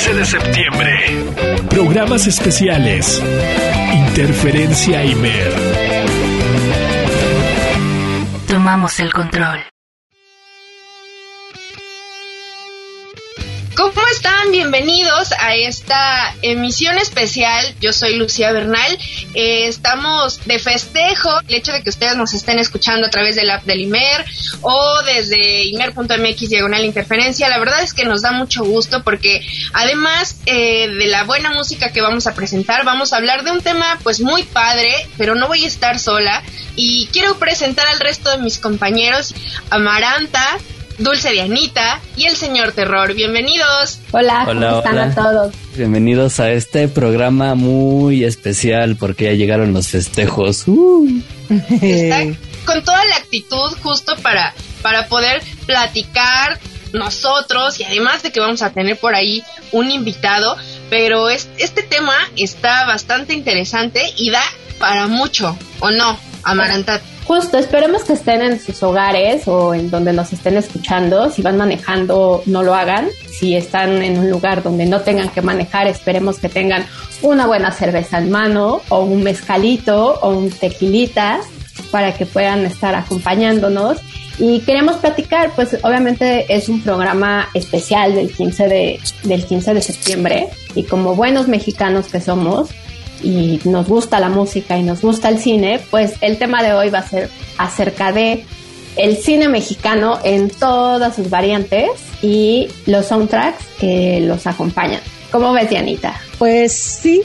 15 de septiembre. Programas especiales. Interferencia Imer. Tomamos el control. ¿Cómo están? Bienvenidos a esta emisión especial. Yo soy Lucía Bernal. Estamos de festejo el hecho de que ustedes nos estén escuchando a través del app del Imer o desde imer.mx/interferencia. La verdad es que nos da mucho gusto porque además de la buena música que vamos a presentar, vamos a hablar de un tema pues muy padre, pero no voy a estar sola y quiero presentar al resto de mis compañeros, Amaranta, Dulce Dianita y el señor Terror. Bienvenidos. Hola, ¿cómo están a todos? Bienvenidos a este programa muy especial porque ya llegaron los festejos. Está con toda la actitud justo para poder platicar nosotros y además de que vamos a tener por ahí un invitado, pero este tema está bastante interesante y da para mucho, ¿o no, Amaranta? Justo, esperemos que estén en sus hogares o en donde nos estén escuchando. Si van manejando, no lo hagan. Si están en un lugar donde no tengan que manejar, esperemos que tengan una buena cerveza en mano o un mezcalito o un tequilita para que puedan estar acompañándonos. Y queremos platicar, pues obviamente es un programa especial del 15 de septiembre y como buenos mexicanos que somos, y nos gusta la música y nos gusta el cine, pues el tema de hoy va a ser acerca de el cine mexicano en todas sus variantes y los soundtracks que los acompañan. ¿Cómo ves, Dianita? Pues sí.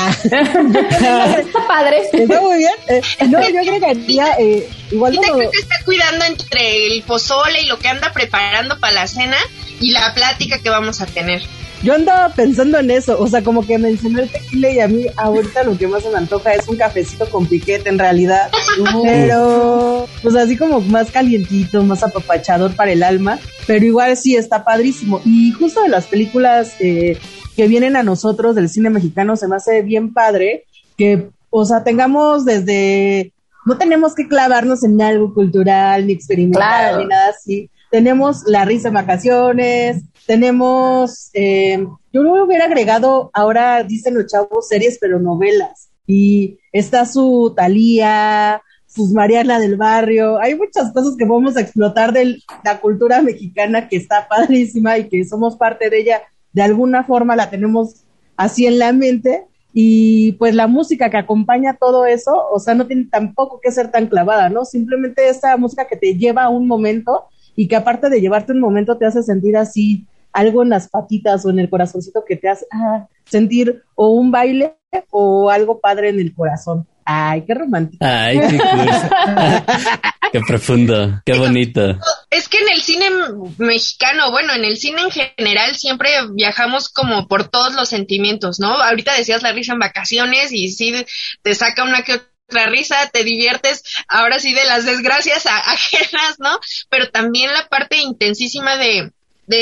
Está padre. Está muy bien. No, yo creo que igual como... creo que está cuidando entre el pozole y lo que anda preparando para la cena y la plática que vamos a tener. Yo andaba pensando en eso, o sea, como que mencionó el tequila y a mí ahorita lo que más se me antoja es un cafecito con piquete en realidad, pero pues así como más calientito, más apapachador para el alma, pero igual sí está padrísimo. Y justo de las películas que vienen a nosotros del cine mexicano se me hace bien padre que, o sea, tengamos desde, no tenemos que clavarnos en algo cultural ni experimental ni nada así. Tenemos La Risa en Vacaciones, tenemos, yo lo hubiera agregado, ahora dicen los chavos, series pero novelas, y está su Thalía, sus Mariana del Barrio, hay muchas cosas que vamos a explotar de la cultura mexicana que está padrísima y que somos parte de ella, de alguna forma la tenemos así en la mente, y pues la música que acompaña todo eso, o sea, no tiene tampoco que ser tan clavada, ¿no? Simplemente esa música que te lleva a un momento y que aparte de llevarte un momento te hace sentir así algo en las patitas o en el corazoncito que te hace sentir o un baile o algo padre en el corazón. Ay, qué romántico. Ay, qué cool. Qué profundo, qué bonito. Es que en el cine mexicano, bueno, en el cine en general siempre viajamos como por todos los sentimientos, ¿no? Ahorita decías La Risa en Vacaciones y sí te saca una que otra risa, te diviertes, ahora sí de las desgracias ajenas, ¿no? Pero también la parte intensísima de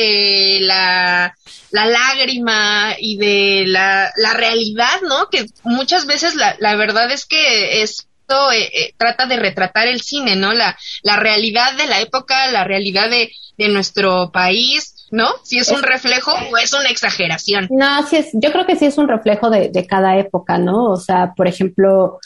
la lágrima y de la realidad, ¿no? Que muchas veces la verdad es que esto trata de retratar el cine, ¿no? La realidad de la época, la realidad de nuestro país, ¿no? Si es un reflejo o es una exageración. No, sí yo creo que sí es un reflejo de cada época, ¿no? O sea, por ejemplo,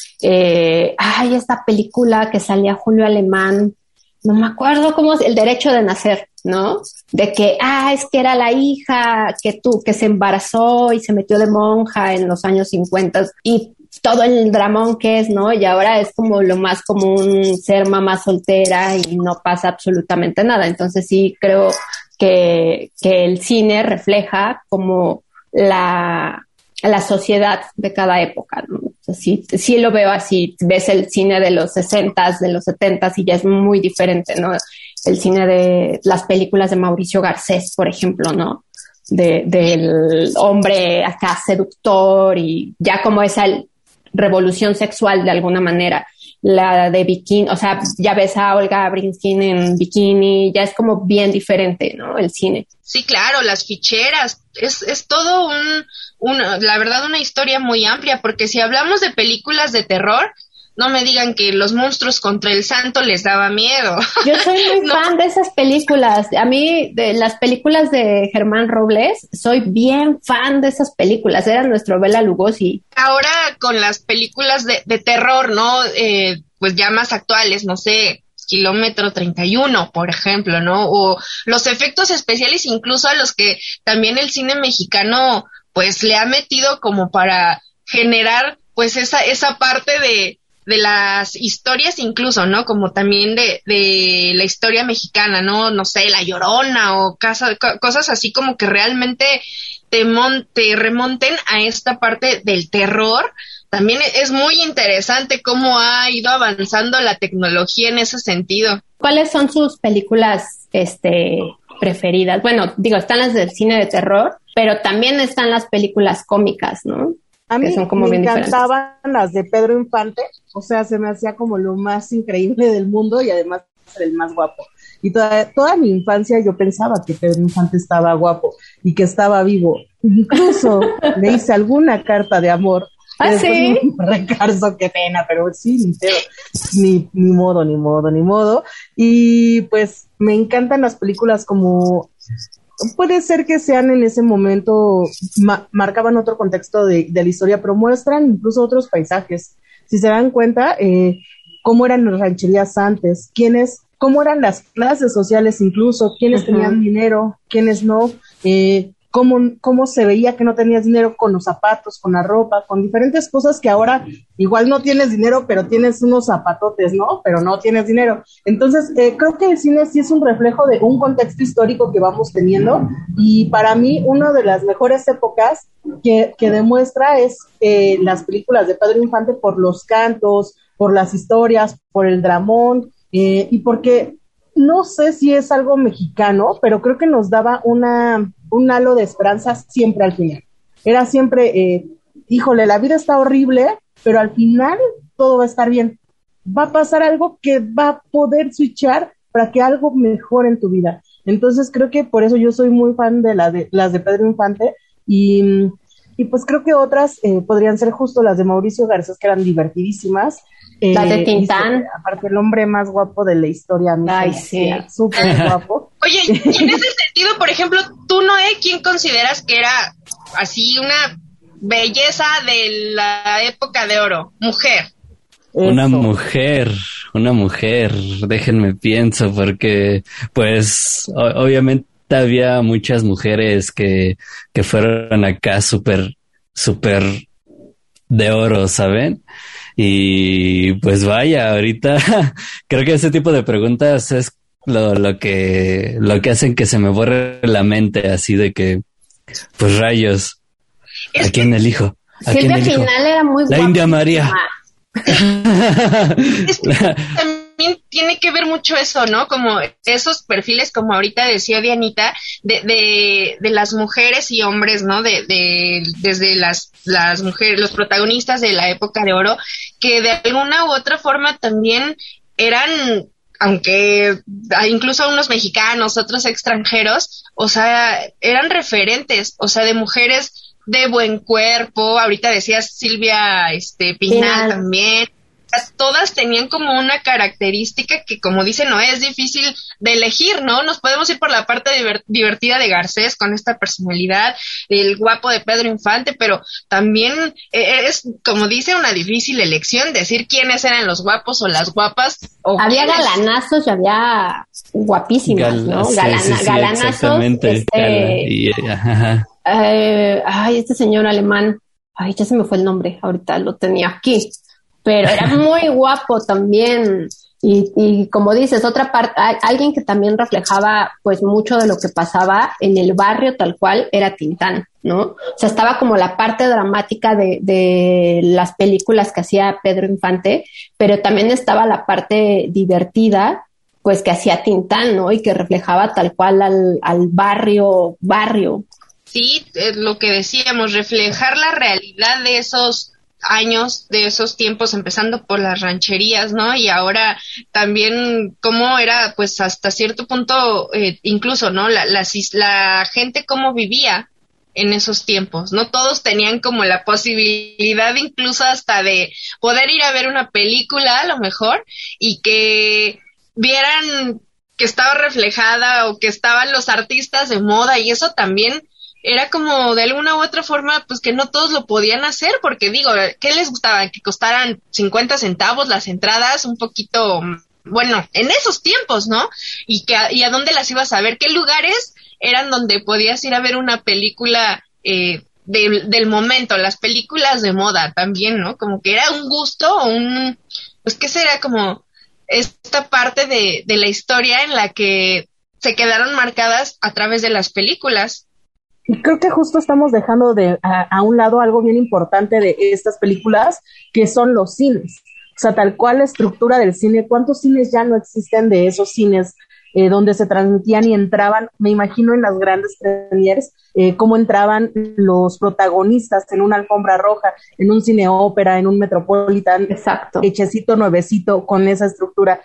esta película que salía Julio Alemán, no me acuerdo cómo es, El Derecho de Nacer, ¿no? De que, es que era la hija que se embarazó y se metió de monja en los años 50 y todo el dramón que es, ¿no? Y ahora es como lo más común ser mamá soltera y no pasa absolutamente nada. Entonces sí creo que el cine refleja como la sociedad de cada época, ¿no? O sea, sí lo veo así. Ves el cine de los 60s, de los 70s y ya es muy diferente, ¿no? El cine de las películas de Mauricio Garcés, por ejemplo, ¿no? Del hombre acá seductor y ya como esa revolución sexual de alguna manera. La de bikini, o sea, ya ves a Olga Brinskin en bikini, ya es como bien diferente, ¿no? El cine. Sí, claro, las ficheras, es todo la verdad, una historia muy amplia, porque si hablamos de películas de terror, no me digan que los monstruos contra el santo les daba miedo. Yo soy muy fan de esas películas. A mí, de las películas de Germán Robles, soy bien fan de esas películas. Era nuestro Bela Lugosi. Ahora con las películas de terror, ¿no? Pues ya más actuales, no sé, Kilómetro 31, por ejemplo, ¿no? O los efectos especiales, incluso a los que también el cine mexicano, pues le ha metido como para generar, pues esa parte de las historias incluso, ¿no? Como también de la historia mexicana, ¿no? No sé, La Llorona o cosas así como que realmente te remonten a esta parte del terror. También es muy interesante cómo ha ido avanzando la tecnología en ese sentido. ¿Cuáles son sus películas preferidas? Bueno, digo, están las del cine de terror, pero también están las películas cómicas, ¿no? A mí son como me bien encantaban las de Pedro Infante, o sea, se me hacía como lo más increíble del mundo y además el más guapo. Y toda mi infancia yo pensaba que Pedro Infante estaba guapo y que estaba vivo. Incluso le hice alguna carta de amor. ¿Ah, sí? Recarso, qué pena, pero sí, ni modo. Y pues me encantan las películas como... Puede ser que sean en ese momento, marcaban otro contexto de la historia, pero muestran incluso otros paisajes. Si se dan cuenta, cómo eran las rancherías antes, cómo eran las clases sociales incluso, quiénes tenían dinero, quiénes no, cómo se veía que no tenías dinero con los zapatos, con la ropa, con diferentes cosas que ahora igual no tienes dinero, pero tienes unos zapatotes, ¿no? Pero no tienes dinero. Entonces, creo que el cine sí es un reflejo de un contexto histórico que vamos teniendo, y para mí una de las mejores épocas que demuestra es las películas de Pedro Infante por los cantos, por las historias, por el dramón, y porque no sé si es algo mexicano, pero creo que nos daba un halo de esperanza siempre al final. Era siempre, híjole, la vida está horrible, pero al final todo va a estar bien. Va a pasar algo que va a poder switchar para que algo mejore en tu vida. Entonces creo que por eso yo soy muy fan de las de Pedro Infante, y pues creo que otras podrían ser justo las de Mauricio Garcés, que eran divertidísimas. Las de Tintán. Aparte, el hombre más guapo de la historia. Ay, sí. Súper guapo. Oye, y en ese sentido, por ejemplo, tú, Noé, ¿quién consideras que era así una belleza de la época de oro? Mujer. Una mujer, déjenme pienso, porque pues obviamente había muchas mujeres que fueron acá súper de oro, ¿saben? Y pues vaya, ahorita creo que ese tipo de preguntas es lo que hacen que se me borre la mente, así de que, pues rayos, ¿a quién elijo? Silvia Pinal era muy guapa. La India María. Es que también tiene que ver mucho eso, ¿no? Como esos perfiles, como ahorita decía Dianita, de las mujeres y hombres, ¿no? Desde las mujeres, los protagonistas de la época de oro, que de alguna u otra forma también eran, aunque incluso unos mexicanos, otros extranjeros, o sea, eran referentes, o sea, de mujeres de buen cuerpo. Ahorita decías Silvia Pinal también. Todas tenían como una característica que, como dice Noé, es difícil de elegir, ¿no? Nos podemos ir por la parte divertida de Garcés con esta personalidad, el guapo de Pedro Infante, pero también es, como dice, una difícil elección decir quiénes eran los guapos o las guapas. O había quiénes... galanazos y había guapísimas, ¿no? Sí, galanazos. Exactamente. Este señor alemán, ya se me fue el nombre, ahorita lo tenía aquí, pero era muy guapo también. Y como dices, otra parte, alguien que también reflejaba pues mucho de lo que pasaba en el barrio tal cual era Tintán, ¿no? O sea, estaba como la parte dramática de las películas que hacía Pedro Infante, pero también estaba la parte divertida pues que hacía Tintán, ¿no? Y que reflejaba tal cual al barrio. Sí, lo que decíamos, reflejar la realidad de esos años, de esos tiempos, empezando por las rancherías, ¿no? Y ahora también cómo era, pues hasta cierto punto, incluso, ¿no? La gente cómo vivía, en esos tiempos, no todos tenían como la posibilidad incluso hasta de poder ir a ver una película a lo mejor y que vieran que estaba reflejada o que estaban los artistas de moda, y eso también era como de alguna u otra forma pues que no todos lo podían hacer, porque digo, ¿qué les gustaba? Que costaran 50 centavos las entradas, un poquito, bueno, en esos tiempos, ¿no? Y a dónde las ibas a ver, qué lugares eran donde podías ir a ver una película del momento, las películas de moda también, ¿no? Como que era un gusto o pues qué será, como esta parte de la historia en la que se quedaron marcadas a través de las películas. Y creo que justo estamos dejando a un lado algo bien importante de estas películas, que son los cines. O sea, tal cual la estructura del cine. ¿Cuántos cines ya no existen de esos cines donde se transmitían y entraban? Me imagino en las grandes premieres, cómo entraban los protagonistas en una alfombra roja, en un cine ópera, en un Metropolitan. Exacto. Hechecito, nuevecito, con esa estructura.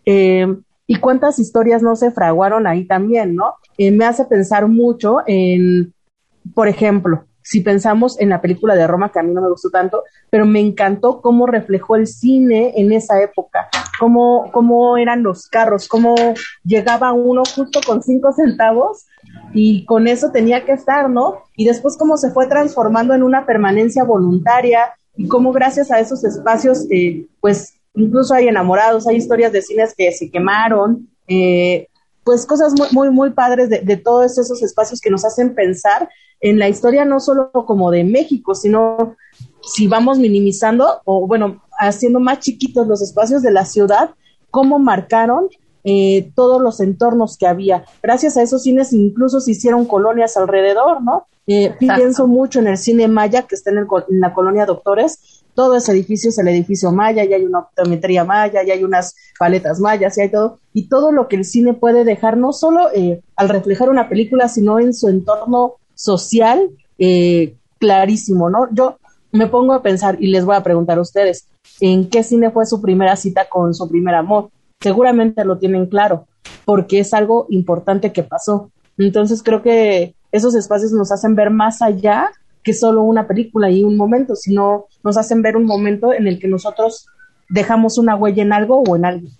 Y cuántas historias no se fraguaron ahí también, ¿no? Me hace pensar mucho en, por ejemplo, si pensamos en la película de Roma, que a mí no me gustó tanto, pero me encantó cómo reflejó el cine en esa época, cómo eran los carros, cómo llegaba uno justo con 5 centavos y con eso tenía que estar, ¿no? Y después cómo se fue transformando en una permanencia voluntaria y cómo gracias a esos espacios, pues incluso hay enamorados, hay historias de cines que se quemaron, pues cosas muy, muy, muy padres de todos esos espacios que nos hacen pensar en la historia no solo como de México, sino si vamos minimizando o bueno, haciendo más chiquitos los espacios de la ciudad, cómo marcaron todos los entornos que había. Gracias a esos cines incluso se hicieron colonias alrededor, ¿no? Pienso mucho en el cine Maya, que está en la colonia Doctores. Todo ese edificio es el edificio Maya, ya hay una optometría Maya, ya hay unas paletas mayas, ya hay todo, y todo lo que el cine puede dejar, no solo al reflejar una película, sino en su entorno social, clarísimo, ¿no? Yo me pongo a pensar y les voy a preguntar a ustedes, ¿en qué cine fue su primera cita con su primer amor? Seguramente lo tienen claro, porque es algo importante que pasó. Entonces creo que esos espacios nos hacen ver más allá que solo una película y un momento, sino nos hacen ver un momento en el que nosotros dejamos una huella en algo o en alguien.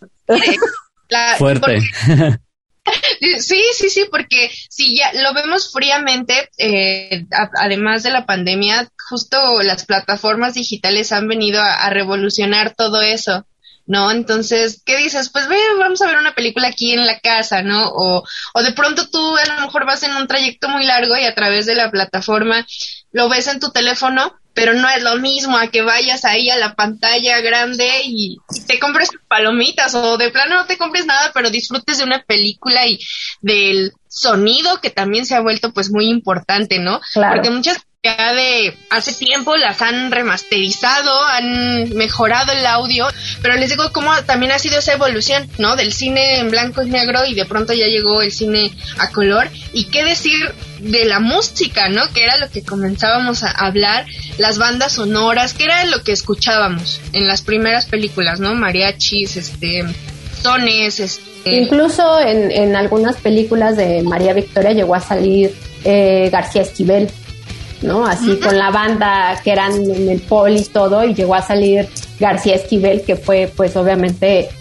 Fuerte. Sí, porque si ya lo vemos fríamente, además de la pandemia, justo las plataformas digitales han venido a revolucionar todo eso, ¿no? Entonces, ¿qué dices? Pues vamos a ver una película aquí en la casa, ¿no? O de pronto tú a lo mejor vas en un trayecto muy largo y a través de la plataforma lo ves en tu teléfono, pero no es lo mismo a que vayas ahí a la pantalla grande y te compres palomitas, o de plano no te compres nada, pero disfrutes de una película y del sonido, que también se ha vuelto pues muy importante, ¿no? Claro. Porque muchas ya de hace tiempo las han remasterizado, han mejorado el audio, pero les digo cómo también ha sido esa evolución, ¿no? Del cine en blanco y negro y de pronto ya llegó el cine a color. Y qué decir de la música, ¿no? Que era lo que comenzábamos a hablar, las bandas sonoras, que era lo que escuchábamos en las primeras películas, ¿no? Mariachis, sones, Incluso en algunas películas de María Victoria llegó a salir García Esquivel, ¿no? Así con la banda que eran en el Poli y todo, y llegó a salir García Esquivel, que fue pues obviamente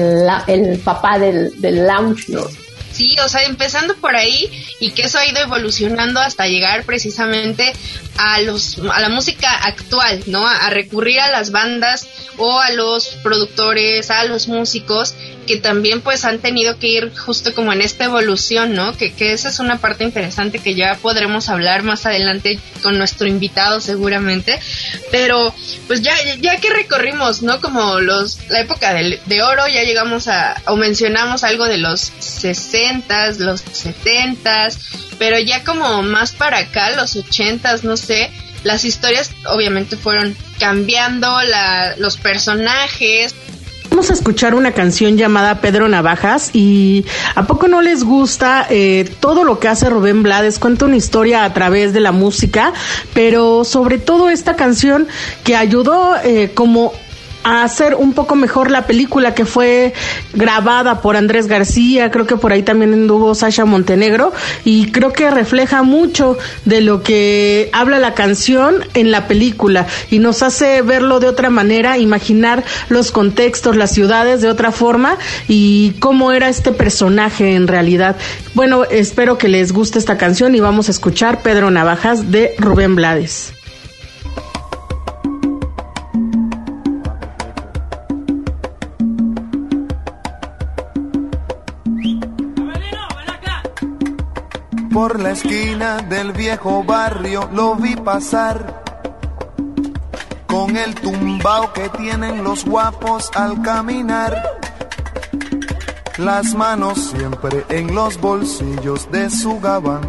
el papá del lounge, ¿no? Sí, o sea, empezando por ahí, y que eso ha ido evolucionando hasta llegar precisamente a la música actual, ¿no? A recurrir a las bandas o a los productores, a los músicos, que también pues han tenido que ir justo como en esta evolución, ¿no? Que esa es una parte interesante que ya podremos hablar más adelante con nuestro invitado seguramente, pero pues ya que recorrimos, ¿no? Como la época de oro, ya llegamos o mencionamos algo de los 60s, los 70s, pero ya como más para acá, los 80s, no sé, las historias obviamente fueron cambiando, los personajes. Vamos a escuchar una canción llamada Pedro Navajas, y ¿a poco no les gusta todo lo que hace Rubén Blades? Cuenta una historia a través de la música, pero sobre todo esta canción que ayudó como a hacer un poco mejor la película, que fue grabada por Andrés García, creo que por ahí también anduvo Sasha Montenegro, y creo que refleja mucho de lo que habla la canción en la película, y nos hace verlo de otra manera, imaginar los contextos, las ciudades de otra forma, y cómo era este personaje en realidad. Bueno, espero que les guste esta canción, y vamos a escuchar Pedro Navajas de Rubén Blades. Por la esquina del viejo barrio lo vi pasar, con el tumbao que tienen los guapos al caminar, las manos siempre en los bolsillos de su gabán,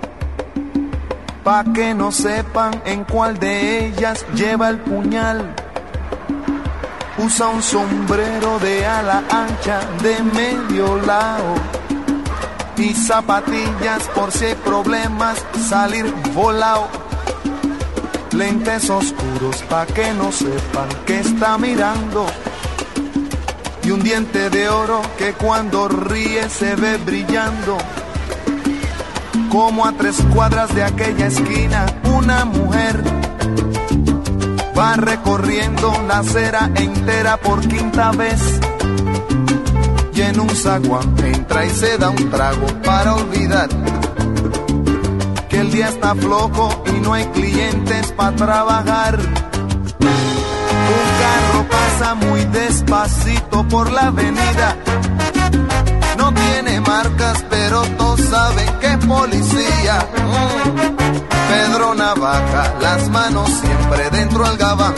pa' que no sepan en cuál de ellas lleva el puñal. Usa un sombrero de ala ancha de medio lado y zapatillas por si hay problemas salir volado. Lentes oscuros pa' que no sepan que está mirando, y un diente de oro que cuando ríe se ve brillando. Como a 3 cuadras de aquella esquina una mujer va recorriendo la acera entera por 5ª vez, y en un zaguán entra y se da un trago para olvidar que el día está flojo y no hay clientes para trabajar. Un carro pasa muy despacito por la avenida, no tiene marcas pero todos saben que es policía. Pedro Navaja, las manos siempre dentro del gabán,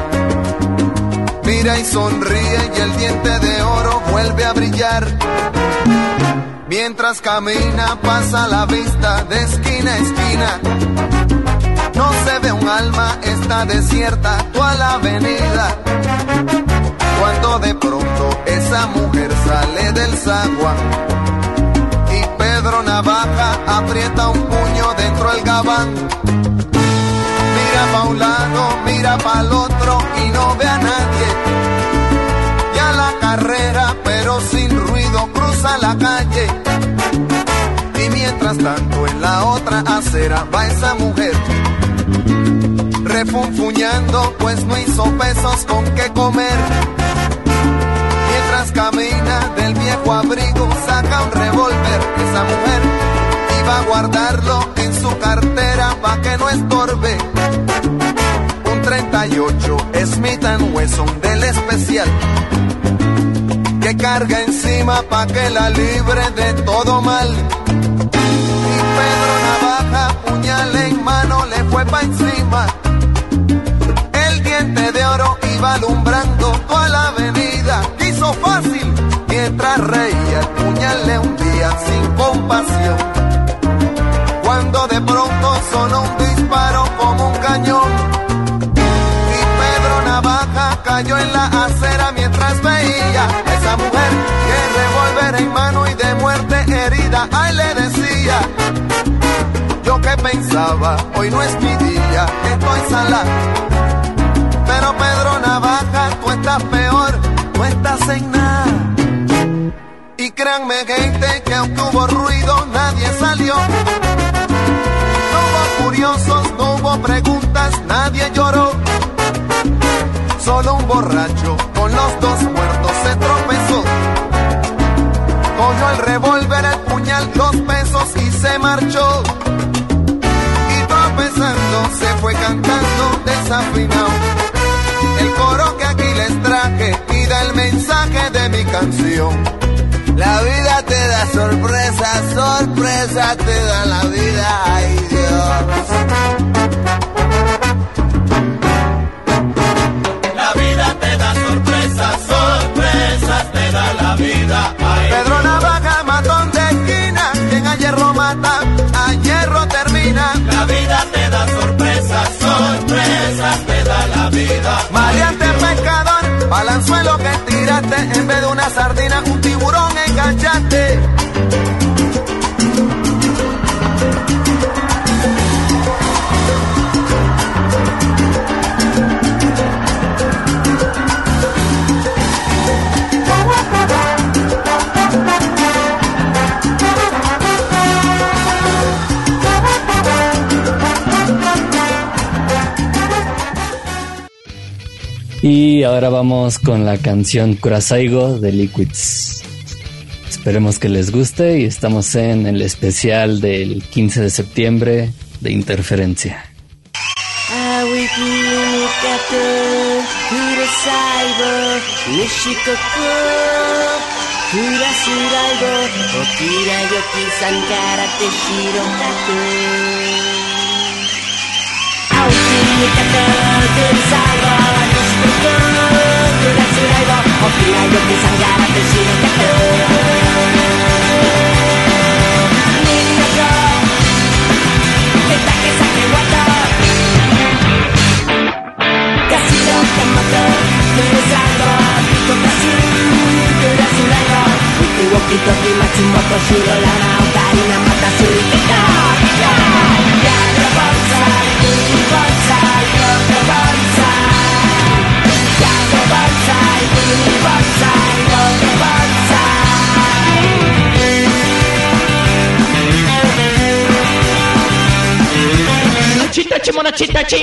mira y sonríe y el diente de oro vuelve a brillar. Mientras camina pasa la vista de esquina a esquina, no se ve un alma, está desierta toda la avenida. Cuando de pronto esa mujer sale del zaguán y Pedro Navaja aprieta un puño dentro del gabán. Mira pa' un lado, mira pa' el otro y no ve a nadie. Ya la carrera, pero sin ruido, cruza la calle. Y mientras tanto en la otra acera va esa mujer, refunfuñando pues no hizo pesos con qué comer. Mientras camina del viejo abrigo saca un revólver. Esa mujer iba a guardarlo en su cartera pa' que no estorbe. Un 38 Smith & Wesson del especial, que carga encima pa' que la libre de todo mal. Y Pedro Navaja, puñal en mano, le fue pa' encima. El diente de oro iba alumbrando toda la avenida. Quiso fácil, mientras reía, el puñal le hundía sin compasión. Cuando de pronto sonó un disparo como un cañón, y Pedro Navaja cayó en la acera mientras veía a esa mujer que revólver en mano y de muerte herida. Ay, le decía, yo que pensaba, hoy no es mi día, estoy salado. Pero Pedro Navaja, tú estás peor, no estás en nada. Y créanme, gente, que aunque hubo ruido, nadie salió. No hubo curiosos, no hubo preguntas, nadie lloró. Solo un borracho con los 2 muertos se tropezó. Cogió el revólver, el puñal, los pesos y se marchó. Y tropezando se fue cantando desafinado el coro que aquí les traje y da el mensaje de mi canción. La vida te da sorpresas, sorpresas te da la vida, ay Dios. La vida te da sorpresas, sorpresas te da la vida, ay Pedro Dios. Navaja, matón de esquina, quien a hierro mata, a hierro termina. La vida te da sorpresas, sorpresas te da la vida. Maleante pescador, balanzuelo que tiraste, en vez de una sardina, un tiburón enganchaste. Y ahora vamos con la canción Kurasaigo de Liquids. Esperemos que les guste y estamos en el especial del 15 de septiembre de Interferencia. Chitachi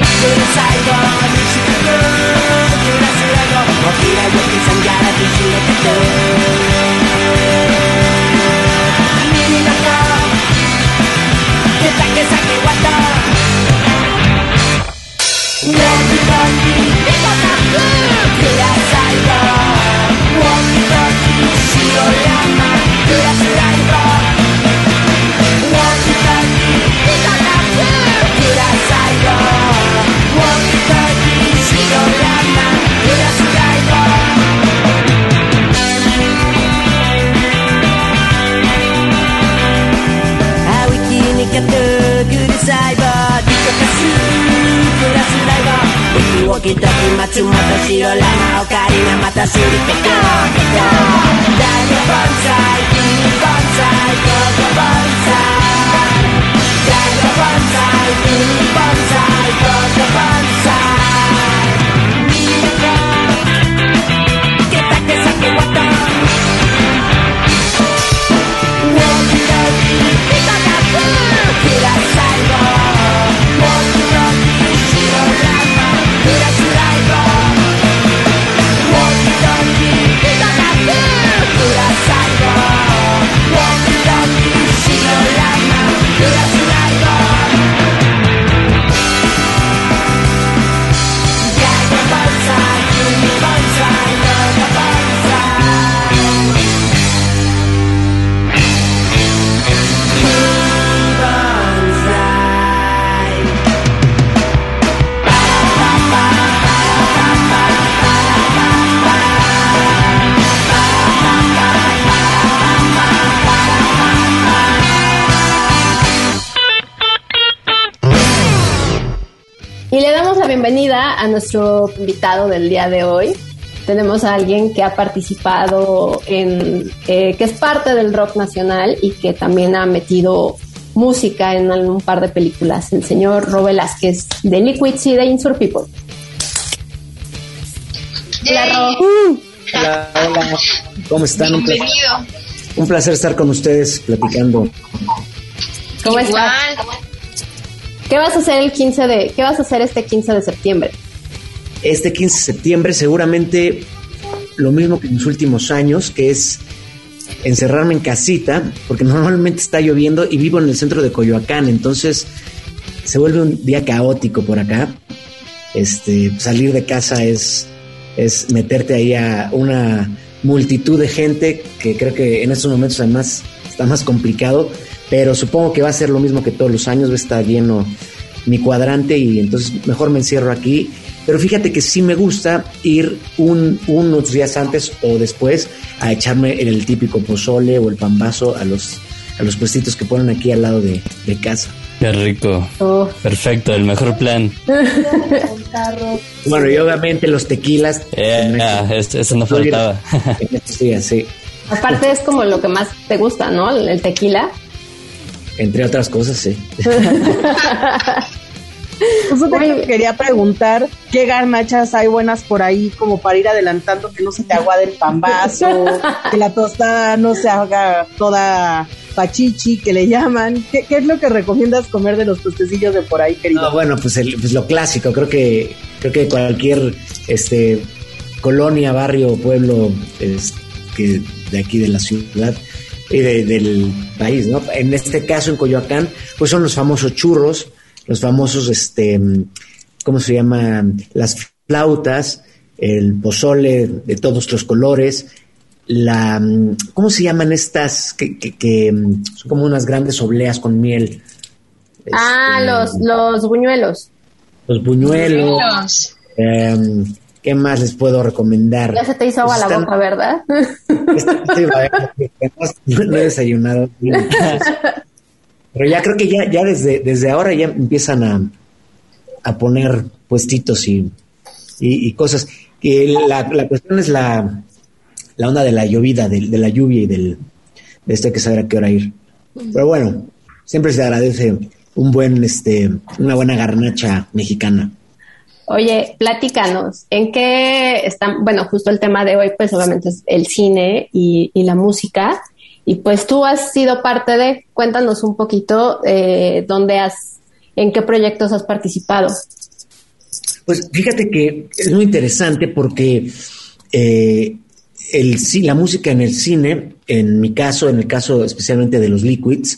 bienvenida a nuestro invitado del día de hoy. Tenemos a alguien que ha participado que es parte del rock nacional y que también ha metido música en un par de películas, el señor Ro Velázquez de Liquids y de Insur People. Hola, Ro. Hola, ¿cómo están? Bienvenido. Un placer estar con ustedes platicando. ¿Cómo estás? ¿Qué vas a hacer este 15 de septiembre? Este 15 de septiembre seguramente lo mismo que en los últimos años, que es encerrarme en casita, porque normalmente está lloviendo y vivo en el centro de Coyoacán, entonces se vuelve un día caótico por acá. Salir de casa es meterte ahí a una multitud de gente que creo que en estos momentos además está más complicado, pero supongo que va a ser lo mismo que todos los años, va a estar lleno mi cuadrante y entonces mejor me encierro aquí. Pero fíjate que sí me gusta ir unos días antes o después a echarme el típico pozole o el pambazo a los puestitos que ponen aquí al lado de casa. Qué rico. Oh. Perfecto, el mejor plan. Bueno, y obviamente los tequilas. Eso no faltaba. En estos días, sí. Aparte es como lo que más te gusta, ¿no? El tequila. Entre otras cosas, sí. Te quería preguntar qué garnachas hay buenas por ahí como para ir adelantando, que no se te aguade el pambazo, que la tostada no se haga toda pachichi, que le llaman. ¿Qué es lo que recomiendas comer de los puestecillos de por ahí, querido? No, bueno, pues lo clásico, creo que cualquier colonia, barrio, pueblo, que de aquí de la ciudad y del país, ¿no? En este caso, en Coyoacán, pues son los famosos churros, los famosos, ¿cómo se llama? Las flautas, el pozole de todos los colores, ¿cómo se llaman estas? Que son como unas grandes obleas con miel. Los buñuelos. Los buñuelos. ¿Qué más les puedo recomendar? Ya se te hizo agua la boca, ¿verdad? No he desayunado. Pero ya creo que ya desde ahora ya empiezan a poner puestitos y cosas. Que la cuestión es la onda de la llovida, de la lluvia y de esto hay que saber a qué hora ir. Pero bueno, siempre se agradece una buena garnacha mexicana. Oye, platícanos, ¿en qué están? Bueno, justo el tema de hoy, pues obviamente es el cine y la música, y pues tú has sido parte de, cuéntanos un poquito en qué proyectos has participado. Pues fíjate que es muy interesante porque la música en el cine, en el caso especialmente de los Liquids,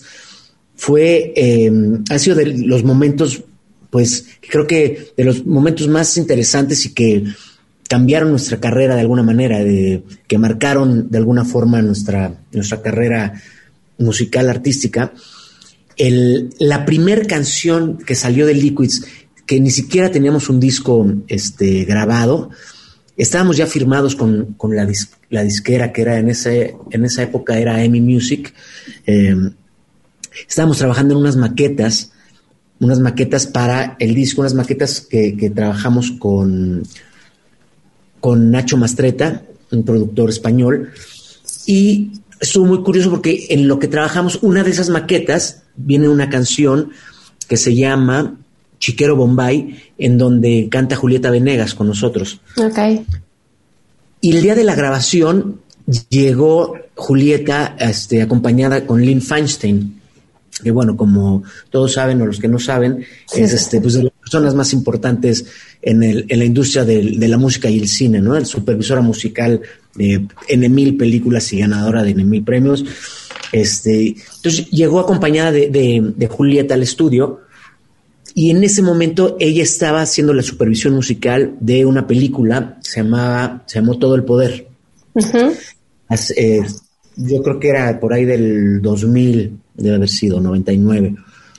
ha sido de los momentos, pues creo que de los momentos más interesantes y que cambiaron nuestra carrera de alguna manera, que marcaron de alguna forma nuestra carrera musical, artística. La primer canción que salió de Liquids, que ni siquiera teníamos un disco grabado, estábamos ya firmados con la disquera que era en esa época era EMI Music. Estábamos trabajando en unas maquetas para el disco, unas maquetas que trabajamos con Nacho Mastretta, un productor español, y estuvo muy curioso porque en lo que trabajamos, una de esas maquetas viene una canción que se llama Chiquero Bombay, en donde canta Julieta Venegas con nosotros. Okay. Y el día de la grabación llegó Julieta acompañada con Lynn Feinstein, que bueno, como todos saben o los que no saben, es pues de las personas más importantes en la industria de la música y el cine, ¿no? El supervisora musical de N.000 películas y ganadora de N.000 premios. Entonces llegó acompañada de Julieta al estudio, y en ese momento ella estaba haciendo la supervisión musical de una película, se llamó Todo el Poder. Uh-huh. Yo creo que era por ahí del 2000, debe haber sido 99.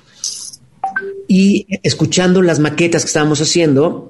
Y escuchando las maquetas que estábamos haciendo,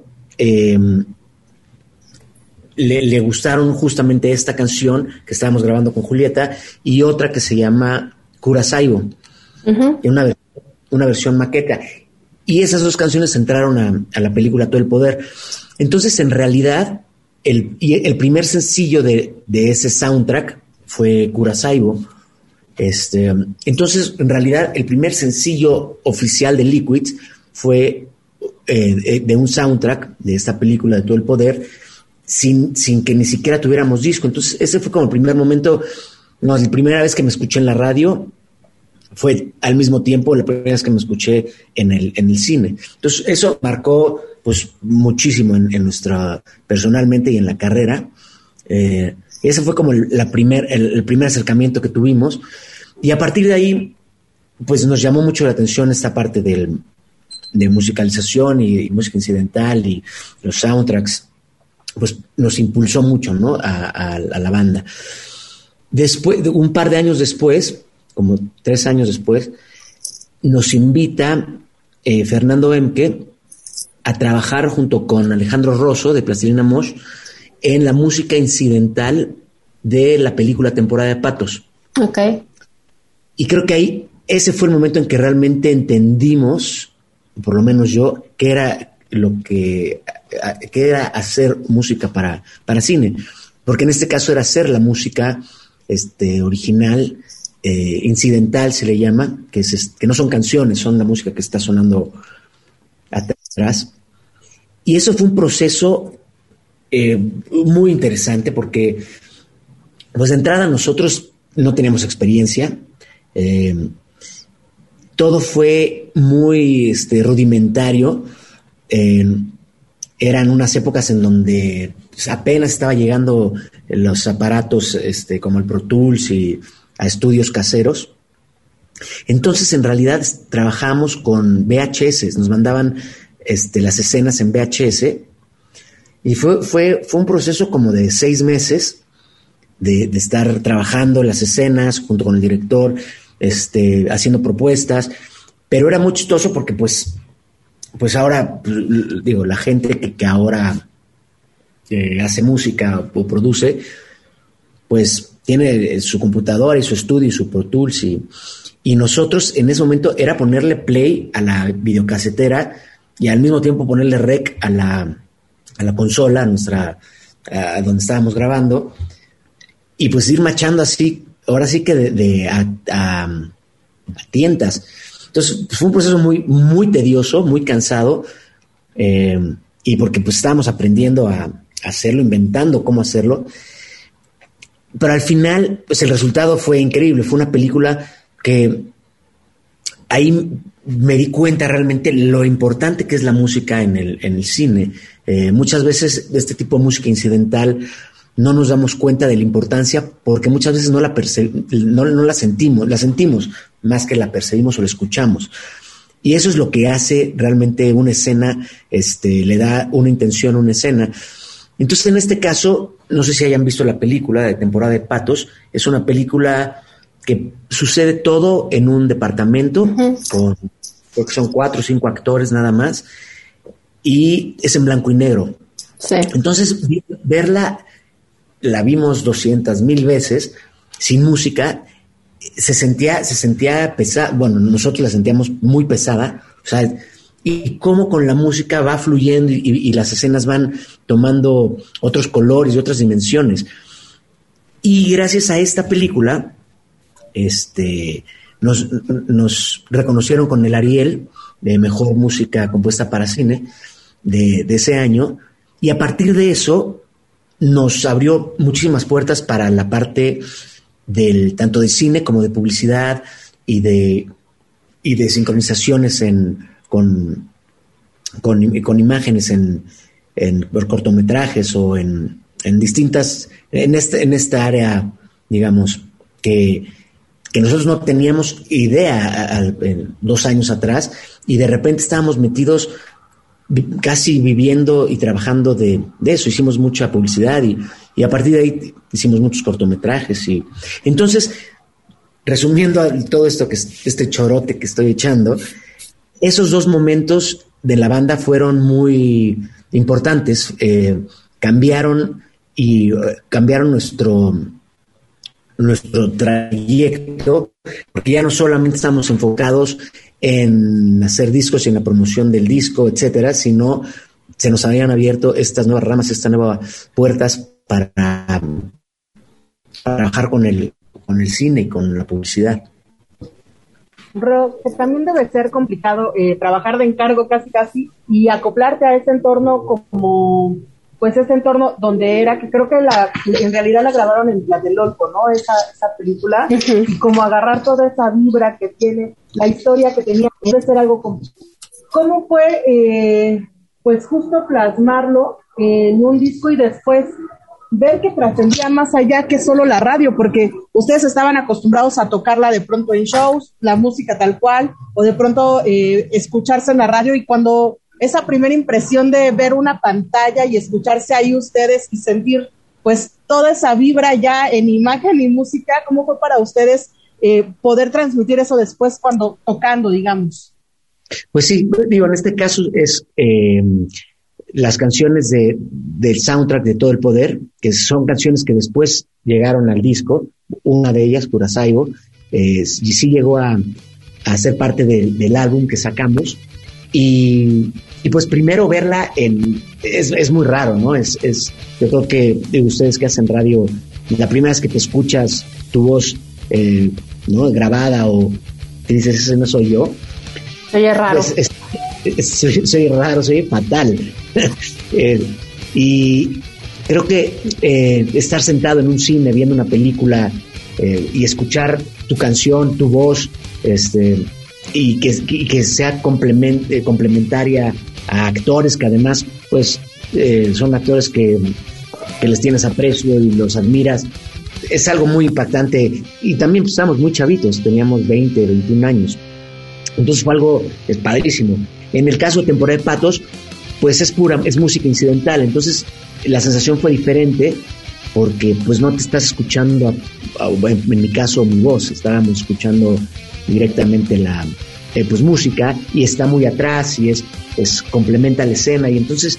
le gustaron justamente esta canción que estábamos grabando con Julieta y otra que se llama Curasaibo, uh-huh. Una versión maqueta. Y esas dos canciones entraron a la película Todo el Poder. Entonces, en realidad, el primer sencillo de ese soundtrack fue Curasaibo. Entonces, en realidad, el primer sencillo oficial de Liquids fue de un soundtrack de esta película de Todo el Poder, sin que ni siquiera tuviéramos disco. Entonces, ese fue como el primer momento, la primera vez que me escuché en la radio, fue al mismo tiempo la primera vez que me escuché en el cine. Entonces, eso marcó pues muchísimo en nuestra, personalmente y en la carrera. Ese fue como el primer acercamiento que tuvimos. Y a partir de ahí, pues nos llamó mucho la atención esta parte de musicalización y música incidental y los soundtracks. Pues nos impulsó mucho, ¿no? A la banda. Después, un par de años después, como 3 años después, nos invita Fernando Emke a trabajar junto con Alejandro Rosso de Plastilina Mosh en la música incidental de la película Temporada de Patos. Okay. Y creo que ahí ese fue el momento en que realmente entendimos, por lo menos yo, que era hacer música para cine, porque en este caso era hacer la música original, incidental se le llama, que no son canciones, son la música que está sonando atrás. Y eso fue un proceso muy interesante porque, pues de entrada nosotros no teníamos experiencia, todo fue muy rudimentario. eran unas épocas en donde pues, apenas estaba llegando los aparatos como el Pro Tools y a estudios caseros. Entonces, en realidad, trabajamos con VHS, nos mandaban las escenas en VHS, y fue un proceso como de 6 meses de estar trabajando las escenas junto con el director, haciendo propuestas, pero era muy chistoso porque pues ahora, digo, la gente que ahora hace música o produce, pues tiene su computadora y su estudio y su Pro Tools y nosotros en ese momento era ponerle play a la videocasetera y al mismo tiempo ponerle rec a la consola, a donde estábamos grabando, y pues ir machando así, ahora sí que a tientas. Entonces pues fue un proceso muy, muy tedioso, muy cansado, y porque pues estábamos aprendiendo a hacerlo, inventando cómo hacerlo, pero al final pues el resultado fue increíble. Fue una película que ahí me di cuenta realmente lo importante que es la música en el cine. Muchas veces de este tipo de música incidental no nos damos cuenta de la importancia porque muchas veces no la sentimos más que la percibimos o la escuchamos. Y eso es lo que hace realmente una escena, le da una intención a una escena. Entonces, en este caso, no sé si hayan visto la película de Temporada de Patos, es una película que sucede todo en un departamento, creo que son 4 o 5 actores nada más, y es en blanco y negro. Sí. Entonces, verla, la vimos 200,000 veces, sin música, se sentía pesada. Bueno, nosotros la sentíamos muy pesada, o sea, y cómo con la música va fluyendo y las escenas van tomando otros colores y otras dimensiones. Y gracias a esta película, nos reconocieron con el Ariel de Mejor Música Compuesta para Cine de ese año, y a partir de eso nos abrió muchísimas puertas para la parte tanto de cine como de publicidad y de sincronizaciones con imágenes por cortometrajes o en distintas, en esta área, digamos, que nosotros no teníamos idea 2 años atrás, y de repente estábamos metidos casi viviendo y trabajando de eso. Hicimos mucha publicidad y a partir de ahí hicimos muchos cortometrajes. Y entonces, resumiendo todo esto, este chorote que estoy echando, esos 2 momentos de la banda fueron muy importantes, cambiaron nuestro trayecto, porque ya no solamente estamos enfocados en hacer discos y en la promoción del disco, etcétera, sino se nos habían abierto estas nuevas ramas, estas nuevas puertas para trabajar con el cine y con la publicidad. Que también debe ser complicado trabajar de encargo casi y acoplarte a ese entorno como pues ese entorno donde era, que creo que en realidad la grabaron en Tlatelolco, ¿no? Esa película, y como agarrar toda esa vibra que tiene, la historia que tenía, debe ser algo complicado. ¿Cómo fue, pues justo plasmarlo en un disco y después ver que trascendía más allá que solo la radio? Porque ustedes estaban acostumbrados a tocarla de pronto en shows, la música tal cual, o de pronto escucharse en la radio, y cuando esa primera impresión de ver una pantalla y escucharse ahí ustedes y sentir pues toda esa vibra ya en imagen y música, ¿cómo fue para ustedes poder transmitir eso después cuando tocando, digamos? Pues sí, digo, en este caso es las canciones del soundtrack de Todo el Poder, que son canciones que después llegaron al disco. Una de ellas, Curasaibo, y sí llegó a ser parte del álbum que sacamos. Y pues primero verla es muy raro, ¿no? Yo creo que de ustedes que hacen radio, la primera vez que te escuchas tu voz, ¿no? Grabada, o te dices, ese no soy yo. Soy raro. Soy raro, soy fatal. Y creo que estar sentado en un cine viendo una película y escuchar tu canción, tu voz, y que sea complementaria a actores que además pues son actores que les tienes aprecio y los admiras. Es algo muy impactante, y también pues, estábamos muy chavitos, teníamos 20, 21 años. Entonces fue algo padrísimo. En el caso de Temporada de Patos, pues es música incidental, entonces la sensación fue diferente porque pues no te estás escuchando, en mi caso mi voz, estábamos escuchando directamente la pues música, y está muy atrás y es complementa la escena, y entonces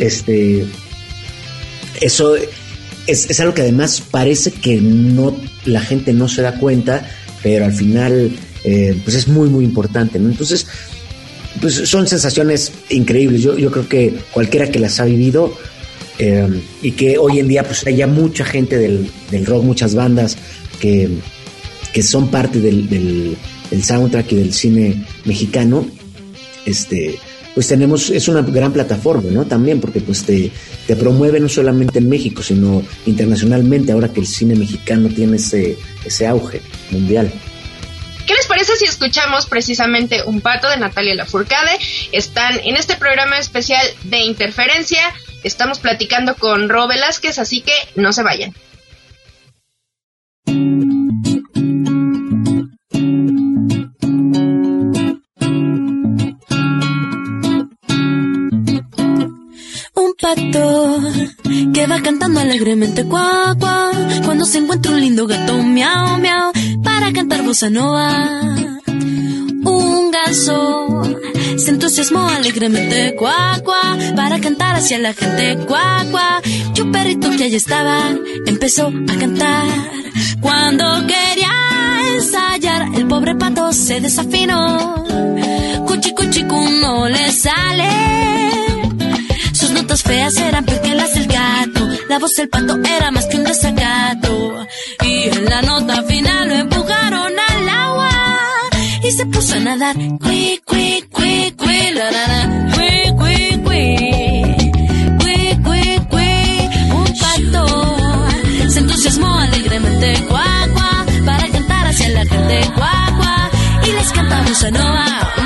eso es algo que además parece que la gente no se da cuenta, pero al final pues es muy muy importante, ¿no? Entonces pues son sensaciones increíbles. Yo creo que cualquiera que las ha vivido, y que hoy en día pues hay ya mucha gente del rock, muchas bandas que son parte del soundtrack y del cine mexicano, pues es una gran plataforma, ¿no? También porque pues te promueve no solamente en México, sino internacionalmente, ahora que el cine mexicano tiene ese auge mundial. ¿Qué les parece si escuchamos precisamente Un Pato de Natalia Lafourcade? Están en este programa especial de Interferencia. Estamos platicando con Ro Velázquez, así que no se vayan. Un pato que va cantando alegremente cuá, cuá, cuando se encuentra un lindo gato miau, miau, para cantar bossa nova. Un ganso se entusiasmó alegremente cuá, cuá, para cantar hacia la gente cuá, cuá, y un perrito que allí estaba empezó a cantar. Cuando quería ensayar, el pobre pato se desafinó. Cuchi cuchi no le sale. Sus notas feas eran peor que las del gato. La voz del pato era más que un desacato. Y en la nota final lo empujaron al agua y se puso a nadar. Cui, cui, cui, cui, la, la, la. Cui, cui, cui. Cui, cui, cui. Un pato se entusiasmó alegremente, cuá, cuá, para cantar hacia la gente, cuá, cuá, y les cantamos a Nova.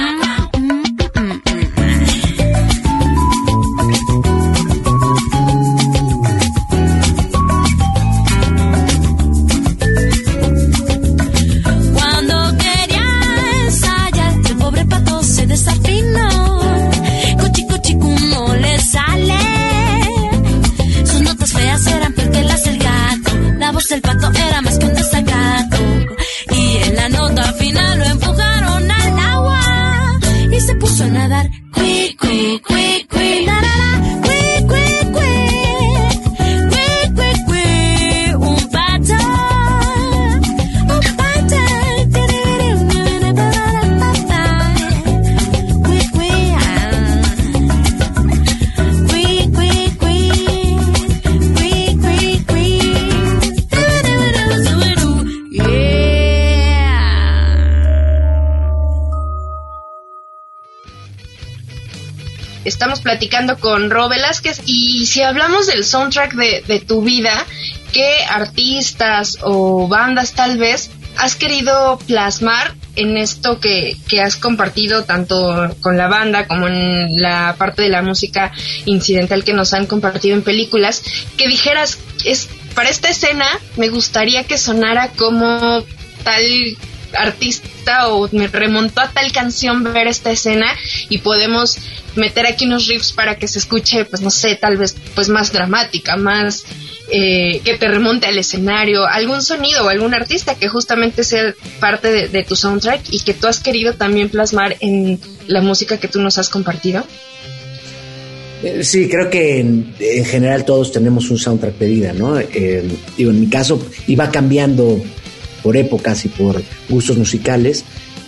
El pato era más que un desacato, y en la nota final lo empujaron al agua y se puso a nadar. Cui, cui, cui, cui, la, la, la. Cui, cui, cui. Cui, cui, cui. Un pato. Un pato. Cui, cui, cui, cui, cui. Cui, cui, cui. Estamos platicando con Ro Velázquez, y si hablamos del soundtrack de tu vida, ¿qué artistas o bandas tal vez has querido plasmar en esto que has compartido tanto con la banda como en la parte de la música incidental que nos han compartido en películas, que dijeras, para esta escena me gustaría que sonara como tal artista, o me remontó a tal canción ver esta escena, y podemos meter aquí unos riffs para que se escuche, pues no sé, tal vez pues más dramática, más que te remonte al escenario, algún sonido o algún artista que justamente sea parte de tu soundtrack y que tú has querido también plasmar en la música que tú nos has compartido? Sí, creo que en general todos tenemos un soundtrack de vida, ¿no? Digo, en mi caso iba cambiando por épocas y por gustos musicales.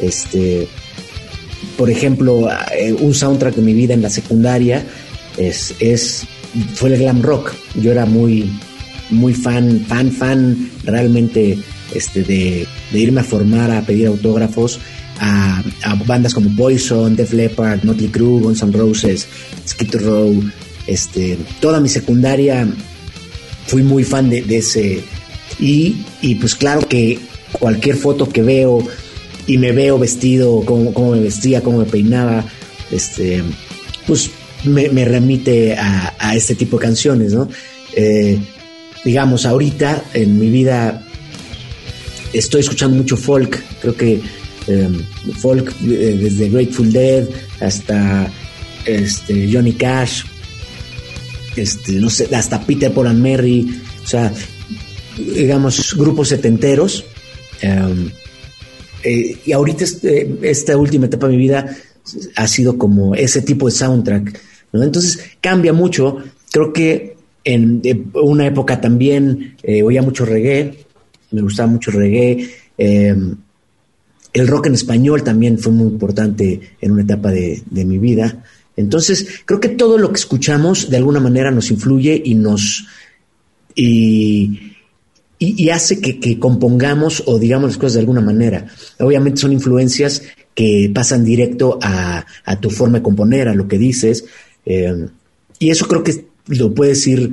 Por ejemplo, un soundtrack de mi vida en la secundaria fue el glam rock. Yo era muy fan realmente de irme a formar, a pedir autógrafos a bandas como Poison, Def Leppard, Motley Crue, Guns N' Roses, Skid Row. Toda mi secundaria fui muy fan de ese, y pues claro que cualquier foto que veo y me veo vestido, cómo me vestía, cómo me peinaba, pues me remite a este tipo de canciones, ¿no? Digamos, ahorita en mi vida estoy escuchando mucho folk, creo que folk desde Grateful Dead hasta Johnny Cash, no sé, hasta Peter, Paul and Mary, o sea, digamos, grupos setenteros. Y ahorita esta última etapa de mi vida ha sido como ese tipo de soundtrack, ¿no? Entonces cambia mucho. Creo que en una época también oía mucho reggae, me gustaba mucho el reggae. El rock en español también fue muy importante en una etapa de mi vida. Entonces creo que todo lo que escuchamos de alguna manera nos influye y hace que compongamos o digamos las cosas de alguna manera. Obviamente son influencias que pasan directo a tu forma de componer, a lo que dices, y eso creo que lo puedes ir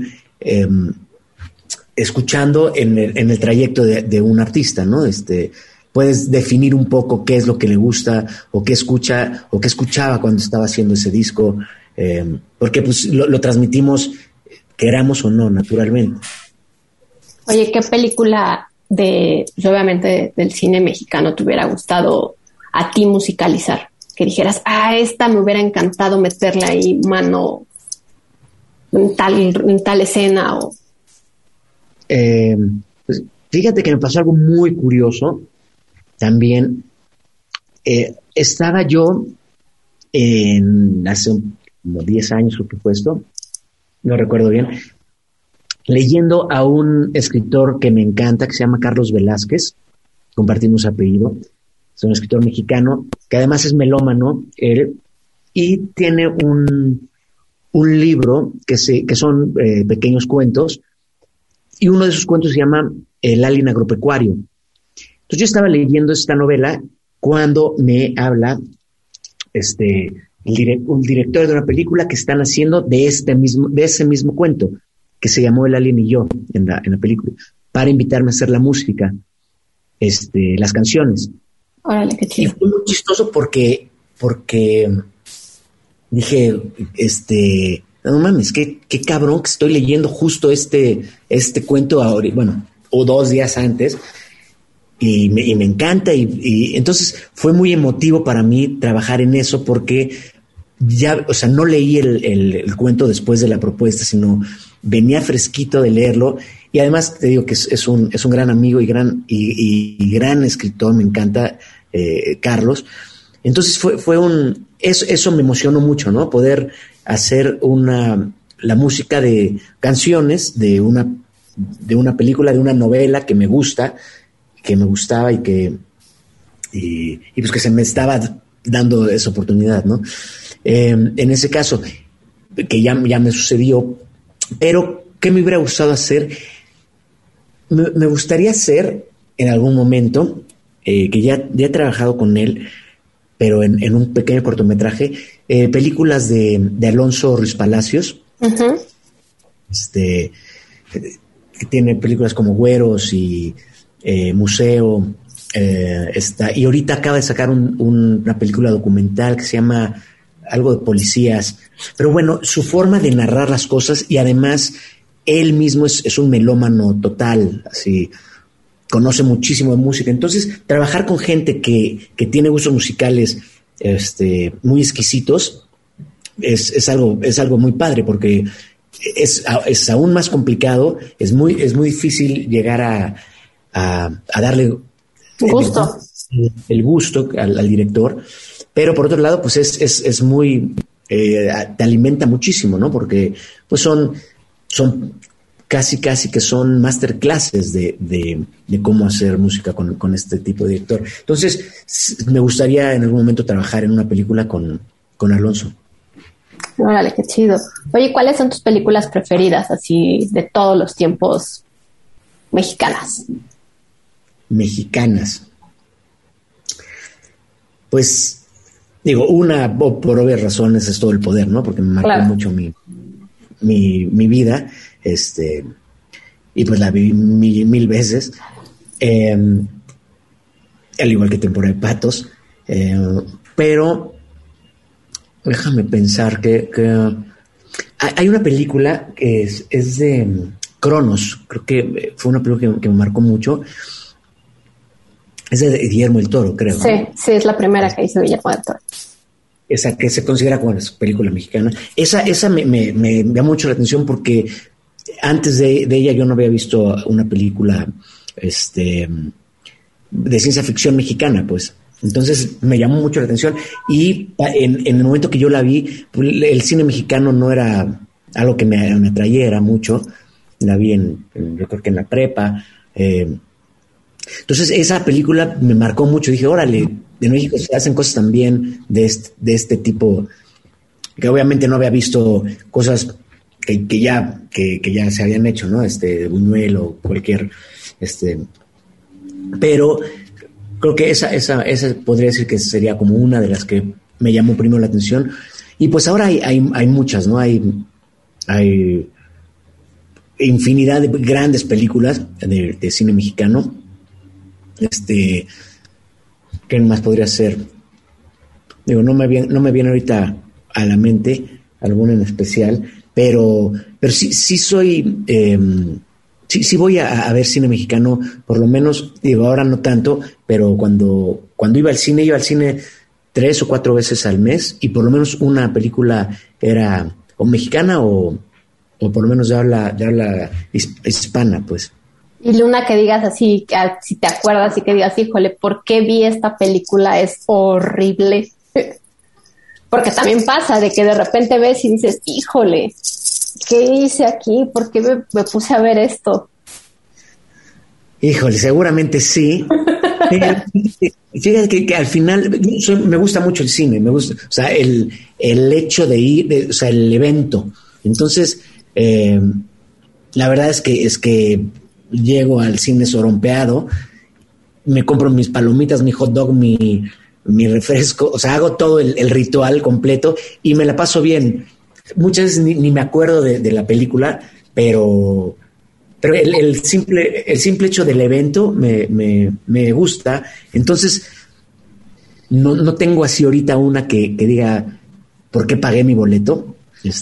escuchando en el trayecto de un artista, ¿no? Puedes definir un poco qué es lo que le gusta o qué escucha o qué escuchaba cuando estaba haciendo ese disco, porque pues lo transmitimos, queramos o no, naturalmente. Oye, ¿qué película obviamente del cine mexicano te hubiera gustado a ti musicalizar? Que dijeras, esta me hubiera encantado meterle ahí mano en tal escena o... Pues, fíjate que me pasó algo muy curioso también. Estaba yo hace como 10 años, o qué fue esto, no recuerdo bien, leyendo a un escritor que me encanta, que se llama Carlos Velázquez, compartimos apellido, es un escritor mexicano, que además es melómano, él, y tiene un libro que son pequeños cuentos, y uno de esos cuentos se llama El Alien Agropecuario. Entonces yo estaba leyendo esta novela cuando me habla un director de una película que están haciendo de ese mismo cuento, que se llamó El Alien y yo, en la película, para invitarme a hacer la música, las canciones. Órale, qué chido. Y fue muy chistoso porque dije, no mames, qué cabrón que estoy leyendo justo este cuento ahora, bueno, o 2 días antes, y me encanta, y entonces fue muy emotivo para mí trabajar en eso, porque ya, o sea, no leí el cuento después de la propuesta, sino venía fresquito de leerlo, y además te digo que es un gran amigo y gran escritor, me encanta Carlos. Entonces eso me emocionó mucho, ¿no? Poder hacer la música de canciones de una película, de una novela que me gustaba y pues que se me estaba dando esa oportunidad, ¿no? En ese caso, que ya me sucedió, pero ¿qué me hubiera gustado hacer? Me gustaría hacer en algún momento, que ya he trabajado con él, pero en un pequeño cortometraje, películas de Alonso Ruiz Palacios, uh-huh. Que tiene películas como Güeros y Museo, y ahorita acaba de sacar una película documental que se llama algo de policías, pero bueno, su forma de narrar las cosas, y además él mismo es un melómano total, así, conoce muchísimo de música. Entonces, trabajar con gente que tiene gustos musicales muy exquisitos es algo muy padre, porque es aún más complicado, es muy difícil llegar a darle gusto. El gusto al director, pero por otro lado, pues es muy te alimenta muchísimo, ¿no? Porque pues son casi que son masterclasses de cómo hacer música con este tipo de director. Entonces, me gustaría en algún momento trabajar en una película con Alonso. Órale, qué chido. Oye, ¿cuáles son tus películas preferidas, así, de todos los tiempos mexicanas? Mexicanas. Pues, digo, una, por obvias razones, es Todo el Poder, ¿no? Porque me marcó mucho mi vida, y pues la vi mil veces, al igual que Temporada de Patos, pero déjame pensar que hay una película que es de Cronos, creo que fue una película que me marcó mucho. Es de Guillermo del Toro, creo. Sí, ¿no? Sí, es la primera que hizo Guillermo del Toro. Esa que se considera como una película mexicana. Esa me llama mucho la atención porque antes de ella yo no había visto una película de ciencia ficción mexicana, pues. Entonces me llamó mucho la atención y en el momento que yo la vi, el cine mexicano no era algo que me atrayera mucho. La vi yo creo que en la prepa. Entonces esa película me marcó mucho. Dije, órale, en México se hacen cosas también de este tipo, que obviamente no había visto cosas que ya se habían hecho, ¿no? Buñuel o cualquier, pero creo que esa podría decir que sería como una de las que me llamó primero la atención. Y pues ahora hay muchas, ¿no? Hay infinidad de grandes películas de cine mexicano. ¿Qué más podría ser? Digo, no me viene ahorita a la mente alguna en especial, pero sí soy, sí voy a ver cine mexicano, por lo menos, digo, ahora no tanto, pero cuando iba al cine 3 o 4 veces al mes, y por lo menos una película era o mexicana o por lo menos de habla hispana, pues. Y una que digas así, si te acuerdas, y que digas, híjole, ¿por qué vi esta película? Es horrible. Porque también pasa de que de repente ves y dices, híjole, ¿qué hice aquí? ¿Por qué me puse a ver esto? Híjole, seguramente sí. Pero fíjate que al final me gusta mucho el cine, me gusta, o sea, el hecho de ir, o sea, el evento. Entonces, la verdad es que llego al cine sorompeado, me compro mis palomitas, mi hot dog, mi refresco, o sea, hago todo el ritual completo y me la paso bien. Muchas veces ni me acuerdo de la película, pero el simple hecho del evento me gusta. Entonces, no tengo así ahorita una que diga ¿por qué pagué mi boleto?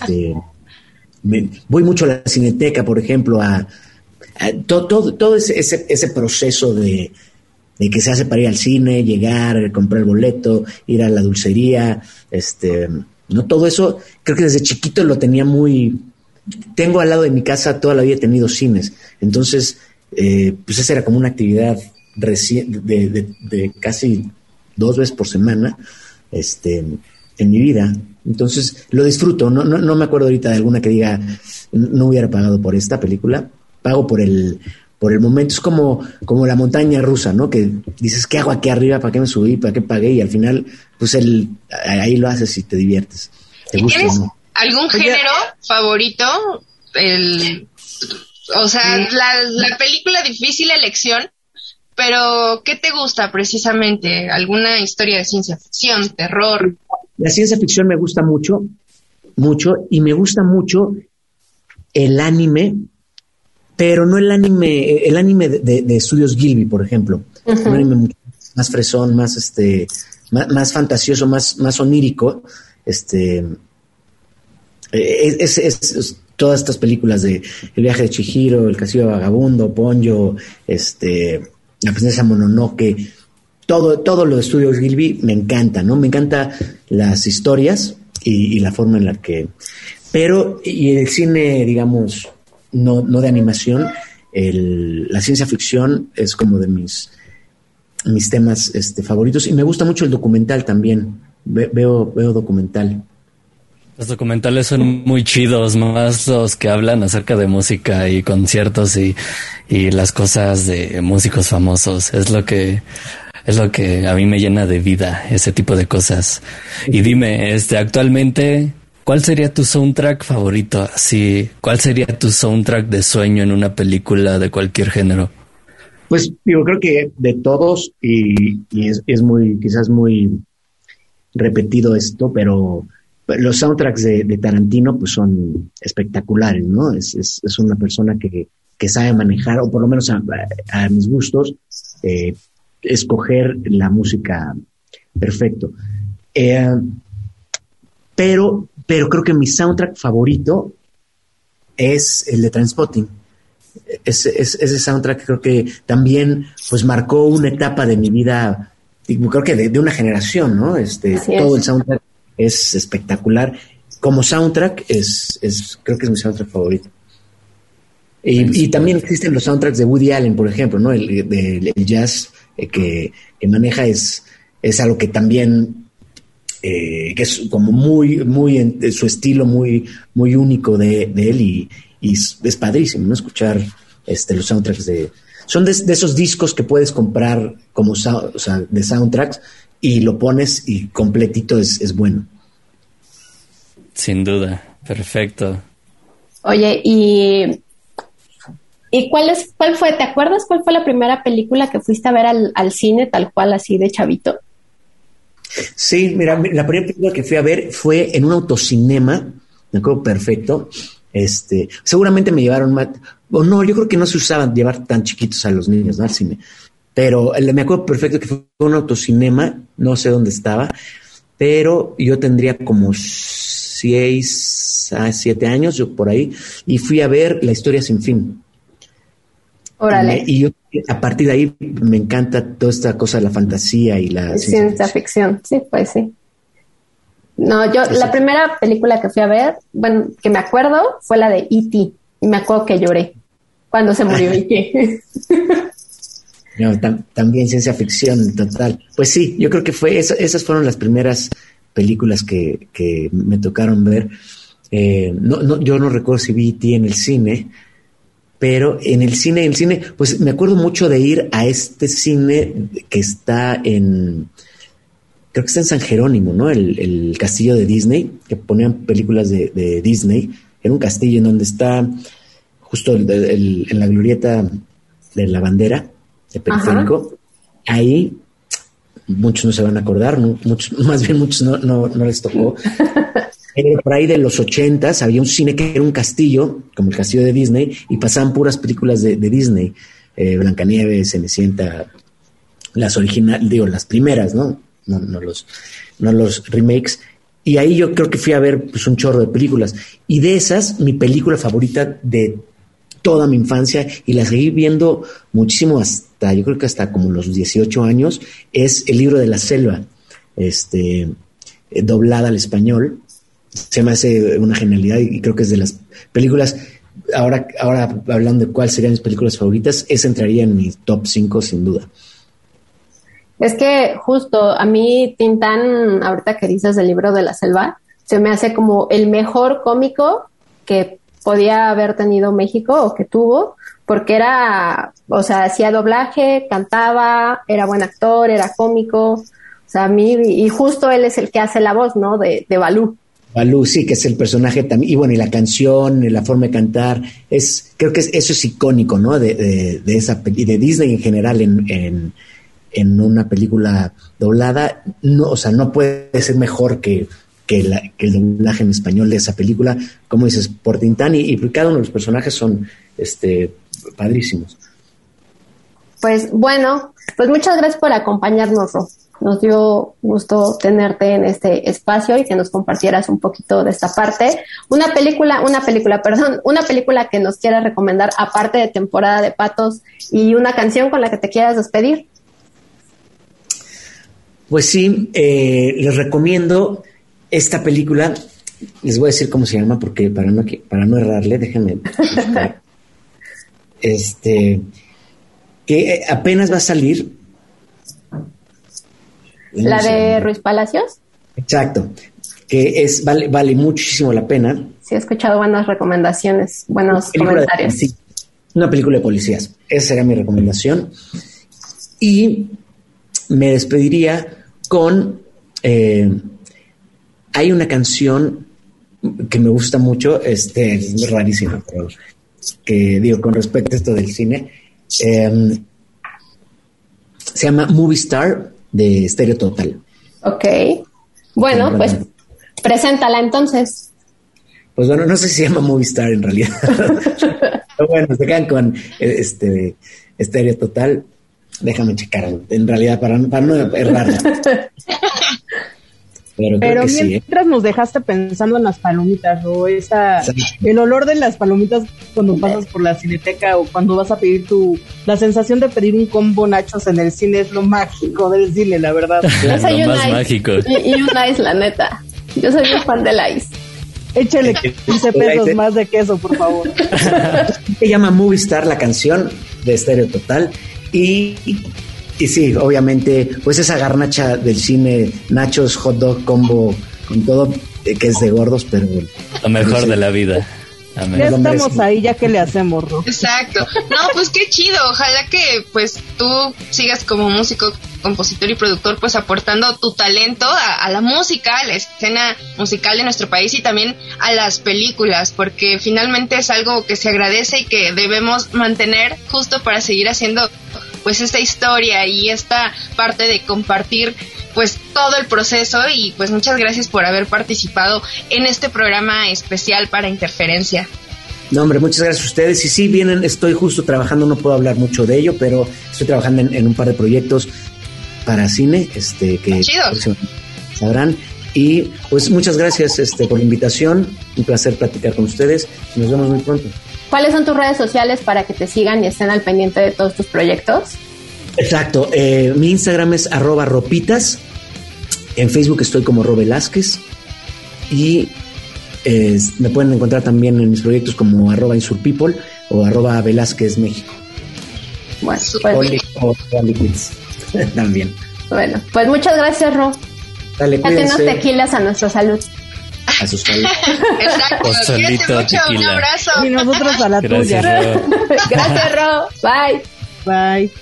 Voy mucho a la Cineteca, por ejemplo, a todo ese proceso de que se hace para ir al cine, llegar, comprar el boleto, ir a la dulcería, no, todo eso, creo que desde chiquito lo tenía tengo al lado de mi casa, toda la vida he tenido cines, entonces, pues esa era como una actividad de casi 2 veces por semana, en mi vida. Entonces lo disfruto, no me acuerdo ahorita de alguna que diga no hubiera pagado por esta película, pago por el momento. Es como la montaña rusa, ¿no? Que dices, ¿qué hago aquí arriba? ¿Para qué me subí? ¿Para qué pagué? Y al final, pues ahí lo haces y te diviertes. ¿Te gusta, ¿Tienes no? algún género favorito? O sea, la película, difícil elección, pero ¿qué te gusta precisamente? ¿Alguna historia de ciencia ficción, terror? La ciencia ficción me gusta mucho, y me gusta mucho el anime, pero no el anime de estudios Gilby, por ejemplo. Uh-huh. Un anime mucho más fresón, más fantasioso, más onírico. Todas estas películas de El viaje de Chihiro, El castillo vagabundo, Ponyo, La princesa Mononoke, todo lo de estudios Gilby me encanta, ¿no? Me encantan las historias y la forma en la que... Pero, y el cine, digamos, no de animación, la ciencia ficción es como de mis temas favoritos, y me gusta mucho el documental también. Veo documental. Los documentales son muy chidos, más los que hablan acerca de música y conciertos y las cosas de músicos famosos. Es lo que a mí me llena de vida, ese tipo de cosas. Y dime, actualmente, ¿cuál sería tu soundtrack favorito? Sí, ¿cuál sería tu soundtrack de sueño en una película de cualquier género? Pues yo creo que de todos, y es quizás muy repetido esto, pero los soundtracks de Tarantino pues son espectaculares, ¿no? Es una persona que sabe manejar, o por lo menos a mis gustos, escoger la música perfecto. pero creo que mi soundtrack favorito es el de Trainspotting. Ese soundtrack creo que también pues marcó una etapa de mi vida, creo que de una generación, ¿no? Todo el soundtrack es espectacular. Como soundtrack creo que es mi soundtrack favorito. Y también existen los soundtracks de Woody Allen, por ejemplo, ¿no? El jazz que maneja es algo que también que es como muy en su estilo muy único de él y es padrísimo, ¿no? Escuchar los soundtracks son de esos discos que puedes comprar como de soundtracks y lo pones y completito es bueno. Sin duda, perfecto. Oye, ¿y cuál fue, te acuerdas cuál fue la primera película que fuiste a ver al cine tal cual así de chavito? Sí, mira, la primera película que fui a ver fue en un autocinema, me acuerdo perfecto. Seguramente me llevaron más, o no, yo creo que no se usaban llevar tan chiquitos a los niños, ¿no? Al cine. Pero me acuerdo perfecto que fue un autocinema, no sé dónde estaba, pero yo tendría como 6 a 7 años, yo por ahí, y fui a ver La Historia Sin Fin. Órale. Y yo, a partir de ahí, me encanta toda esta cosa de la fantasía y la ciencia ficción. Sí, pues sí. No, yo, la primera película que fui a ver, bueno, que me acuerdo, fue la de E.T. Y me acuerdo que lloré cuando se murió E.T. No, también ciencia ficción total. Pues sí, yo creo que esas fueron las primeras películas que me tocaron ver. Yo no recuerdo si vi E.T. en el cine, pero en el cine, pues me acuerdo mucho de ir a este cine que está creo que está en San Jerónimo, ¿no? El castillo de Disney, que ponían películas de Disney. Era un castillo en donde está justo en la glorieta de la bandera de Periférico. Ahí, muchos no se van a acordar, muchos no les tocó. Por ahí de los 80s había un cine que era un castillo, como el castillo de Disney, y pasaban puras películas de Disney. Blancanieves, Cenicienta, las originales, las primeras, ¿no? No los remakes. Y ahí yo creo que fui a ver pues un chorro de películas. Y de esas, mi película favorita de toda mi infancia, y la seguí viendo muchísimo yo creo que hasta como los 18 años, es El Libro de la Selva, doblada al español. Se me hace una genialidad y creo que es de las películas, ahora hablando de cuáles serían mis películas favoritas, esa entraría en mi top 5 sin duda. Es que justo a mí Tintán, ahorita que dices del Libro de la Selva, se me hace como el mejor cómico que podía haber tenido México o que tuvo, porque hacía doblaje, cantaba, era buen actor, era cómico, o sea, a mí, y justo él es el que hace la voz, ¿no? De Balú. Balú, sí, que es el personaje también, y bueno, y la canción, la forma de cantar, creo que eso es icónico, ¿no? De esa y de Disney en general en una película doblada, no puede ser mejor que el doblaje en español de esa película, como dices, por Tintán, y cada uno de los personajes son padrísimos. Pues bueno, pues muchas gracias por acompañarnos, Ro. Nos dio gusto tenerte en este espacio y que nos compartieras un poquito de esta parte. Una película que nos quieras recomendar aparte de Temporada de Patos y una canción con la que te quieras despedir. Pues sí, les recomiendo esta película. Les voy a decir cómo se llama porque para no errarle, déjenme buscar. Que apenas va a salir. ¿La de Ruiz Palacios? Exacto, que vale muchísimo la pena. Sí, he escuchado buenas recomendaciones, buenos comentarios. Sí, una película de policías, esa sería mi recomendación. Y me despediría con hay una canción que me gusta mucho, es rarísima, pero que digo con respecto a esto del cine, se llama Movie Star de Stereo Total. Ok. Bueno, pues preséntala entonces. Pues bueno, no sé si se llama Movie Star en realidad. Pero bueno, se quedan con Stereo Total. Déjame checar, en realidad, para no errarla. Pero mientras nos dejaste pensando en las palomitas, o el olor de las palomitas cuando pasas por la cineteca o cuando vas a pedir la sensación de pedir un combo nachos en el cine es lo mágico del cine, la verdad. Lo más mágico. Y un ice, la neta. Yo soy muy fan del ice. Échale 15 pesos más de queso, por favor. Se llama Movie Star, la canción de Estéreo Total. Y sí, obviamente, pues esa garnacha del cine, nachos, hot dog, combo, con todo, que es de gordos, pero... Lo mejor de la vida. Amén. Ya estamos ahí, ya que le hacemos, ¿no? Exacto. No, pues qué chido. Ojalá que pues tú sigas como músico, compositor y productor, pues aportando tu talento a la música, a la escena musical de nuestro país y también a las películas, porque finalmente es algo que se agradece y que debemos mantener justo para seguir haciendo pues esta historia y esta parte de compartir pues todo el proceso. Y pues muchas gracias por haber participado en este programa especial para Interferencia. No, hombre, muchas gracias a ustedes. Y sí, estoy justo trabajando, no puedo hablar mucho de ello, pero estoy trabajando en un par de proyectos para cine, que sabrán. Y pues muchas gracias por la invitación, un placer platicar con ustedes. Nos vemos muy pronto. ¿Cuáles son tus redes sociales para que te sigan y estén al pendiente de todos tus proyectos? Exacto, mi Instagram es @ropitas, en Facebook estoy como Ro Velázquez y me pueden encontrar también en mis proyectos como @insurpeople o @Velázquez México. Bueno, pues, o Liquids también. Bueno, pues muchas gracias, Ro. Dale, cuídense. Unos tequilas a nuestra salud. A su salud. Exacto. Solito mucho, un abrazo. Y nosotros a la Gracias, tuya. Ro. Gracias, Ro. Bye. Bye.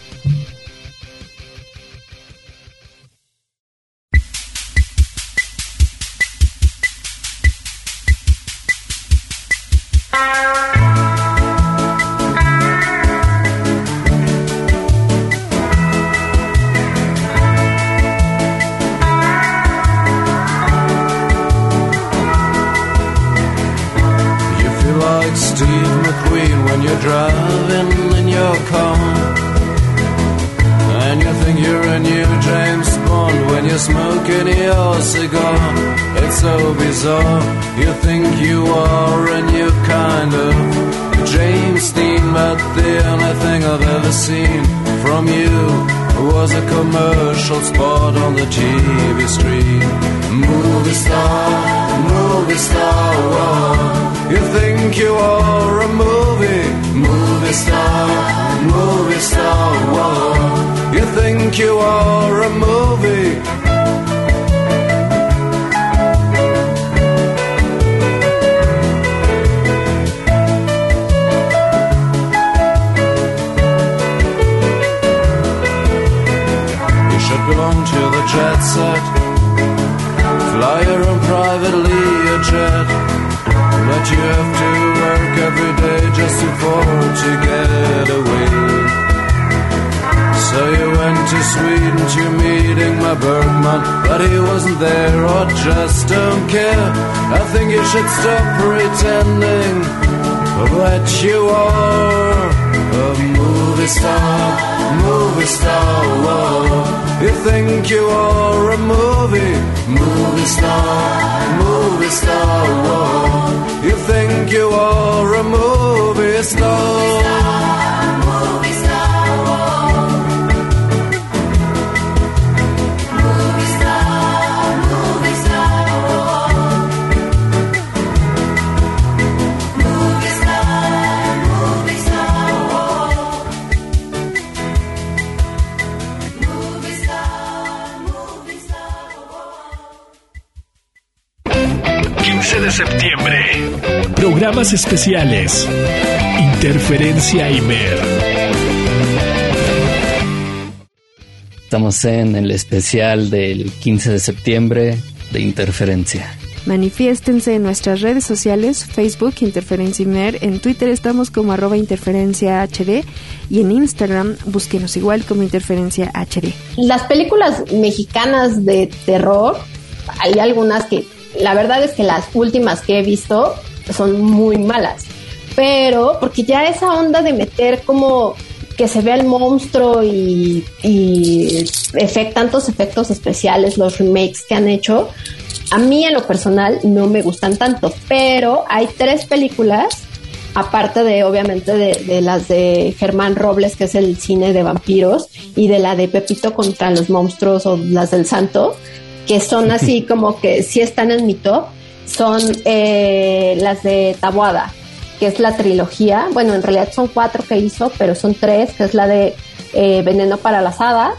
Steve McQueen when you're driving in your car, and you think you're a new James Bond when you're smoking your cigar. It's so bizarre, you think you are a new kind of James Dean, but the only thing I've ever seen from you was a commercial spot on the TV screen. Movie star, whoa. You think you are a movie star, whoa. You think you are a movie. You should belong to the jet set, fly your own privately a jet. But you have to work every day just to afford to get away. So you went to Sweden to meeting my Bergman, but he wasn't there or just don't care. I think you should stop pretending that you are a movie star, whoa. You think you are a movie star, whoa. You think you are a movie star. De septiembre. Programas especiales. Interferencia Imer. Estamos en el especial del 15 de septiembre de Interferencia. Manifiéstense en nuestras redes sociales, Facebook Interferencia Imer, en Twitter estamos como @InterferenciaHD y en Instagram búsquenos igual como Interferencia HD. Las películas mexicanas de terror, hay algunas que la verdad es que las últimas que he visto son muy malas, pero porque ya esa onda de meter como que se vea el monstruo y tantos efectos especiales, los remakes que han hecho, A mí en lo personal no me gustan tanto, pero hay 3 películas, aparte de obviamente de las de Germán Robles, que es el cine de vampiros, y de la de Pepito contra los monstruos o las del Santo, que son así como que sí están en mi top, son las de Taboada, que es la trilogía. Bueno, en realidad son 4 que hizo, pero son 3, que es la de Veneno para las Hadas,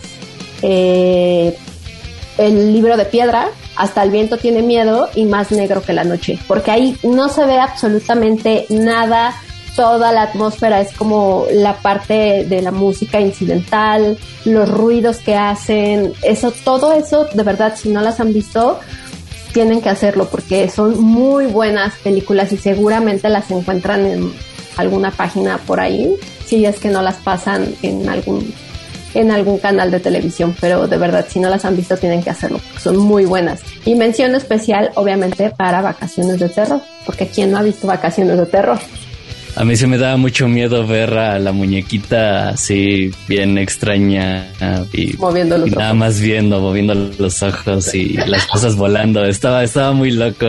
El Libro de Piedra, Hasta el Viento Tiene Miedo y Más Negro que la Noche, porque ahí no se ve absolutamente nada, toda la atmósfera es como la parte de la música incidental, los ruidos que hacen, todo eso, de verdad, si no las han visto, tienen que hacerlo porque son muy buenas películas y seguramente las encuentran en alguna página por ahí, si es que no las pasan en algún canal de televisión, pero de verdad, si no las han visto, tienen que hacerlo, porque son muy buenas. Y mención especial, obviamente, para Vacaciones de Terror, porque ¿quién no ha visto Vacaciones de Terror? A mí se me daba mucho miedo ver a la muñequita así, bien extraña, y moviendo los nada ojos. Más moviendo los ojos y las cosas volando. Estaba muy loco.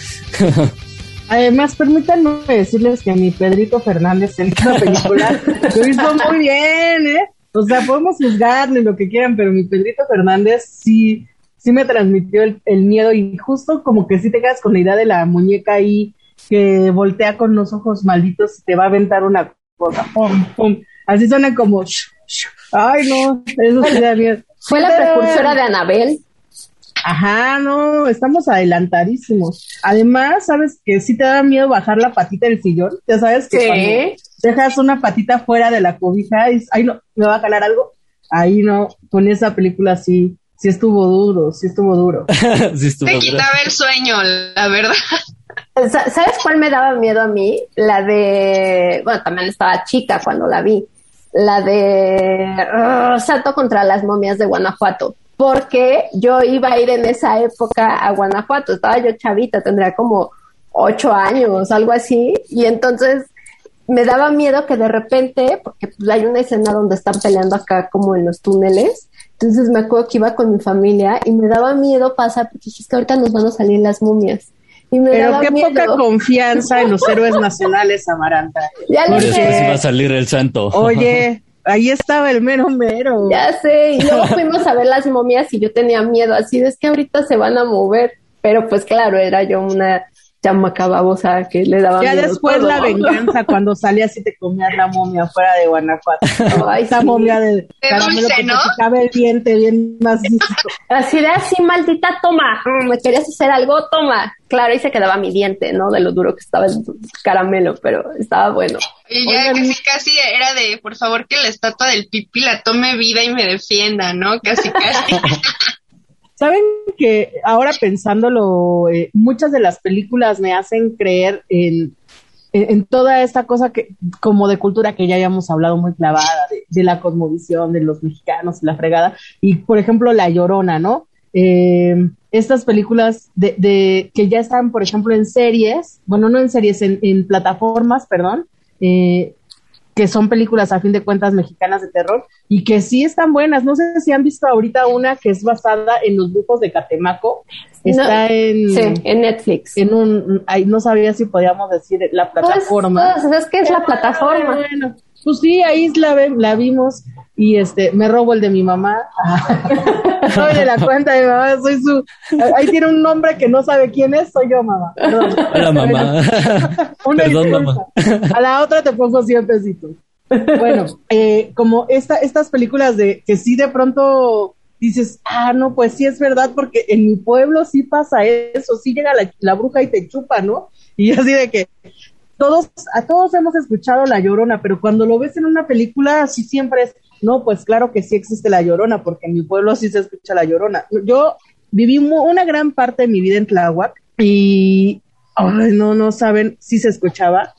Además, permítanme decirles que mi Pedrito Fernández en esta película lo hizo muy bien, ¿eh? O sea, podemos juzgarle lo que quieran, pero mi Pedrito Fernández sí me transmitió el miedo y justo como que sí te quedas con la idea de la muñeca ahí que voltea con los ojos malditos y te va a aventar una cosa, pum, pum. Así suena como, ay no, eso sí da miedo. Fue la precursora de Annabelle. Ajá, no, estamos adelantadísimos. Además, sabes que sí te da miedo bajar la patita del sillón. Ya sabes que cuando dejas una patita fuera de la cobija y ay no, me va a jalar algo. Ahí no, con esa película sí estuvo duro. Sí estuvo Te quitaba el sueño, la verdad. ¿Sabes cuál me daba miedo a mí? La de, bueno, también estaba chica cuando la vi. La de Salto contra las momias de Guanajuato. Porque yo iba a ir en esa época a Guanajuato, estaba yo chavita, tendría como 8 años, algo así, y entonces me daba miedo que de repente, porque pues hay una escena donde están peleando acá como en los túneles, entonces me acuerdo que iba con mi familia y me daba miedo pasar, porque dije, es que ahorita nos van a salir las momias. Y me Pero daba qué miedo. poca confianza en los héroes nacionales, Amaranta. Ya lo Por eso sé. va a salir el santo. Oye, ahí estaba el mero mero. Ya sé, y luego fuimos a ver las momias y yo tenía miedo, así de es que ahorita se van a mover, pero pues claro, era yo una chamaca babosa que le daba Ya miedo después todo. la venganza, cuando salías y te comías la momia fuera de Guanajuato. Ay, Esa sí. momia de caramelo dulce, que ¿no? te picaba el diente bien macizo. Así de así, maldita, toma, me querías hacer algo, toma. Claro, y se quedaba mi diente, ¿no? De lo duro que estaba el caramelo, pero estaba bueno. Y ya Oigan, casi era de, por favor, que la estatua del Pipi la tome vida y me defienda, ¿no? Casi. Saben que ahora pensándolo, muchas de las películas me hacen creer en toda esta cosa que como de cultura que ya habíamos hablado muy clavada, de la cosmovisión de los mexicanos y la fregada, y por ejemplo La Llorona, ¿no? Estas películas de que ya están, por ejemplo, en series, bueno, no en series, en plataformas, perdón, que son películas a fin de cuentas mexicanas de terror y que sí están buenas. No sé si han visto ahorita una que es basada en los brujos de Catemaco. Está en Netflix. No sabía si podíamos decir la plataforma. Pues es que es la plataforma. Bueno, pues sí, ahí la vimos y me robo el de mi mamá. Soy de la cuenta de mi mamá, soy ahí tiene un nombre que no sabe quién es, soy yo, mamá. Perdón. Hola, mamá. Perdón, mamá. A la otra te pongo 100 pesitos. Bueno, como estas películas que sí de pronto dices, no, pues sí es verdad, porque en mi pueblo sí pasa eso, sí llega la bruja y te chupa, ¿no? Y así de que a todos hemos escuchado La Llorona, pero cuando lo ves en una película, sí siempre es, no, pues claro que sí existe La Llorona, porque en mi pueblo sí se escucha La Llorona. Yo viví una gran parte de mi vida en Tláhuac y, no saben, sí se escuchaba,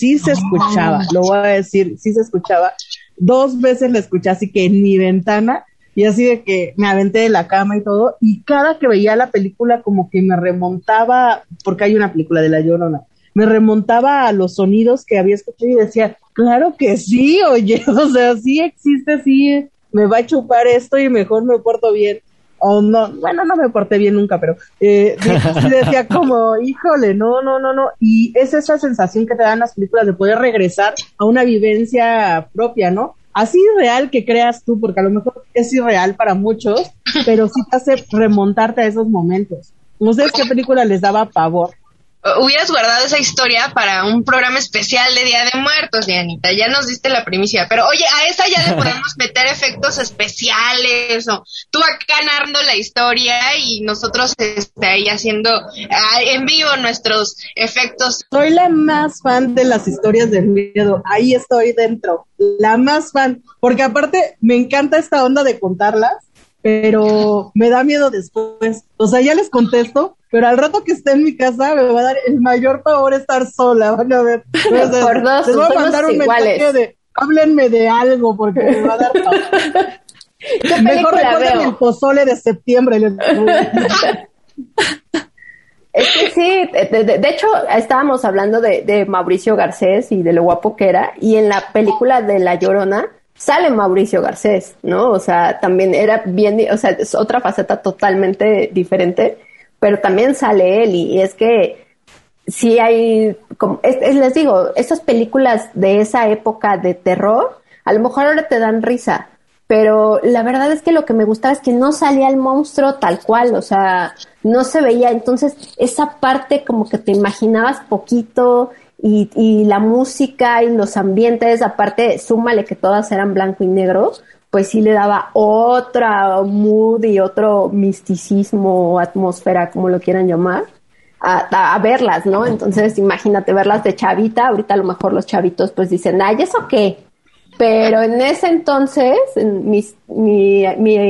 lo voy a decir, sí se escuchaba. 2 veces la escuché, así que en mi ventana, y así de que me aventé de la cama y todo, y cada que veía la película como que me remontaba, porque hay una película de La Llorona, me remontaba a los sonidos que había escuchado y decía, claro que sí, oye, o sea, sí existe, sí, me va a chupar esto y mejor me porto bien. o no, bueno, no me porté bien nunca, pero sí decía como, híjole, no, y es esa sensación que te dan las películas de poder regresar a una vivencia propia, ¿no? Así irreal que creas tú, porque a lo mejor es irreal para muchos, pero sí te hace remontarte a esos momentos. No sé qué película les daba pavor. Hubieras guardado esa historia para un programa especial de Día de Muertos, Dianita. Ya nos diste la primicia. Pero oye, a esa ya le podemos meter efectos especiales, o tú acá narrando la historia y nosotros ahí haciendo en vivo nuestros efectos. Soy la más fan de las historias del miedo. Ahí estoy dentro. La más fan. Porque aparte me encanta esta onda de contarlas, pero me da miedo después. O sea, ya les contesto, pero al rato que esté en mi casa me va a dar el mayor pavor estar sola. Van a ver. Por dos, les voy a mandar un mensaje de háblenme de algo porque me va a dar pavor. Mejor recuerden el pozole de septiembre. Es que sí, de hecho estábamos hablando de Mauricio Garcés y de lo guapo que era, y en la película de La Llorona sale Mauricio Garcés, ¿no? O sea, también era bien, o sea, es otra faceta totalmente diferente, pero también sale él, y es que sí hay, como, les digo, esas películas de esa época de terror, a lo mejor ahora te dan risa, pero la verdad es que lo que me gustaba es que no salía el monstruo tal cual, o sea, no se veía, entonces esa parte como que te imaginabas poquito, y la música y los ambientes, aparte, súmale que todas eran blanco y negro, pues sí le daba otra mood y otro misticismo o atmósfera, como lo quieran llamar, a verlas, ¿no? Entonces, imagínate verlas de chavita, ahorita a lo mejor los chavitos pues dicen, ay, ¿eso qué? Pero en ese entonces, mi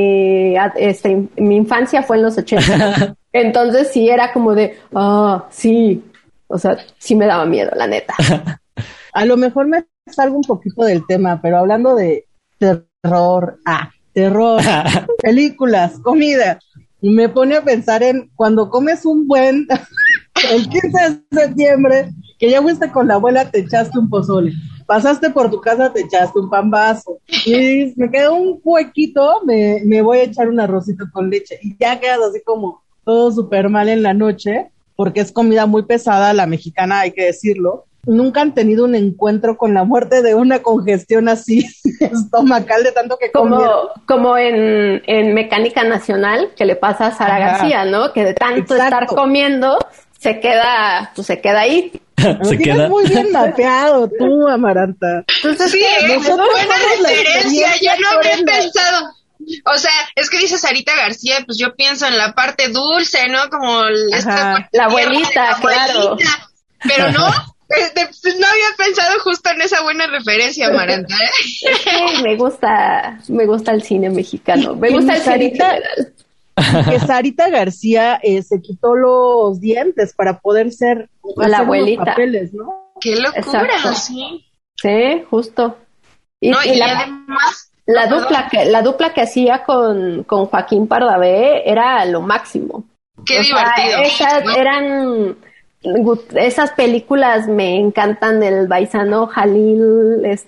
infancia fue en los 80, entonces sí era como de, sí. O sea, sí me daba miedo, la neta. A lo mejor me salgo un poquito del tema, pero hablando de terror, películas, comida, me pone a pensar en cuando comes un buen, el 15 de septiembre, que ya fuiste con la abuela, te echaste un pozole, pasaste por tu casa, te echaste un pambazo, y me quedó un huequito, me voy a echar un arrocito con leche, y ya quedas así como todo súper mal en la noche, porque es comida muy pesada, la mexicana, hay que decirlo. Nunca han tenido un encuentro con la muerte de una congestión así estomacal de tanto que comieron. Como en Mecánica Nacional, que le pasa a Sara García, ¿no? Que de tanto estar comiendo, se queda ahí. Se queda muy bien mapeado tú, Amaranta. Entonces, sí, es buena referencia, yo no había pensado. O sea, es que dice Sarita García, pues yo pienso en la parte dulce, ¿no? Como la abuelita, claro. Pero no, no había pensado justo en esa buena referencia, Amaranta, ¿eh? Sí, me gusta el cine mexicano, me gusta el cine en general. Que Sarita García se quitó los dientes para poder ser la abuelita. Papeles, ¿no? ¡Qué locura! Exacto. Sí, justo. Y además... La dupla que hacía con Joaquín Pardavé era lo máximo. Qué divertido. Esas películas me encantan, el Baisano Jalil, es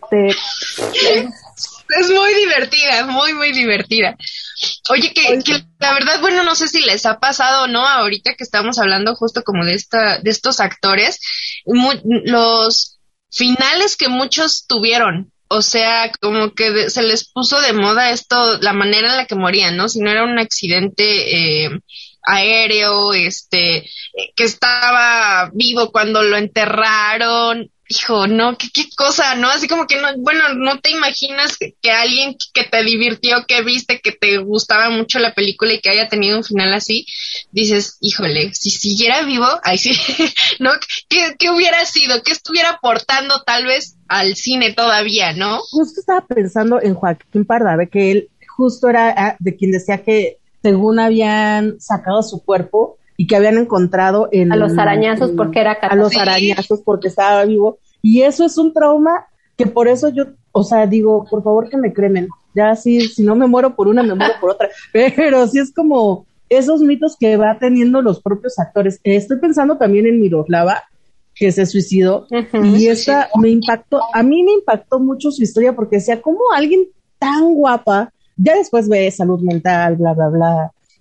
muy divertida, muy, muy divertida. Oye, que la verdad, bueno, no sé si les ha pasado o no, ahorita que estamos hablando justo como de estos actores, los finales que muchos tuvieron. O sea, como que se les puso de moda la manera en la que morían, ¿no? Si no era un accidente aéreo, que estaba vivo cuando lo enterraron. Hijo, no, qué cosa, ¿no? Así como que no te imaginas que alguien que te divirtió, que viste, que te gustaba mucho la película y que haya tenido un final así, dices, híjole, si siguiera vivo, ay sí, ¿no? ¿Qué hubiera sido? ¿Qué estuviera aportando tal vez al cine todavía, no? Justo estaba pensando en Joaquín Pardavé, que él justo era de quien decía que según habían sacado su cuerpo y que habían encontrado a los arañazos porque era a los arañazos porque estaba vivo, y eso es un trauma que por eso yo, o sea, digo, por favor que me cremen, ya si no me muero por una, me muero por otra, pero sí es como esos mitos que va teniendo los propios actores. Estoy pensando también en Miroslava, que se suicidó, y esta a mí me impactó mucho su historia, porque decía, ¿cómo alguien tan guapa, ya después ve salud mental, bla, bla, bla,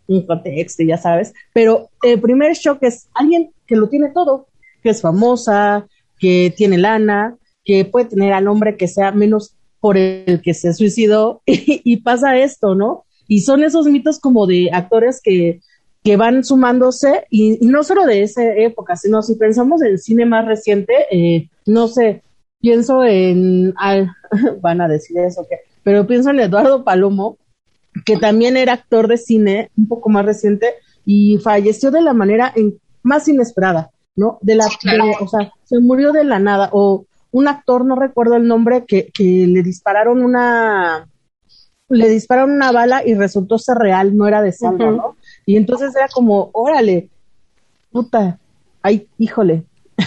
un contexto, ya sabes, pero el primer shock es alguien que lo tiene todo, que es famosa, que tiene lana, que puede tener al hombre que sea menos por el que se suicidó y pasa esto, ¿no? Y son esos mitos como de actores que van sumándose y no solo de esa época, sino si pensamos en el cine más reciente, no sé, pienso en, van a decir eso, pero pienso en Eduardo Palomo, que también era actor de cine un poco más reciente y falleció de la manera más inesperada, ¿no? O sea, se murió de la nada, o un actor, no recuerdo el nombre, que le dispararon una bala y resultó ser real, no era de salva, ¿no? Y entonces era como, órale, puta, ay, híjole.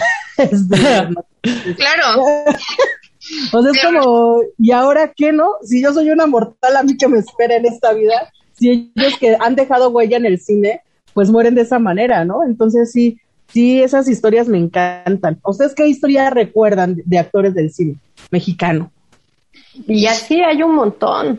Claro. O sea, es como, ¿y ahora qué, no? Si yo soy una mortal, ¿a mí qué me espera en esta vida? Si ellos que han dejado huella en el cine, pues mueren de esa manera, ¿no? Entonces sí, esas historias me encantan. ¿Ustedes qué historia recuerdan de actores del cine mexicano? Y así hay un montón.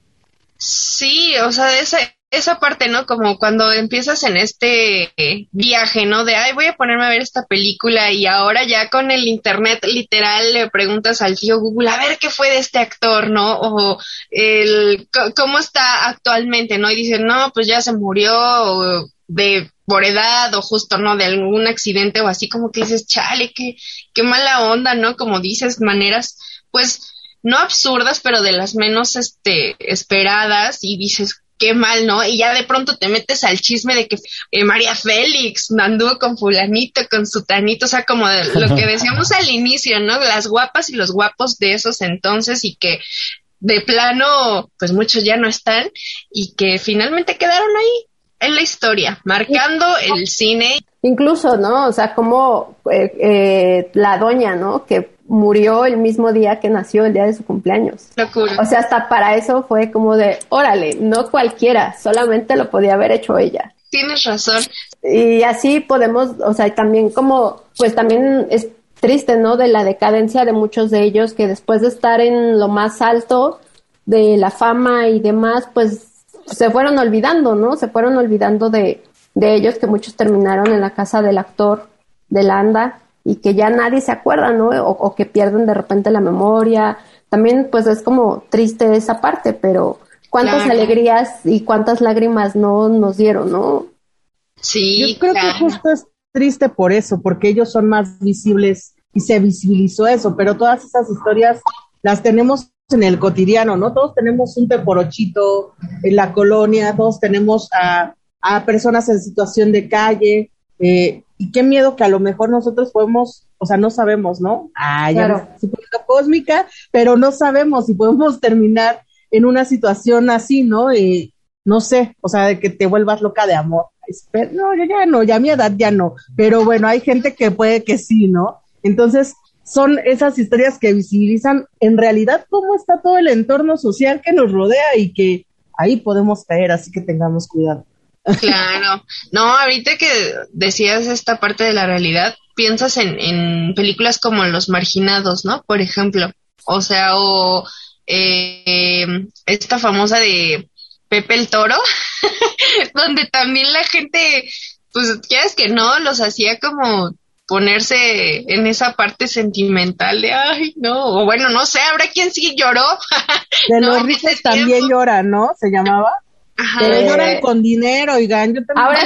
Sí, o sea, esa parte, ¿no? Como cuando empiezas en este viaje, ¿no? De, ay, voy a ponerme a ver esta película y ahora ya con el internet literal le preguntas al tío Google, a ver qué fue de este actor, ¿no? O cómo está actualmente, ¿no? Y dicen, no, pues ya se murió por edad o justo, ¿no? De algún accidente o así, como que dices, chale, qué mala onda, ¿no? Como dices, maneras, pues, no absurdas, pero de las menos esperadas, y dices, qué mal, ¿no? Y ya de pronto te metes al chisme de que María Félix anduvo con fulanito, con sutanito, o sea, como lo que decíamos al inicio, ¿no? Las guapas y los guapos de esos entonces, y que de plano, pues muchos ya no están, y que finalmente quedaron ahí en la historia, marcando el cine. Incluso, ¿no? O sea, como la doña, ¿no? Que murió el mismo día que nació, el día de su cumpleaños. Locura. O sea, hasta para eso fue como de, órale, no cualquiera, solamente lo podía haber hecho ella. Tienes razón. Y así podemos, o sea, también como, pues también es triste, ¿no? De la decadencia de muchos de ellos que después de estar en lo más alto de la fama y demás, pues se fueron olvidando, ¿no? Se fueron olvidando de ellos, que muchos terminaron en la casa del actor de Landa y que ya nadie se acuerda, ¿no? O que pierden de repente la memoria. También, pues, es como triste esa parte, pero cuántas alegrías y cuántas lágrimas no nos dieron, ¿no? Sí, yo creo que justo es triste por eso, porque ellos son más visibles y se visibilizó eso, pero todas esas historias las tenemos en el cotidiano, ¿no? Todos tenemos un teporochito en la colonia, todos tenemos a personas en situación de calle, y qué miedo que a lo mejor nosotros podemos, o sea, no sabemos, ¿no? Claro. Ya me estoy poniendo cósmica, pero no sabemos si podemos terminar en una situación así, ¿no? No sé, o sea, de que te vuelvas loca de amor. No, yo ya no, ya a mi edad ya no, pero bueno, hay gente que puede que sí, ¿no? Entonces, son esas historias que visibilizan en realidad cómo está todo el entorno social que nos rodea y que ahí podemos caer, así que tengamos cuidado. Claro. No, ahorita que decías esta parte de la realidad, piensas en películas como Los Marginados, ¿no? Por ejemplo. O sea, esta famosa de Pepe el Toro, donde también la gente, pues, quieres que no, los hacía como ponerse en esa parte sentimental de, ay, no, o bueno, no sé, habrá quien sí lloró. De los ricos también lloran, ¿no? ¿Se llamaba? Ajá. Pero lloran con dinero, oigan. Yo ahora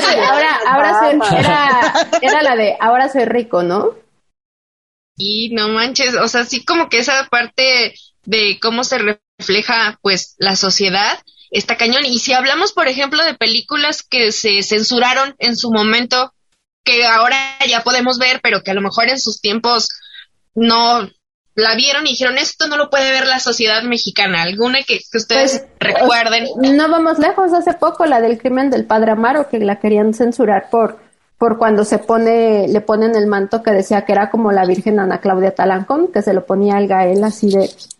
era la de ahora soy rico, ¿no? Y no manches, o sea, sí, como que esa parte de cómo se refleja, pues, la sociedad está cañón. Y si hablamos, por ejemplo, de películas que se censuraron en su momento, que ahora ya podemos ver, pero que a lo mejor en sus tiempos no la vieron y dijeron, esto no lo puede ver la sociedad mexicana, alguna que ustedes recuerden. No vamos lejos, hace poco la del crimen del padre Amaro, que la querían censurar por cuando le ponen el manto que decía que era como la Virgen Ana Claudia Talancón, que se lo ponía al Gael así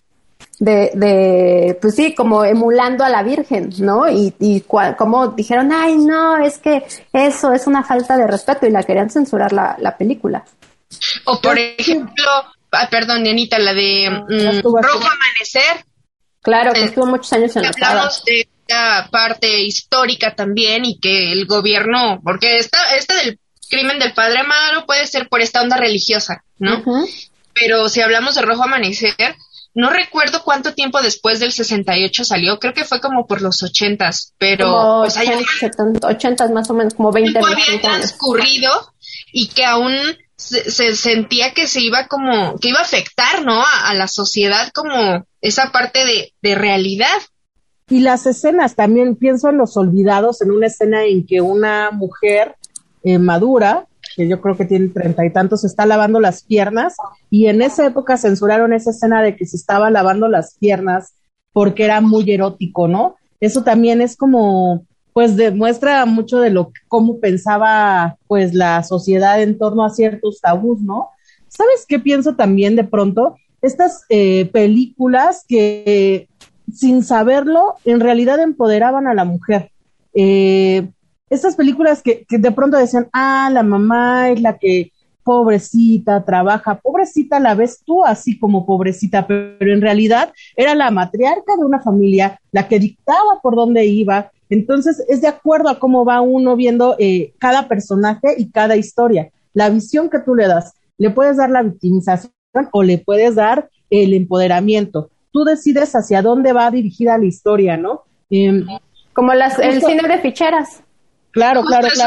de pues sí, como emulando a la Virgen, ¿no? Y como dijeron, ay, no, es que eso es una falta de respeto, y la querían censurar la película. O por ejemplo, perdón, Dianita, la de Rojo Amanecer, Claro, que estuvo muchos años en la sala. Hablamos de la parte histórica también y que el gobierno, porque esta del crimen del padre Amaro puede ser por esta onda religiosa, ¿no? Pero si hablamos de Rojo Amanecer, no recuerdo cuánto tiempo después del 68 salió, creo que fue como por los 80s, pero como o sea, 80s más o menos, como 20 años. Había transcurrido y que aún se sentía que se iba como, que iba a afectar, ¿no? A la sociedad como esa parte de realidad. Y las escenas, también pienso en Los Olvidados, en una escena en que una mujer madura, que yo creo que tiene 30 y tantos, se está lavando las piernas, y en esa época censuraron esa escena de que se estaba lavando las piernas porque era muy erótico, ¿no? Eso también es como, pues demuestra mucho de cómo pensaba pues la sociedad en torno a ciertos tabús, ¿no? ¿Sabes qué pienso también de pronto? Estas películas que sin saberlo en realidad empoderaban a la mujer. Estas películas que de pronto decían, la mamá es la que pobrecita, trabaja, pobrecita la ves tú así como pobrecita, pero en realidad era la matriarca de una familia, la que dictaba por dónde iba. Entonces es de acuerdo a cómo va uno viendo cada personaje y cada historia, la visión que tú le das. Le puedes dar la victimización o le puedes dar el empoderamiento. Tú decides hacia dónde va dirigida la historia, ¿no? Como el cine de ficheras. Claro.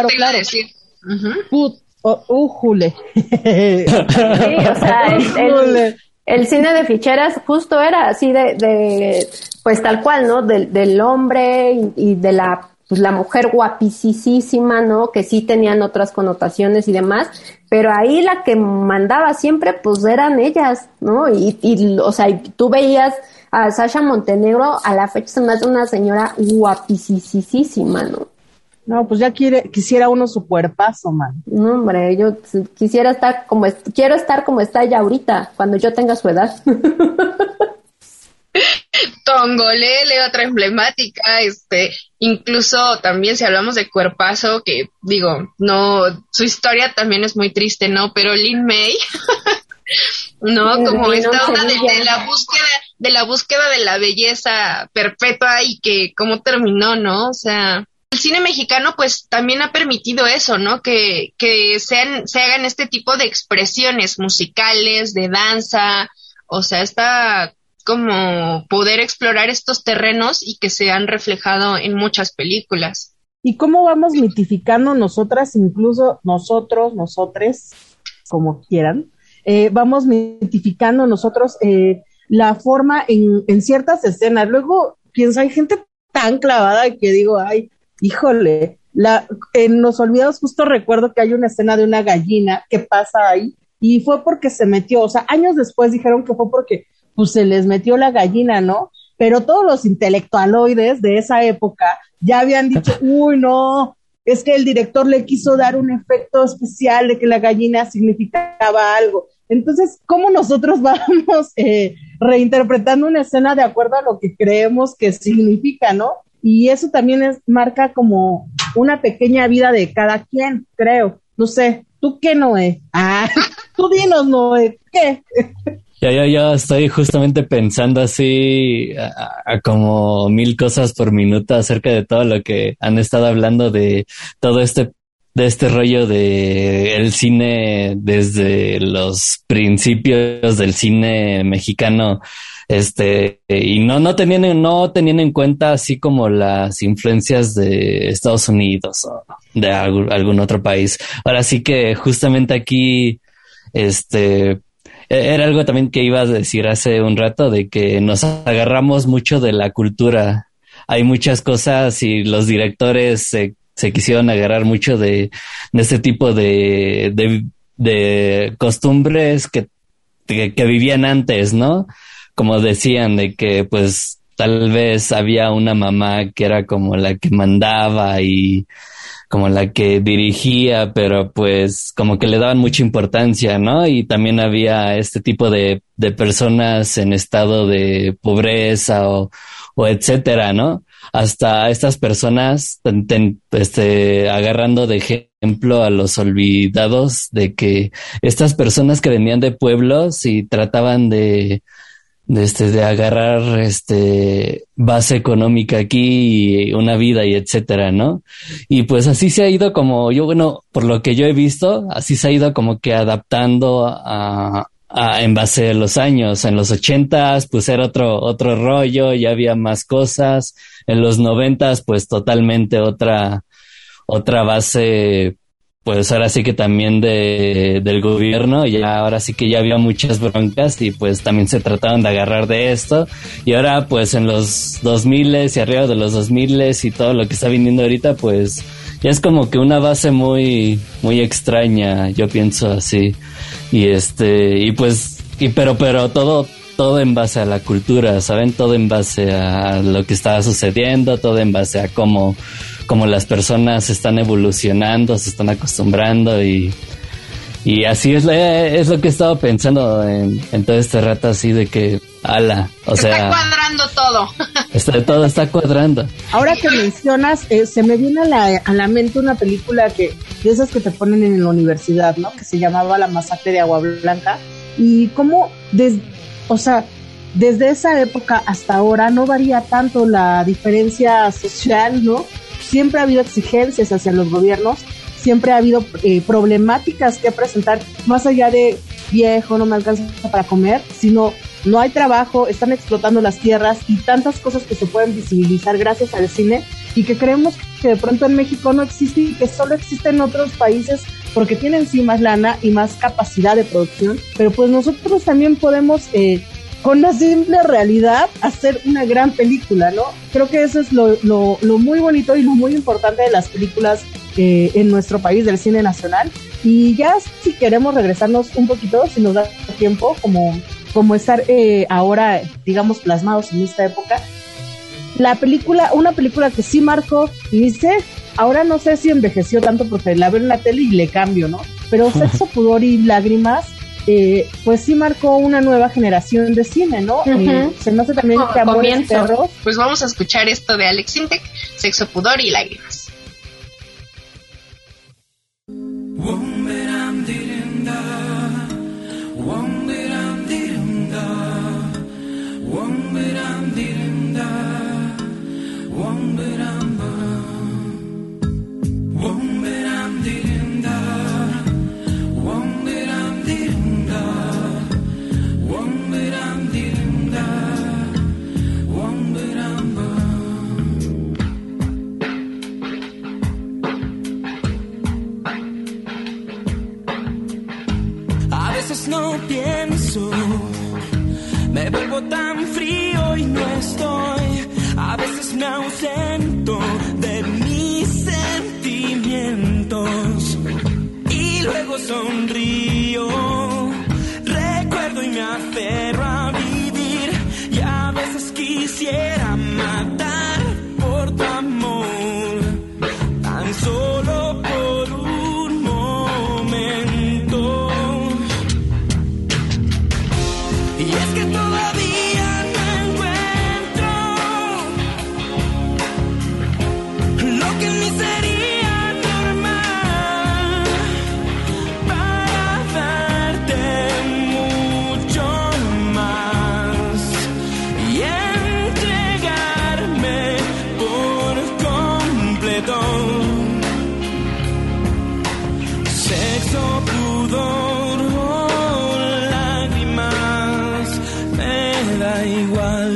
Jule. Sí, o sea, el cine de ficheras justo era así de pues tal cual, ¿no? Del hombre y de la mujer guapicísima, ¿no? Que sí tenían otras connotaciones y demás, pero ahí la que mandaba siempre, pues eran ellas, ¿no? Y o sea, y tú veías a Sasha Montenegro, a la fecha se me hace una señora guapicísima, ¿no? No, pues ya quisiera uno su cuerpazo, man. No, hombre, yo quiero estar como está ella ahorita, cuando yo tenga su edad. Tongolele, otra emblemática, incluso también si hablamos de cuerpazo, que digo, no, su historia también es muy triste, ¿no? Pero Lin May, ¿no? Como esta onda de la búsqueda de la belleza perpetua y que cómo terminó, ¿no? O sea, el cine mexicano pues también ha permitido eso, ¿no? Que se hagan este tipo de expresiones musicales, de danza, o sea, está como poder explorar estos terrenos y que se han reflejado en muchas películas. ¿Y cómo vamos mitificando nosotras, incluso nosotres, como quieran, vamos mitificando nosotros la forma en ciertas escenas? Luego, pienso, hay gente tan clavada que digo, ay, híjole, en Los Olvidados justo recuerdo que hay una escena de una gallina que pasa ahí y fue porque se metió, o sea, años después dijeron que fue porque pues se les metió la gallina, ¿no? Pero todos los intelectualoides de esa época ya habían dicho, uy, no, es que el director le quiso dar un efecto especial de que la gallina significaba algo. Entonces, ¿cómo nosotros vamos reinterpretando una escena de acuerdo a lo que creemos que significa, ¿no? Y eso también marca como una pequeña vida de cada quien, creo. No sé, ¿tú qué, Noé? Tú dinos, Noé, ¿qué? Yo estoy justamente pensando así a como 1000 cosas por minuto acerca de todo lo que han estado hablando de todo de este rollo de el cine desde los principios del cine mexicano, y no teniendo en cuenta así como las influencias de Estados Unidos o de algún otro país. Ahora sí que justamente aquí, era algo también que iba a decir hace un rato, de que nos agarramos mucho de la cultura. Hay muchas cosas y los directores se quisieron agarrar mucho de este tipo de costumbres que vivían antes, ¿no? Como decían, de que pues tal vez había una mamá que era como la que mandaba y como la que dirigía, pero pues como que le daban mucha importancia, ¿no? Y también había este tipo de personas en estado de pobreza o etcétera, ¿no? Hasta estas personas agarrando de ejemplo a Los Olvidados, de que estas personas que venían de pueblos y trataban de de agarrar base económica aquí y una vida y etcétera, ¿no? Y pues así se ha ido por lo que yo he visto, así se ha ido como que adaptando en base a los años. En los 80s pues era otro rollo, ya había más cosas. En los 90s pues totalmente otra base, pues ahora sí que también del gobierno, y ahora sí que ya había muchas broncas y pues también se trataban de agarrar de esto, y ahora pues en los 2000s y arriba de los 2000s y todo lo que está viniendo ahorita, pues ya es como que una base muy, muy extraña, yo pienso así, pero todo en base a la cultura, ¿saben? Todo en base a lo que estaba sucediendo, todo en base a cómo las personas están evolucionando, se están acostumbrando y así es lo que he estado pensando en todo este rato, así de que, está cuadrando todo. Todo está cuadrando. Ahora que mencionas, se me viene a la mente una película de esas que te ponen en la universidad, ¿no? Que se llamaba La Masacre de Agua Blanca, y cómo desde esa época hasta ahora no varía tanto la diferencia social, ¿no? Siempre ha habido exigencias hacia los gobiernos, siempre ha habido problemáticas que presentar, más allá de viejo, no me alcanza para comer, sino no hay trabajo, están explotando las tierras y tantas cosas que se pueden visibilizar gracias al cine, y que creemos que de pronto en México no existe y que solo existe en otros países porque tienen sí más lana y más capacidad de producción, pero pues nosotros también podemos con la simple realidad hacer una gran película, ¿no? Creo que eso es lo muy bonito y lo muy importante de las películas en nuestro país, del cine nacional. Y ya si queremos regresarnos un poquito, si nos da tiempo, como estar ahora, digamos, plasmados en esta época, una película que sí marcó, y dice, ahora no sé si envejeció tanto porque la veo en la tele y le cambio, ¿no? Pero Sexo, Pudor y Lágrimas, pues sí marcó una nueva generación de cine, ¿no? Se me hace también que Amores Perros. Pues vamos a escuchar esto de Alex Sintek, Sexo, Pudor y Lágrimas. No pienso, me vuelvo tan frío y no estoy. A veces me ausento de mis sentimientos y luego sonrío. Recuerdo y me aferro a vivir, y a veces quisiera matar por tu amor, tan solo por un momento. Y es que todavía no encuentro lo que en mí sería normal para darte mucho más y entregarme por completo. Sexo, pudor o lágrimas, me da igual.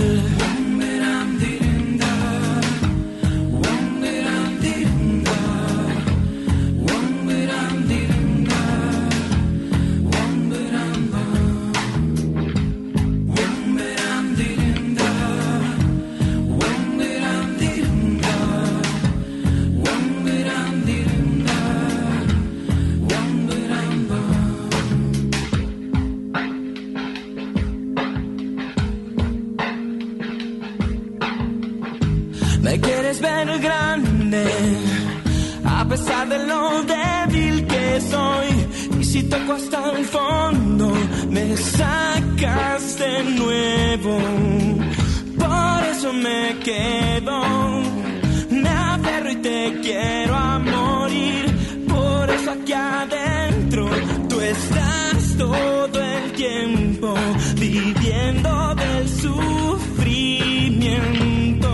Me quieres ver grande, a pesar de lo débil que soy. Y si toco hasta el fondo, me sacas de nuevo. Por eso me quedo, me aferro y te quiero a morir. Por eso aquí adentro tú estás todo el tiempo viviendo del sufrimiento.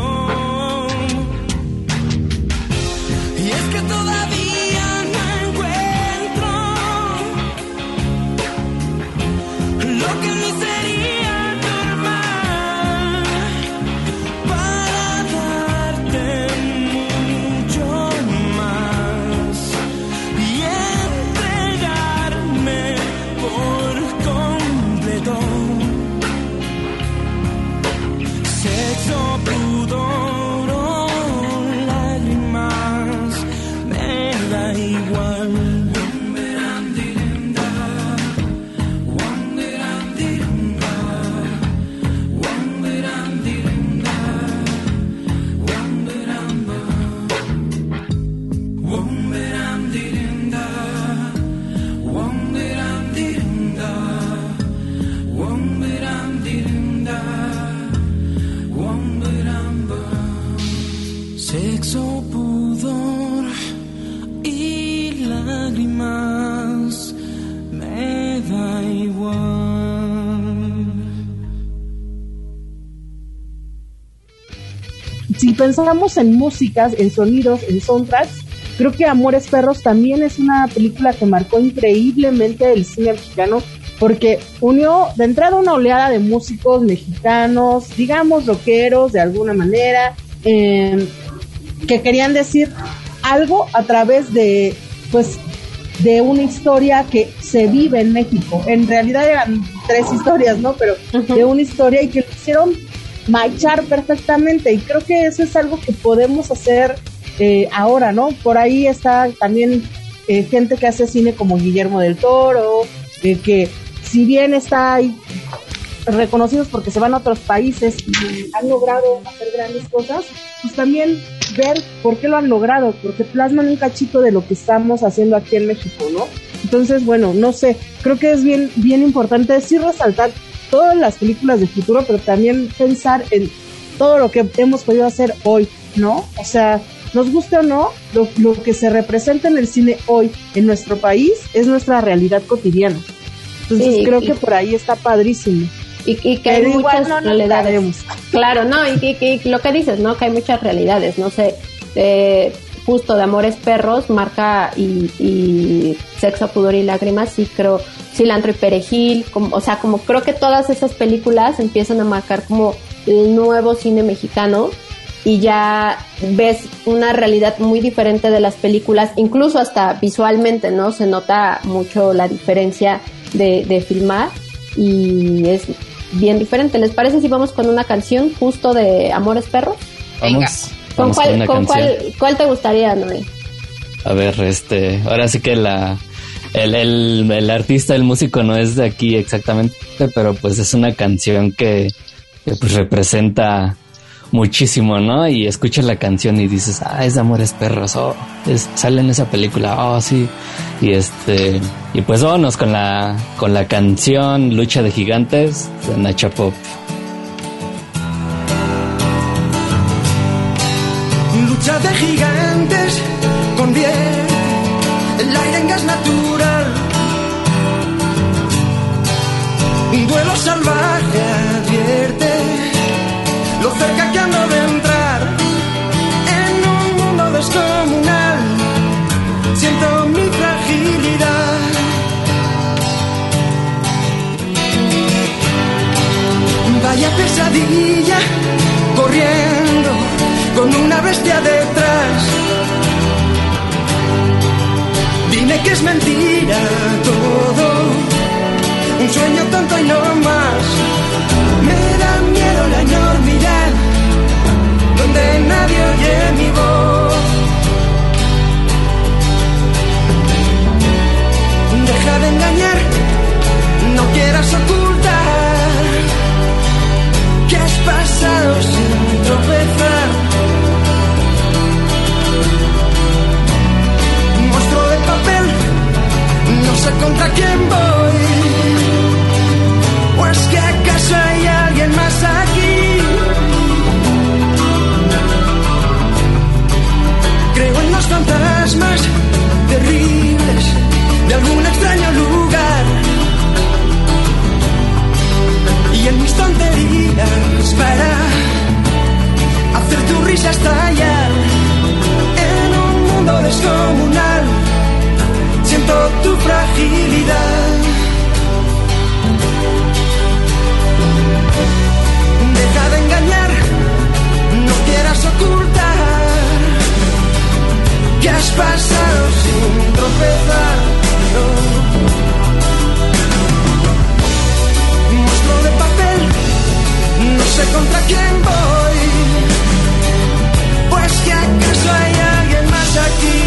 Y es que todavía no encuentro lo que me sería normal para darte mucho más y entregarme por completo. Sexo, pudor o lágrimas, me da igual. Sexo, pudor y lágrimas, me da igual. Si pensamos en músicas, en sonidos, en soundtracks, creo que Amores Perros también es una película que marcó increíblemente el cine mexicano, porque unió de entrada una oleada de músicos mexicanos, digamos rockeros de alguna manera, que querían decir algo a través de, pues, de una historia que se vive en México. En realidad eran 3 historias, ¿no? Pero de una historia, y que lo hicieron machar perfectamente, y creo que eso es algo que podemos hacer ahora, ¿no? Por ahí está también gente que hace cine como Guillermo del Toro, que si bien está ahí reconocidos porque se van a otros países y han logrado hacer grandes cosas, pues también ver por qué lo han logrado, porque plasman un cachito de lo que estamos haciendo aquí en México, ¿no? Entonces, bueno, no sé, creo que es bien importante sí resaltar todas las películas de futuro, pero también pensar en todo lo que hemos podido hacer hoy, ¿no? O sea, nos guste o no, lo que se representa en el cine hoy en nuestro país es nuestra realidad cotidiana. Entonces sí, creo que por ahí está padrísimo. Y que hay muchas realidades. Claro, no, y lo que dices, ¿no? Que hay muchas realidades, no sé, justo de Amores Perros, Marca y Sexo, Pudor y Lágrimas, sí creo, Cilantro y Perejil, como, o sea, como creo que todas esas películas empiezan a marcar como el nuevo cine mexicano, y ya ves una realidad muy diferente de las películas, incluso hasta visualmente, ¿no? Se nota mucho la diferencia de filmar, y es bien diferente. ¿Les parece si vamos con una canción justo de Amores Perros? Vamos. ¿Con cuál te gustaría, Noé? A ver, ahora sí que el artista, el músico no es de aquí exactamente, pero pues es una canción que pues representa muchísimo, ¿no? Y escuchas la canción y dices, es de Amores Perros, sale en esa película, sí. Y pues vámonos con la canción Lucha de Gigantes de Nacha Pop. Lucha de gigantes, convierte el aire en gas natural. Un duelo salvaje advierte lo cerca que ando de entrar en un mundo descomunal. Siento mi fragilidad. Vaya pesadilla, corriendo con una bestia detrás. Dime que es mentira todo, un sueño tonto y no más. Me da miedo la enormidad, donde nadie oye mi voz. Deja de engañar, no quieras ocultar que has pasado sin tropezar. Un monstruo de papel, no sé contra quién voy. ¿O es que acaso hay alguien más aquí? Creo en los fantasmas terribles de algún extraño lugar. días para hacer tu risa estallar en un mundo descomunal. Siento tu fragilidad. Deja de engañar, no quieras ocultar que has pasado sin tropezar. No. Monstruo de papel, no sé contra quién voy, pues que acaso hay alguien más aquí.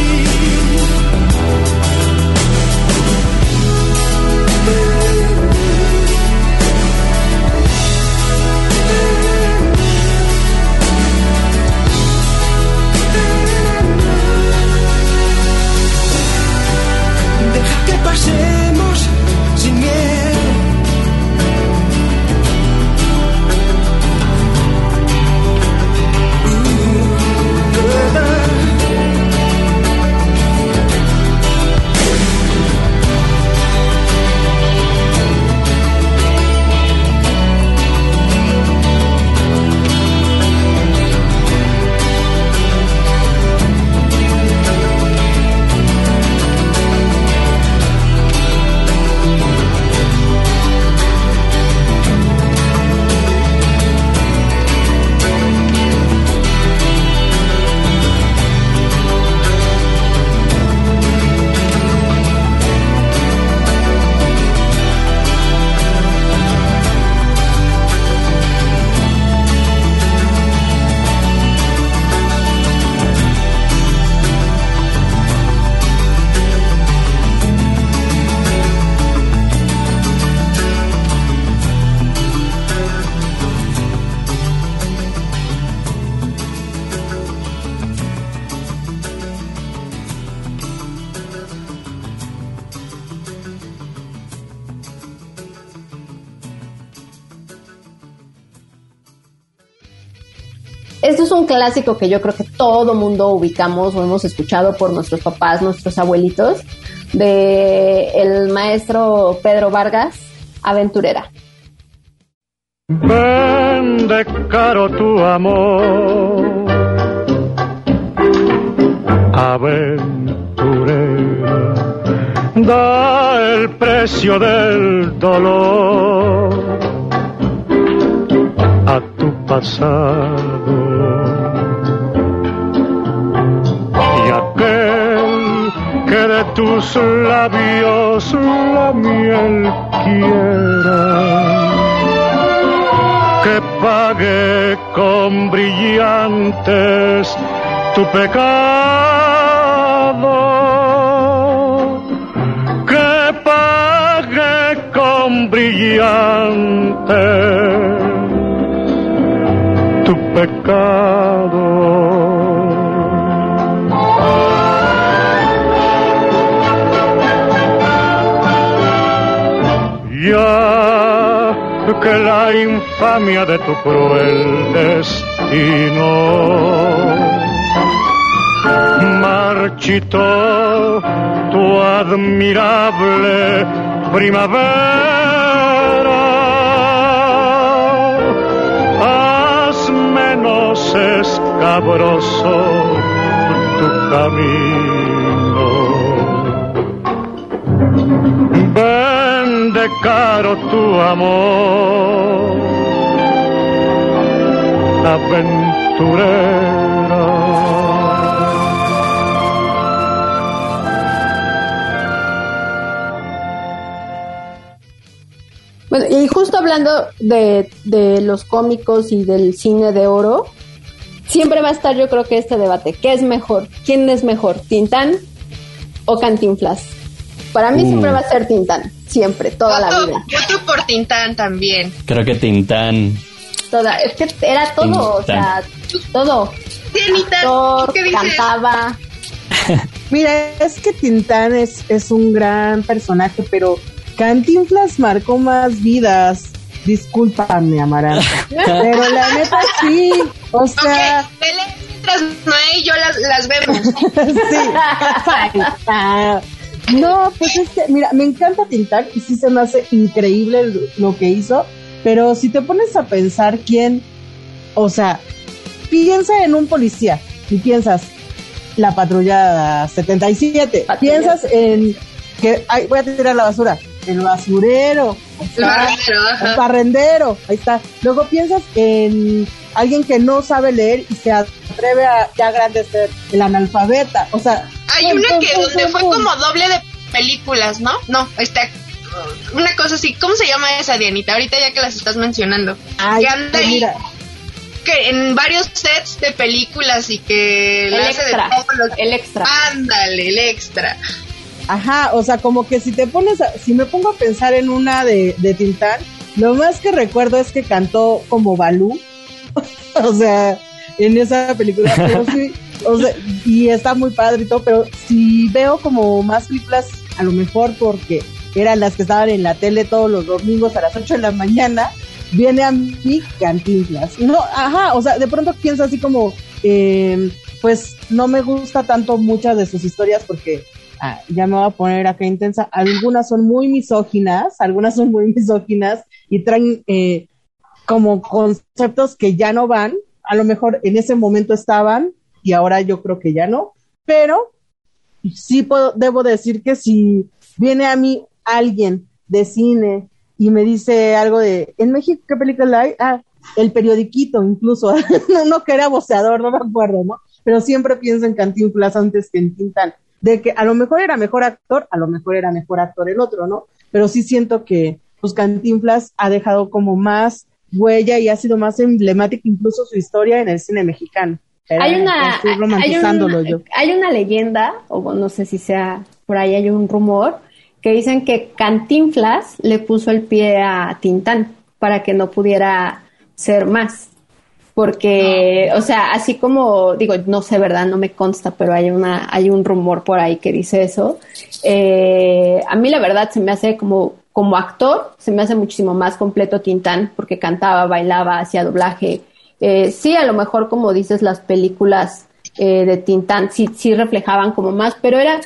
Deja que pasemos sin miedo. Esto es un clásico que yo creo que todo mundo ubicamos o hemos escuchado por nuestros papás, nuestros abuelitos, de el maestro Pedro Vargas, Aventurera. Vende caro tu amor, aventurera, da el precio del dolor a tu pasado y aquel que de tus labios la miel quiera, que pague con brillantes tu pecado, que pague con brillantes tu pecado. Ya que la infamia de tu cruel destino marchitó tu admirable primavera, haz menos escabroso tu camino. Vende caro tu amor, aventurera. Bueno, y justo hablando de los cómicos y del cine de oro, siempre va a estar, yo creo que este debate, ¿qué es mejor? ¿Quién es mejor? ¿Tintán o Cantinflas? Para mí siempre va a ser Tintán, siempre, toda la vida. Yo por Tintán también. Creo que Tintán. Es que era todo, Tintán. O sea, todo. Actor, cantaba. Mira, es que Tintán es un gran personaje, pero Cantinflas marcó más vidas. Discúlpame, Amaranta. Pero la neta sí. O sea. Okay, mientras Noé y yo las vemos. Sí. No, pues es que, mira, me encanta Tintán y sí se me hace increíble lo que hizo. Pero si te pones a pensar quién, o sea, piensa en un policía y piensas la patrulla 77, piensas en que voy a tirar la basura, el basurero, el barrendero, ahí está. Luego piensas en alguien que no sabe leer y se atreve a ya grande ser el analfabeta, o sea. Hay una que donde fue como doble de películas, ¿no? No, una cosa así, ¿cómo se llama esa, Dianita? Ahorita ya que las estás mencionando. Ay, que anda ahí, que en varios sets de películas y que el extra, el extra. Ándale, el extra. Ajá, o sea, como que si me pongo a pensar en una de Tintán, lo más que recuerdo es que cantó como Balú, o sea, en esa película, pero sí, o sea, y está muy padre y todo, pero si veo como más películas, a lo mejor porque eran las que estaban en la tele todos los domingos a las 8 de la mañana, viene a mí Cantinflas. No, ajá, o sea, de pronto pienso así como, pues no me gusta tanto muchas de sus historias porque ya me voy a poner acá intensa. Algunas son muy misóginas y traen como conceptos que ya no van. A lo mejor en ese momento estaban y ahora yo creo que ya no. Pero sí debo decir que si viene a mí alguien de cine y me dice algo de, ¿en México qué película hay? El Periodiquito incluso. No que era voceador, no me acuerdo, ¿no? Pero siempre pienso en Cantinflas antes que en Tintán. De que a lo mejor era mejor actor, a lo mejor era mejor actor el otro, ¿no? Pero sí siento que pues Cantinflas ha dejado como más huella y ha sido más emblemática incluso su historia en el cine mexicano. Hay una leyenda, o no sé si sea por ahí, hay un rumor que dicen que Cantinflas le puso el pie a Tintán para que no pudiera ser más. Porque, o sea, así como, digo, no sé, ¿verdad? No me consta, pero hay un rumor por ahí que dice eso. A mí la verdad se me hace como actor, se me hace muchísimo más completo Tintán, porque cantaba, bailaba, hacía doblaje. Sí, a lo mejor, como dices, las películas de Tintán sí reflejaban como más, pero era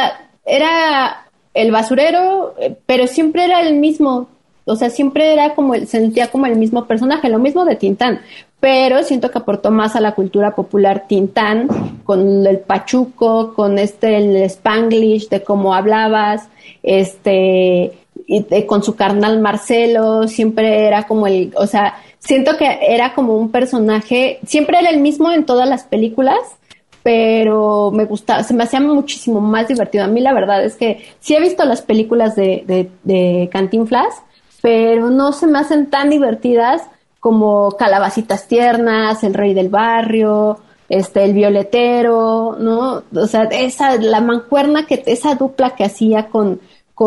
el basurero, pero siempre era el mismo. O sea, siempre era sentía como el mismo personaje, lo mismo de Tintán, pero siento que aportó más a la cultura popular Tintán, con el pachuco, con el Spanglish de cómo hablabas, y con su carnal Marcelo, siempre era como o sea, siento que era como un personaje, siempre era el mismo en todas las películas, pero me gustaba, se me hacía muchísimo más divertido. A mí la verdad es que sí he visto las películas de Cantinflas, pero no se me hacen tan divertidas como Calabacitas Tiernas, El Rey del Barrio, El Violetero, ¿no? O sea, la mancuerna esa dupla que hacía con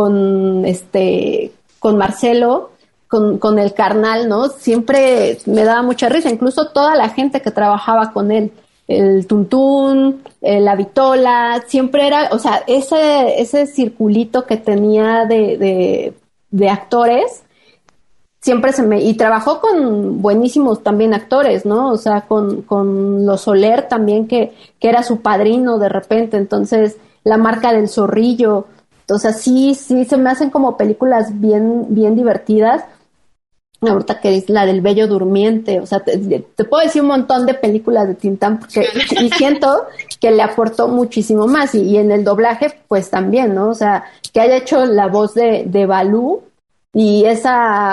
Marcelo, con el carnal, ¿no? Siempre me daba mucha risa, incluso toda la gente que trabajaba con él, el Tuntún, la Vitola, siempre era, o sea, ese circulito que tenía de actores, siempre y trabajó con buenísimos también actores, ¿no? O sea, con Los Soler también, que era su padrino de repente. Entonces, La Marca del Zorrillo. O sea, sí, se me hacen como películas bien, bien divertidas. Ahorita que es la del Bello Durmiente, o sea, te puedo decir un montón de películas de Tintán, y siento que le aportó muchísimo más, y en el doblaje, pues también, ¿no? O sea, que haya hecho la voz de Balú, y ves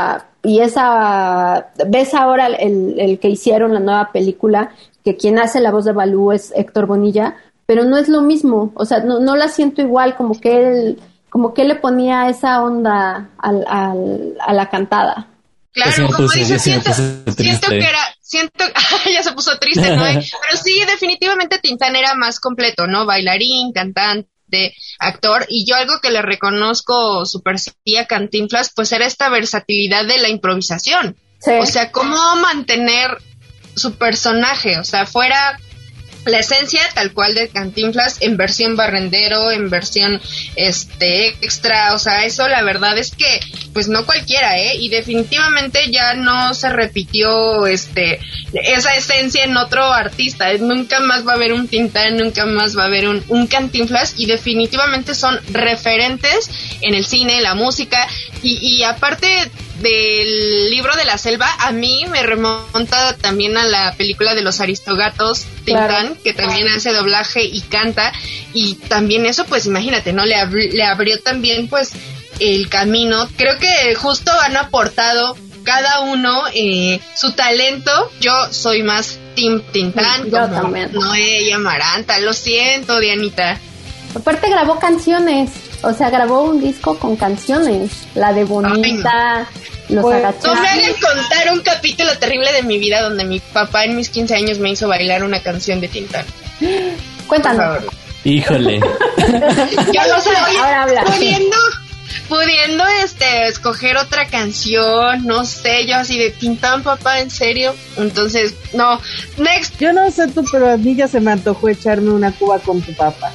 ahora el que hicieron la nueva película, que quien hace la voz de Balú es Héctor Bonilla, pero no es lo mismo, o sea, no la siento igual, como que él le ponía esa onda a la cantada. Claro, como dices, siento que ya se puso triste, ¿no? Pero sí, definitivamente Tintán era más completo, ¿no? Bailarín, cantante, actor, y yo algo que le reconozco súper sí a Cantinflas, pues era esta versatilidad de la improvisación. Sí. O sea, cómo mantener su personaje, o sea, fuera la esencia tal cual de Cantinflas en versión barrendero, en versión extra, o sea, eso la verdad es que pues no cualquiera, y definitivamente ya no se repitió esa esencia en otro artista. Nunca más va a haber un Tintán, nunca más va a haber un Cantinflas, y definitivamente son referentes en el cine, la música, y aparte del libro de la selva, a mí me remonta también a la película de los Aristogatos, Tintán, que también hace doblaje y canta, y también eso, pues imagínate, ¿no? Le abrió también, pues, el camino. Creo que justo han aportado cada uno su talento. Yo soy más Team Tintán, yo también. Noé y Amaranta, lo siento, Dianita. Aparte grabó canciones, o sea, grabó un disco con canciones, la de Bonita, Los Agachados. No me hagan contar un capítulo terrible de mi vida donde mi papá en mis 15 años me hizo bailar una canción de Tintán. Cuéntanos. Híjole. Yo no sé, ahora habla. Pudiendo escoger otra canción, no sé, yo así de Tintán, papá, ¿en serio? Entonces, no, next. Yo no sé tú, pero a mí ya se me antojó echarme una cuba con tu papá.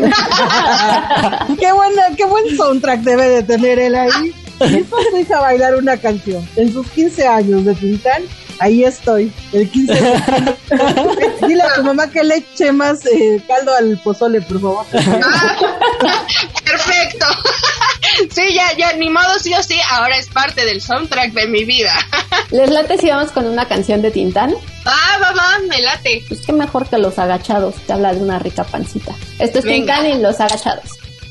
Qué buen soundtrack debe de tener él ahí. Y pues me hizo bailar una canción. En sus 15 años de Tintán, ahí estoy, el 15 de septiembre. Dile a tu mamá que le eche más caldo al pozole, por favor. Perfecto. Sí, ya, ni modo, sí o sí, ahora es parte del soundtrack de mi vida. ¿Les late si vamos con una canción de Tintán? Va, me late. Pues qué mejor que Los Agachados, te habla de una rica pancita. Esto es Tintán y Los Agachados.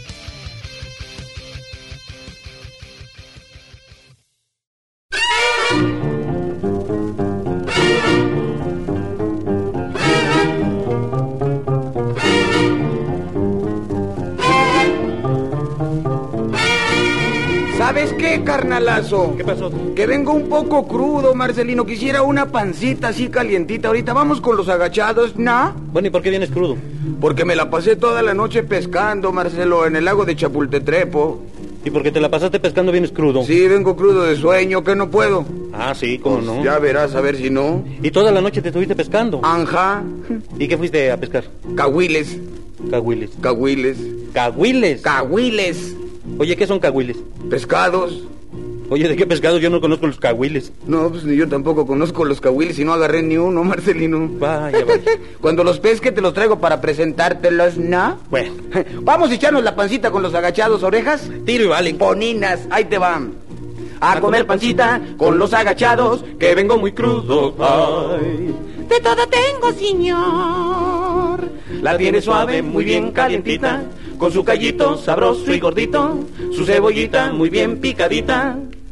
¿Sabes qué, carnalazo? ¿Qué pasó? Que vengo un poco crudo, Marcelino. Quisiera una pancita así calientita. Ahorita vamos con Los Agachados, ¿no? Bueno, ¿y por qué vienes crudo? Porque me la pasé toda la noche pescando, Marcelo, en el lago de Chapultetrepo. ¿Y por qué te la pasaste pescando vienes crudo? Sí, vengo crudo de sueño, que no puedo. Ah, sí, ¿cómo no? Ya verás, a ver si no. ¿Y toda la noche te estuviste pescando? Ajá. ¿Y qué fuiste a pescar? Cahuiles. Cahuiles. Cahuiles. ¿Cahuiles? Cahuiles. Oye, ¿qué son cahuiles? Pescados. Oye, ¿de qué pescados? Yo no conozco los cahuiles. No, pues ni yo tampoco conozco los cahuiles y no agarré ni uno, Marcelino. Vaya. Cuando los pesque te los traigo para presentártelos, ¿no? Bueno. Vamos a echarnos la pancita con Los Agachados, ¿orejas? Tiro y vale. Poninas, ahí te van. A comer pancita con Los Agachados, que vengo muy crudo. Ay. De todo tengo, señor. La tiene suave, muy bien calientita, con su callito sabroso y gordito, su cebollita muy bien picadita.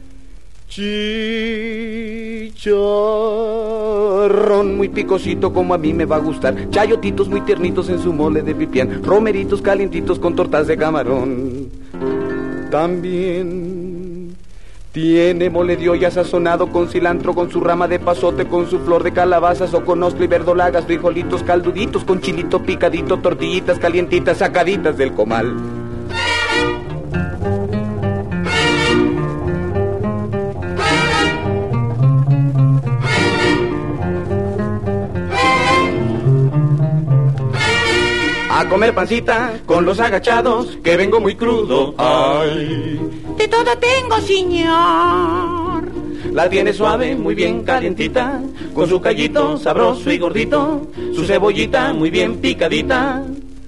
Chicharrón muy picosito como a mí me va a gustar, chayotitos muy tiernitos en su mole de pipián, romeritos calientitos con tortas de camarón. También tiene mole de olla sazonado con cilantro, con su rama de pasote, con su flor de calabaza, soconostlo y verdolagas, frijolitos calduditos, con chilito picadito, tortillitas calientitas sacaditas del comal. A comer pancita con Los Agachados, que vengo muy crudo. Ay. De todo tengo, señor. La tiene suave, muy bien calientita, con su callito sabroso y gordito, su cebollita muy bien picadita.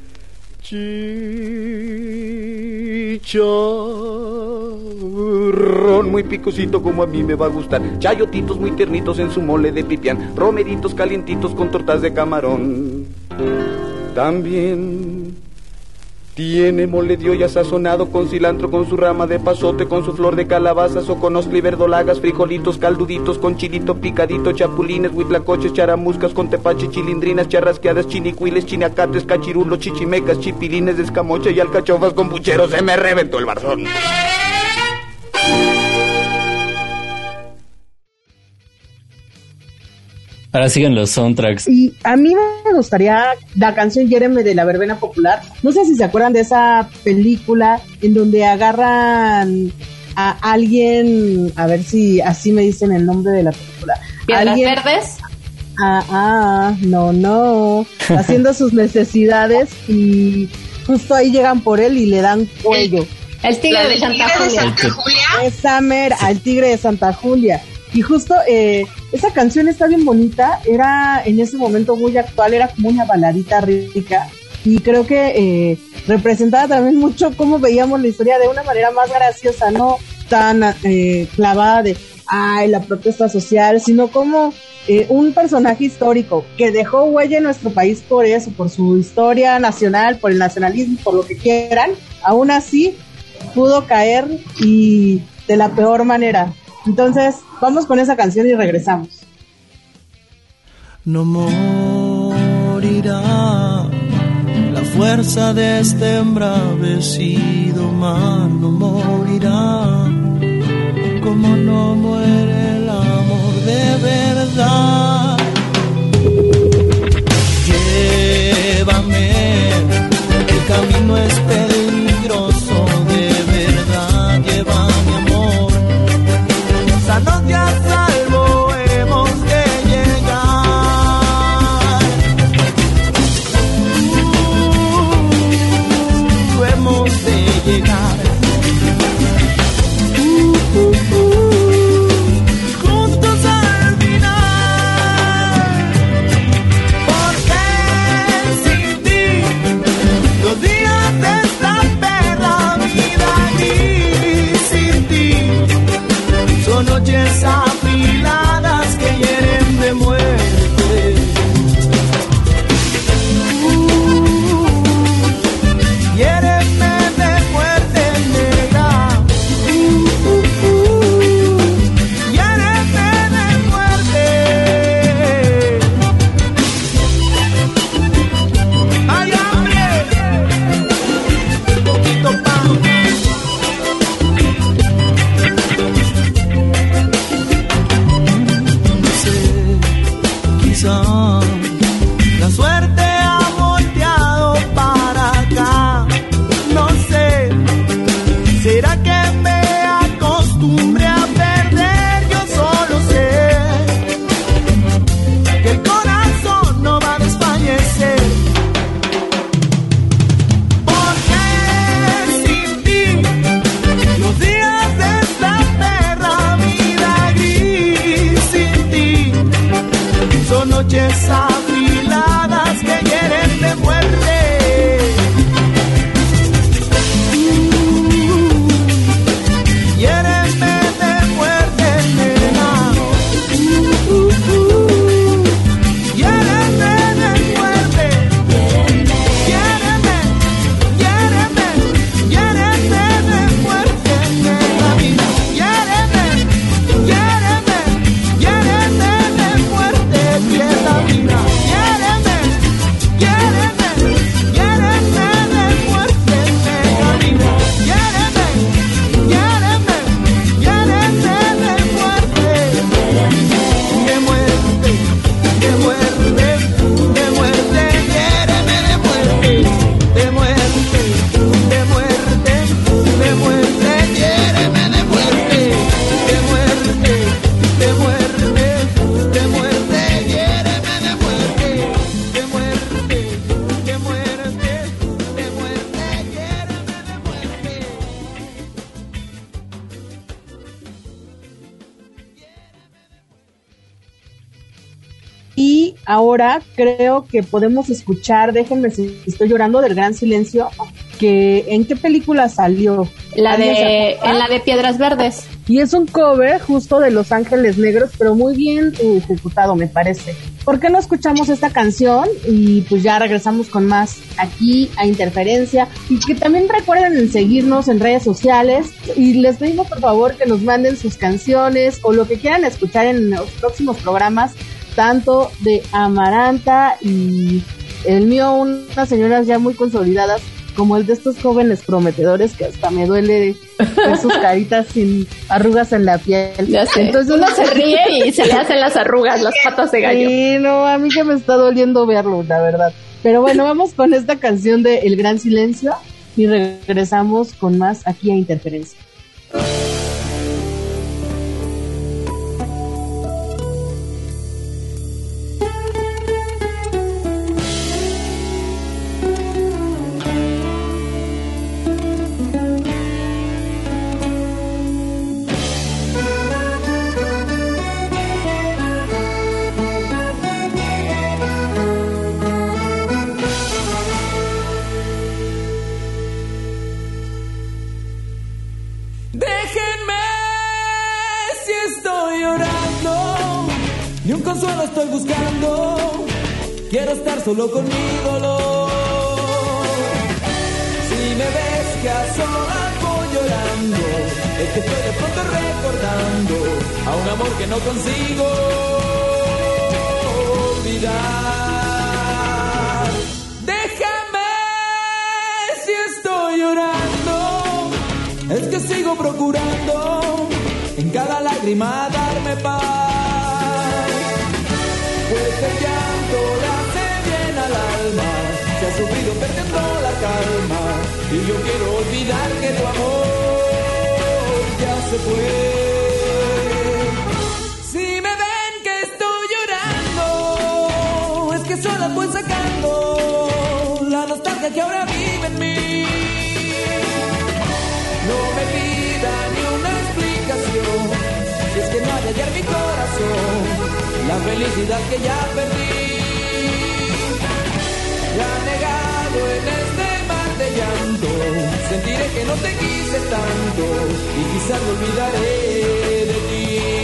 Chicharrón muy picosito como a mí me va a gustar, chayotitos muy tiernitos en su mole de pipián, romeritos calientitos con tortas de camarón. También tiene mole de olla sazonado con cilantro, con su rama de pasote, con su flor de calabaza, soconostlo y verdolagas, frijolitos calduditos, con chilito picadito, chapulines, huitlacoches, charamuscas, con tepache, chilindrinas, charrasqueadas, chinicuiles, chinacates, cachirulos, chichimecas, chipilines de escamocha y alcachofas con pucheros. Se me reventó el barzón. Ahora siguen los soundtracks. Y a mí me gustaría la canción Yéreme de la Verbena Popular. No sé si se acuerdan de esa película en donde agarran a alguien, a ver si así me dicen el nombre de la película. ¿Piedras Verdes? No. Haciendo sus necesidades y justo ahí llegan por él y le dan cuello. El tigre de Santa Julia. Esa mera, el tigre de Santa Julia. Y justo esa canción está bien bonita, era en ese momento muy actual, era como una baladita rica y creo que representaba también mucho cómo veíamos la historia de una manera más graciosa, no tan clavada de la protesta social, sino como un personaje histórico que dejó huella en nuestro país por eso, por su historia nacional, por el nacionalismo, por lo que quieran, aún así pudo caer y de la peor manera. Entonces, vamos con esa canción y regresamos. No morirá la fuerza de este embravecido mar, no morirá como no muere el amor de verdad. Llévame, el camino es peligroso de verdad, llévame amor, sanos y a salvo hemos de llegar, hemos de llegar. Juntos al final, porque sin ti los días de esta perra vida gris, sin ti son noches afiladas que hieren de muerte. Hiéreme de muerte negra. Hiéreme de muerte. ¡Ay, hambre! Poquito pan. No sé, quizá la suerte ha volteado para acá. No sé, ¿será que me acostumbré a perder? Yo solo sé que el corazón no va a desfallecer, porque sin ti los días de esta perra vida gris, sin ti son noches afiladas que hieren de muerte. Hiéreme de muerte, nena. Hiéreme de muerte. Hiéreme, hiéreme, hiéreme de muerte, nena mía. Hiéreme, hiéreme, hiéreme de muerte, piedra mía. Hiéreme, hiéreme, hiéreme de muerte, nena mía. Hiéreme, hiéreme, hiéreme de muerte. De muerte, de muerte, de muerte, hiéreme de muerte. De muerte, de muerte, de muerte, hiéreme de muerte. De muerte, de muerte, de muerte, hiéreme de muerte. De muerte, de muerte, de muerte, hiéreme de muerte. Y ahora creo que podemos escuchar, déjenme si estoy llorando, del Gran Silencio, que ¿en qué película salió? En la de Piedras Verdes. Y es un cover justo de Los Ángeles Negros, pero muy bien ejecutado, me parece. ¿Por qué no escuchamos esta canción? Y pues ya regresamos con más aquí a Interferencia. Y que también recuerden en seguirnos en redes sociales. Y les pedimos por favor que nos manden sus canciones o lo que quieran escuchar en los próximos programas, tanto de Amaranta y el mío, unas señoras ya muy consolidadas, como el de estos jóvenes prometedores que hasta me duele ver sus caritas sin arrugas en la piel. Ya sé. Entonces uno se ríe y se le hacen las arrugas, las patas de gallo. Sí, no, a mí que me está doliendo verlo, la verdad. Pero bueno, vamos con esta canción de El Gran Silencio y regresamos con más aquí a Interferencia. Deja un consuelo estoy buscando, quiero estar solo con mi dolor. Si me ves que a solas voy llorando, es que estoy de pronto recordando a un amor que no consigo olvidar. Déjame si estoy llorando, es que sigo procurando en cada lágrima darme paz, pues el llanto le hace bien al alma, se ha sufrido perdiendo la calma, y yo quiero olvidar que tu amor ya se fue. Si me ven que estoy llorando, es que sola voy sacando la nostalgia que ahora vive en mí. No me pida ni una explicación, si es que no hay ayer mi corazón, la felicidad que ya perdí. Ya negado en este mar de llanto, sentiré que no te quise tanto y quizás me olvidaré de ti.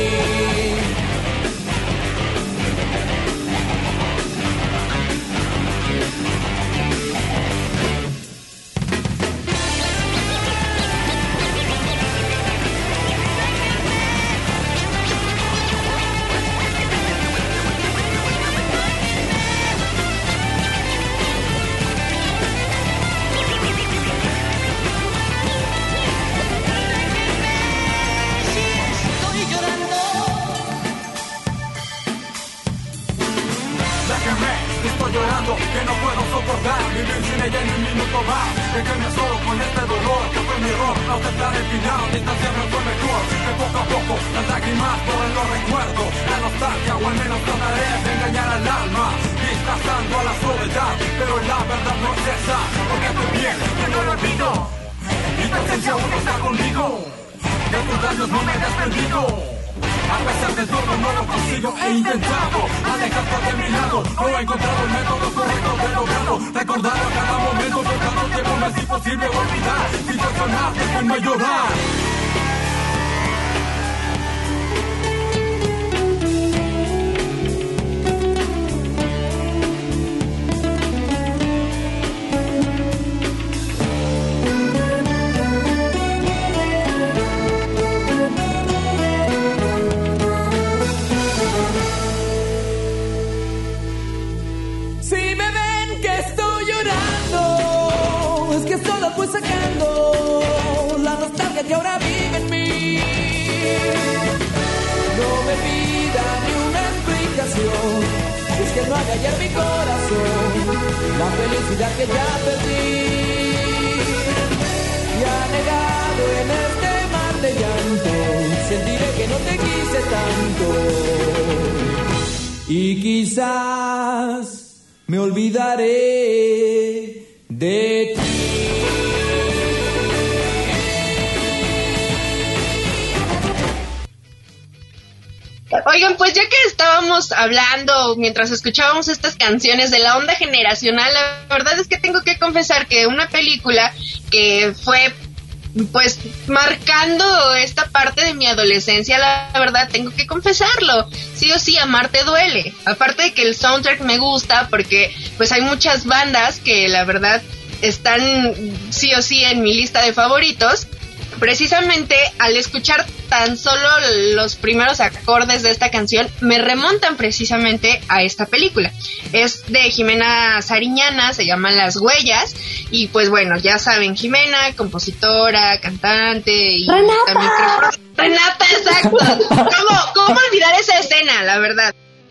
Que no puedo soportar, vivir sin ella en un minuto más. Déjame solo con este dolor, que fue mi error. No aceptar el final, distanciarme fue mejor. Que poco a poco las lágrimas corren los recuerdos. La nostalgia, o al menos trataré de engañar al alma, disfrazando a la soledad. Pero la verdad no es esa, porque estoy bien, que no lo olvido. Mi presencia aún está conmigo, de tus labios no me he desprendido. A pesar de todo no lo consigo, he intentado alejarte de mi lado, no he encontrado el método correcto de lograrlo. Recordar a cada momento que tanto tiempo me es imposible olvidar. Situacionar, déjenme llorar. Voy sacando la nostalgia que ahora vive en mí. No me pida ni una explicación, si es que no hay ayer mi corazón, la felicidad que ya perdí. Ya negado en este mar de llanto, sentiré que no te quise tanto y quizás me olvidaré de ti. Oigan, pues ya que estábamos hablando mientras escuchábamos estas canciones de la onda generacional, la verdad es que tengo que confesar que una película que fue pues marcando esta parte de mi adolescencia, la verdad tengo que confesarlo, sí o sí, Amarte duele. Aparte de que el soundtrack me gusta porque pues hay muchas bandas que la verdad están sí o sí en mi lista de favoritos. Precisamente al escuchar tan solo los primeros acordes de esta canción me remontan precisamente a esta película. Es de Jimena Sariñana, se llama Las Huellas, y pues bueno, ya saben, Jimena, compositora, cantante y ¡Renata! También Renata, exacto. ¿Cómo olvidar esa escena, la verdad?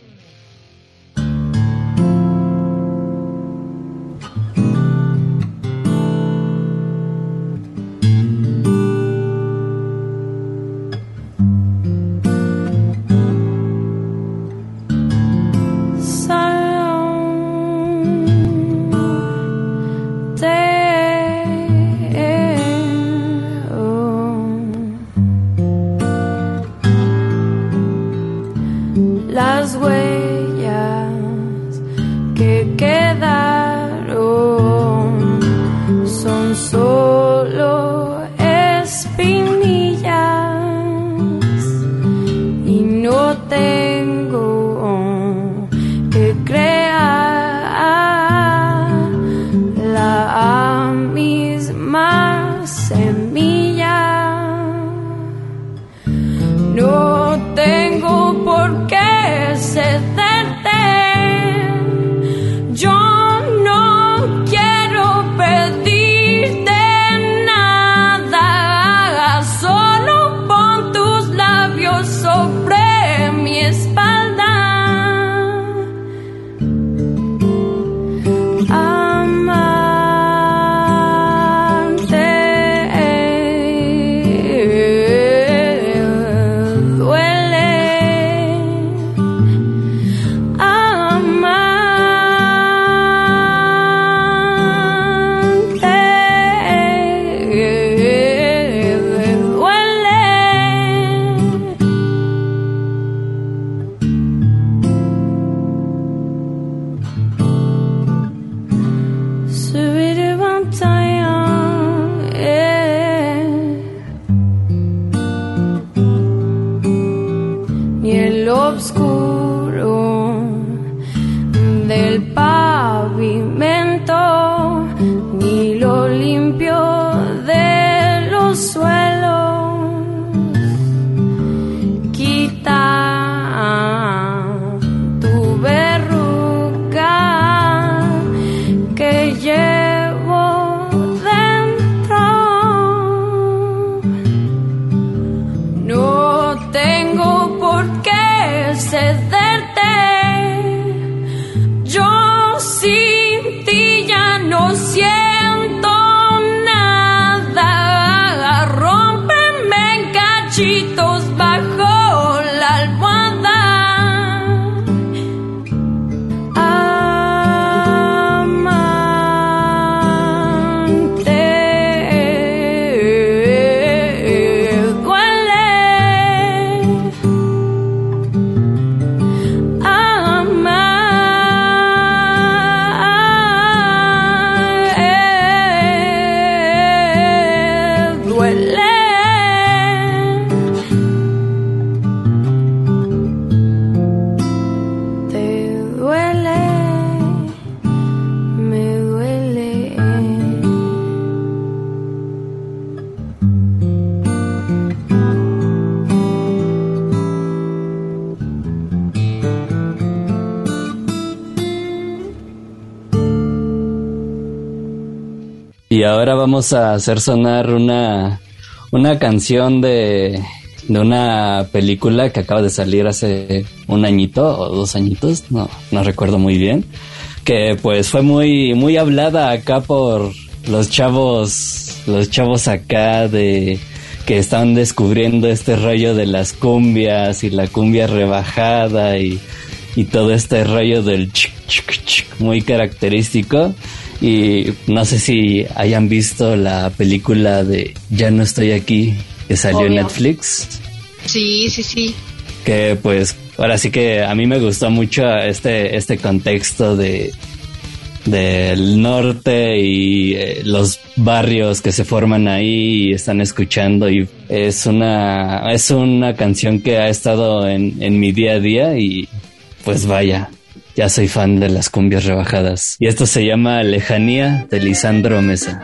Las huellas que quedaron son solo espinillas y no tengo al cederte. Yo sin ti ya no siento nada. Rómpeme en cachitos bajo la almohada. Y ahora vamos a hacer sonar una canción de una película que acaba de salir hace un añito o 2 añitos, no recuerdo muy bien, que pues fue muy hablada acá por los chavos acá de que están descubriendo este rollo de las cumbias y la cumbia rebajada y todo este rollo del chic chic chic muy característico. Y no sé si hayan visto la película de Ya no estoy aquí, que salió en Netflix. Sí. Que pues ahora sí que a mí me gustó mucho este contexto del norte y los barrios que se forman ahí y están escuchando, y es una canción que ha estado en mi día a día y pues vaya, ya soy fan de las cumbias rebajadas. Y esto se llama Lejanía, de Lisandro Mesa.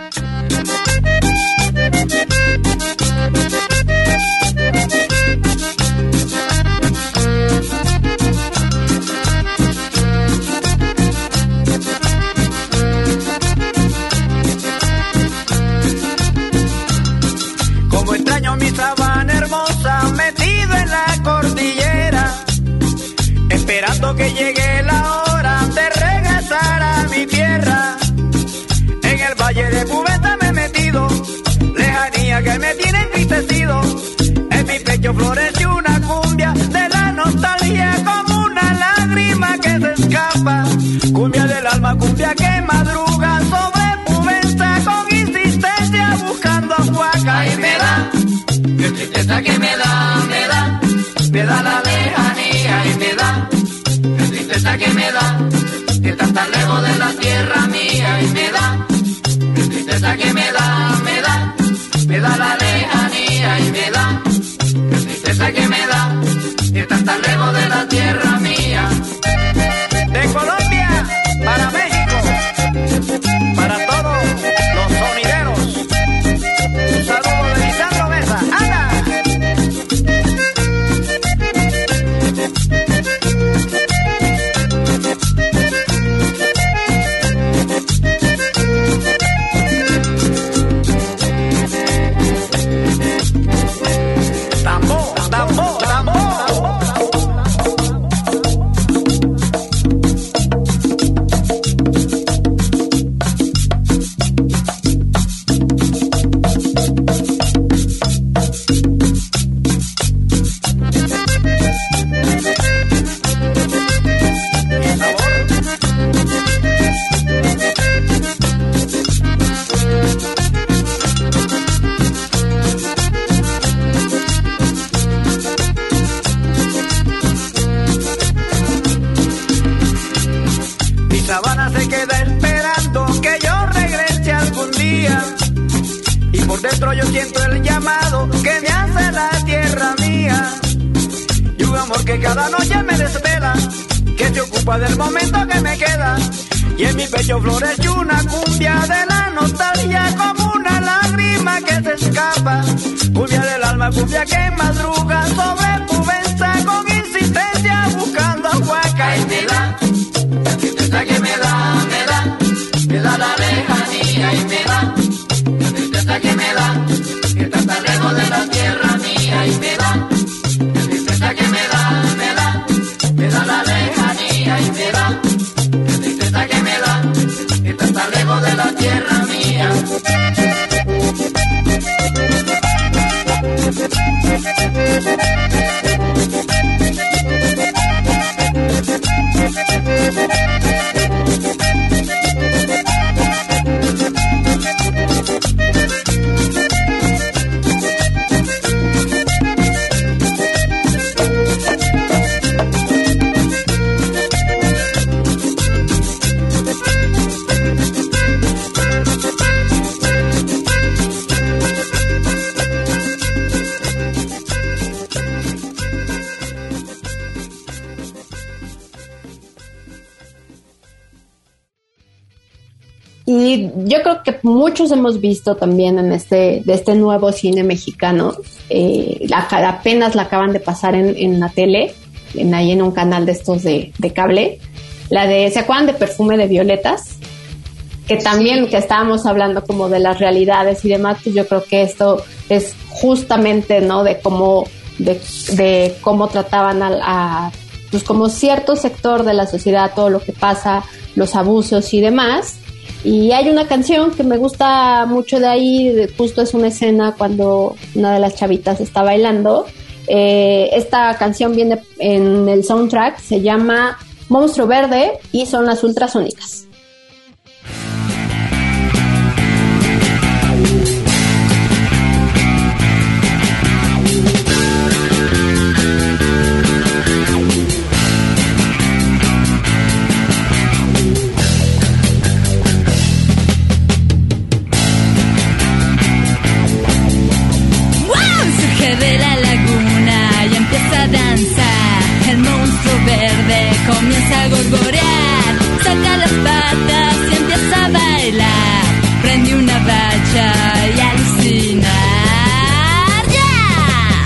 Como extraño mi sabana hermosa, metido en la cordillera, esperando que llegue la hora de regresar a mi tierra. En el valle de Pubeta me he metido, lejanía que me tiene entristecido. En mi pecho florece una cumbia de la nostalgia, como una lágrima que se escapa. Cumbia del alma, cumbia que madruga sobre Pubenza con insistencia buscando a Huaca. Y me da, qué tristeza que me da la lejanía. Y me da, qué tristeza que me da, que estás tan lejos de la tierra mía. Y me da, qué tristeza que me da la lejanía. Y me da, qué tristeza que me da, que estás tan lejos de la tierra mía. De Colombia para México, para todos los sonideros, un saludo de Lisandro Mesa. ¡Ana! Yo siento el llamado que me hace la tierra mía, y un amor que cada noche me desvela, que se ocupa del momento que me queda. Y en mi pecho florece una cumbia de la nostalgia, como una lágrima que se escapa. Cumbia del alma, cumbia que madruga sobre Pubenza con insistencia buscando a Huaca. Y me da, la tristeza que me da la lejanía. Y me da, la tristeza que me da, que está tan lejos de la tierra mía. Y me da, la tristeza que me da Y yo creo que muchos hemos visto también de este nuevo cine mexicano, apenas la acaban de pasar en la tele, ahí en un canal de estos de cable, ¿se acuerdan de Perfume de Violetas? Que también, que estábamos hablando como de las realidades y demás, pues yo creo que esto es justamente, ¿no? De cómo trataban pues como cierto sector de la sociedad, todo lo que pasa, los abusos y demás. Y hay una canción que me gusta mucho de ahí, justo es una escena cuando una de las chavitas está bailando. Esta canción viene en el soundtrack, se llama Monstruo Verde y son las Ultrasónicas. De la laguna y empieza a danzar. El monstruo verde comienza a gorgorear. Saca las patas y empieza a bailar. Prende una bacha y alucinar. ¡Yeah!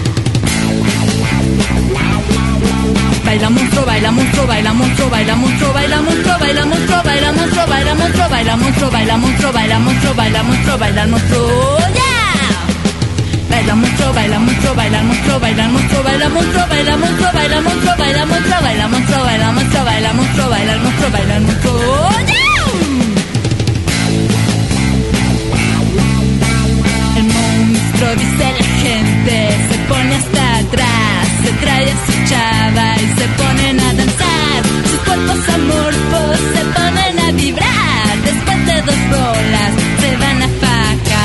Baila monstruo, baila monstruo, baila monstruo, baila monstruo, baila monstruo, baila monstruo, baila monstruo, baila monstruo, baila monstruo, baila monstruo, baila monstruo, baila monstruo, baila el monstruo. ¡Yeah! Baila monstruo, baila monstruo, baila monstruo, baila monstruo, baila monstruo, baila monstruo, baila monstruo, baila monstruo, baila monstruo, baila monstruo, baila monstruo, baila el monstruo, baila el monstruo. El monstruo, dice la gente, se pone hasta atrás, se trae a su chava y se ponen a danzar. Sus cuerpos amorfos se ponen a vibrar. Después de 2 bolas se van a facar.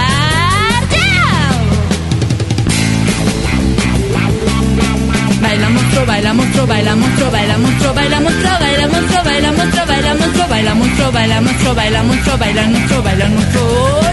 Baila monstruo, baila monstruo, baila monstruo, baila monstruo, baila monstruo, baila monstruo, baila monstruo, baila monstruo, baila monstruo, baila monstruo, baila monstruo, baila monstruo, baila monstruo.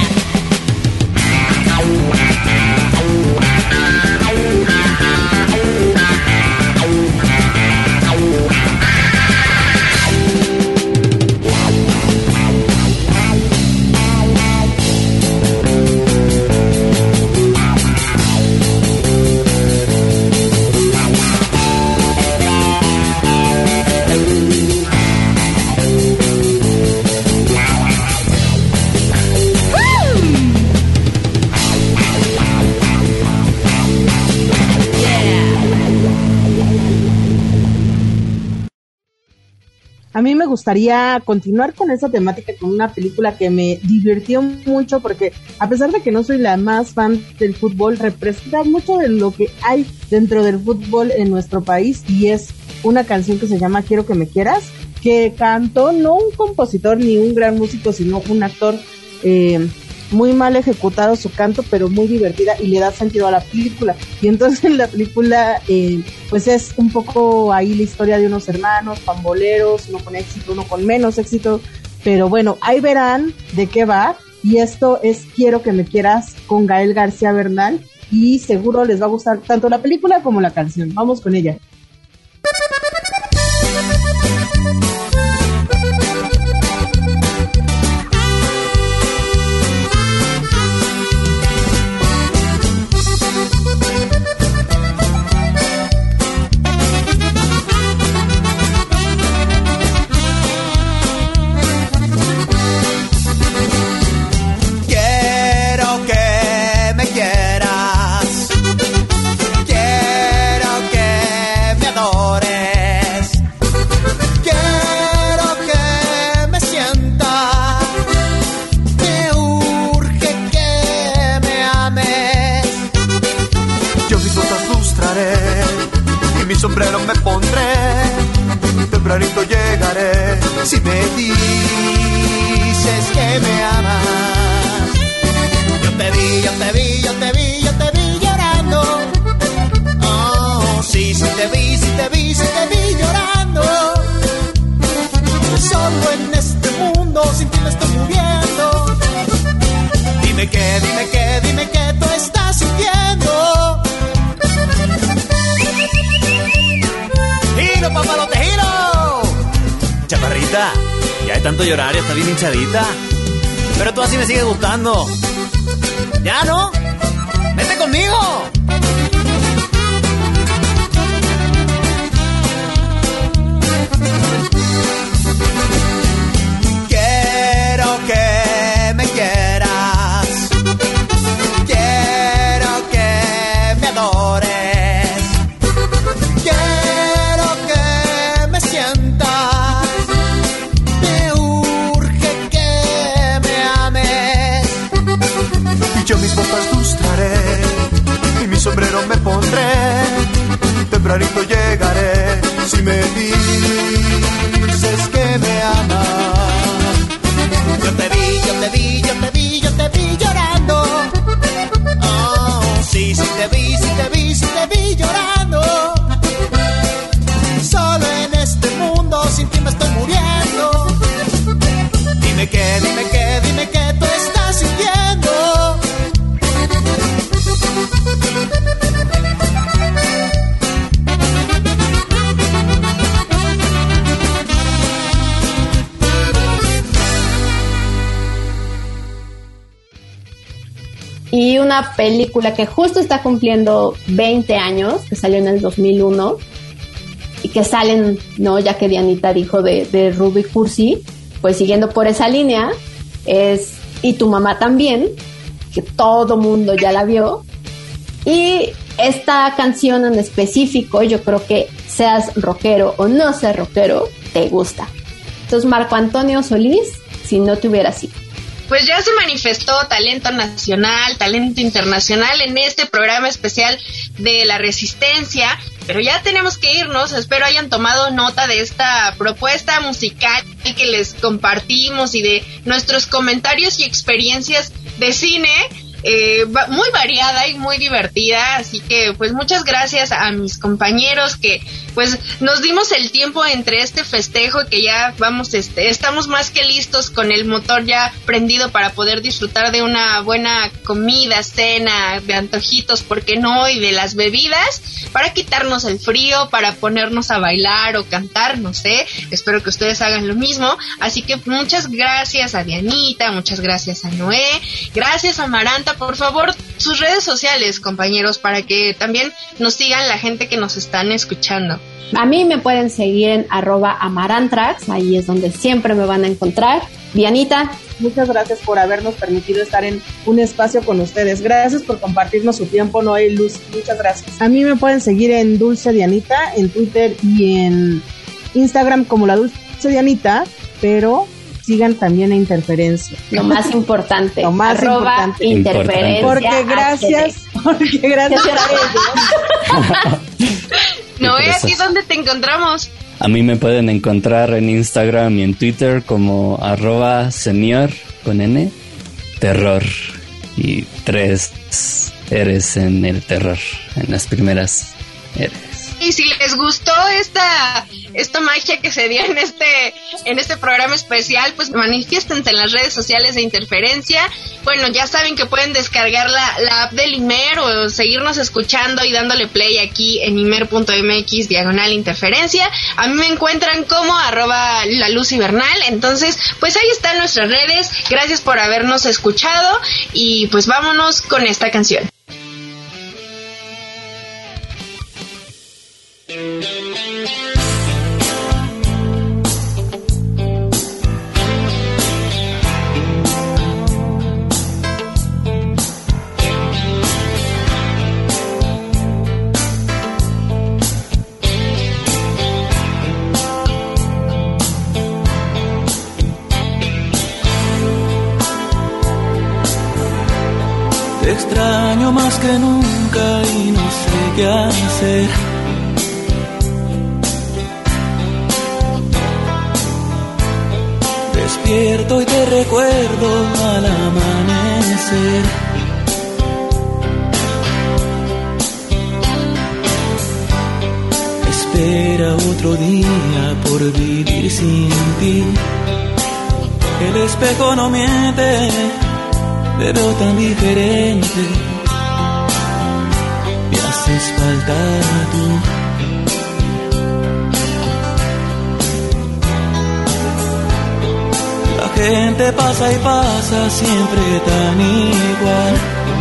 A mí me gustaría continuar con esa temática con una película que me divirtió mucho porque a pesar de que no soy la más fan del fútbol, representa mucho de lo que hay dentro del fútbol en nuestro país y es una canción que se llama Quiero que me quieras, que cantó no un compositor ni un gran músico, sino un actor muy mal ejecutado su canto, pero muy divertida y le da sentido a la película. Y entonces en la película pues es un poco ahí la historia de unos hermanos pamboleros, uno con éxito, uno con menos éxito, pero bueno, ahí verán de qué va. Y esto es Quiero que me quieras con Gael García Bernal y seguro les va a gustar tanto la película como la canción. Vamos con ella. sombrero me pondré, tempranito llegaré. Si me dices que me amas, yo te vi, yo te vi, yo te vi, yo te vi llorando. Oh, sí, sí te vi, sí te vi, sí te vi llorando. Solo en este mundo sin ti me estoy muriendo. Dime qué tú estás sintiendo. ¡Giro, papalote, giro! Chaparrita, ya de tanto llorar ya está bien hinchadita. Pero tú así me sigues gustando. ¿Ya no? ¡Vete conmigo! Quiero que me quieras, quiero que me adores, quiero que me sientas, me urge que me ames. Y yo mis botas lustraré y mi sombrero me pondré, tempranito llegaré. Si me dices que me amas, yo te vi, yo te vi, yo te vi, yo te vi llorando. Oh, sí, sí te vi, sí te vi, sí te vi llorando. Solo en este mundo sin ti me estoy muriendo. Dime qué tú estás sintiendo. Y una película que justo está cumpliendo 20 años, que salió en el 2001, y que salen, ¿no? Ya que Dianita dijo de Ruby Cursi, pues siguiendo por esa línea, es Y tu mamá también, que todo mundo ya la vio. Y esta canción en específico, yo creo que seas rockero o no seas rockero, te gusta. Entonces, Marco Antonio Solís, Si no te hubiera sido. Pues ya se manifestó talento nacional, talento internacional en este programa especial de la Resistencia, pero ya tenemos que irnos. Espero hayan tomado nota de esta propuesta musical que les compartimos y de nuestros comentarios y experiencias de cine. Muy variada y muy divertida, así que pues muchas gracias a mis compañeros que pues nos dimos el tiempo entre este festejo, que ya vamos, estamos más que listos con el motor ya prendido para poder disfrutar de una buena comida, cena, de antojitos, ¿por qué no? Y de las bebidas, para quitarnos el frío, para ponernos a bailar o cantar, no sé, espero que ustedes hagan lo mismo, así que muchas gracias a Dianita, muchas gracias a Noé, gracias a Amaranta. Por favor, sus redes sociales, compañeros, para que también nos sigan la gente que nos están escuchando. A mí me pueden seguir en @amarantrax, ahí es donde siempre me van a encontrar. Dianita, muchas gracias por habernos permitido estar en un espacio con ustedes. Gracias por compartirnos su tiempo, Noé y Luz. Muchas gracias. A mí me pueden seguir en Dulce Dianita, en Twitter y en Instagram como la Dulce Dianita, pero sigan también a Interferencia. Lo más importante. Lo más importante. Interferencia. Porque gracias a ellos. Noé, ¿a ti dónde te encontramos? A mí me pueden encontrar en Instagram y en Twitter como @senior con N, terror, y 3 eres en el terror, en las primeras eres. Y si les gustó esta magia que se dio en este programa especial, pues manifiéstense en las redes sociales de Interferencia. Bueno, ya saben que pueden descargar la app del Imer o seguirnos escuchando y dándole play aquí en imer.mx/interferencia. A mí me encuentran como @lalucibernal. Entonces, pues ahí están nuestras redes. Gracias por habernos escuchado y pues vámonos con esta canción. Te extraño más que nunca y no sé qué hacer. despierto y te recuerdo al amanecer. Espera otro día por vivir sin ti. El espejo no miente, te veo tan diferente. Me haces falta tú. La gente pasa y pasa siempre tan igual.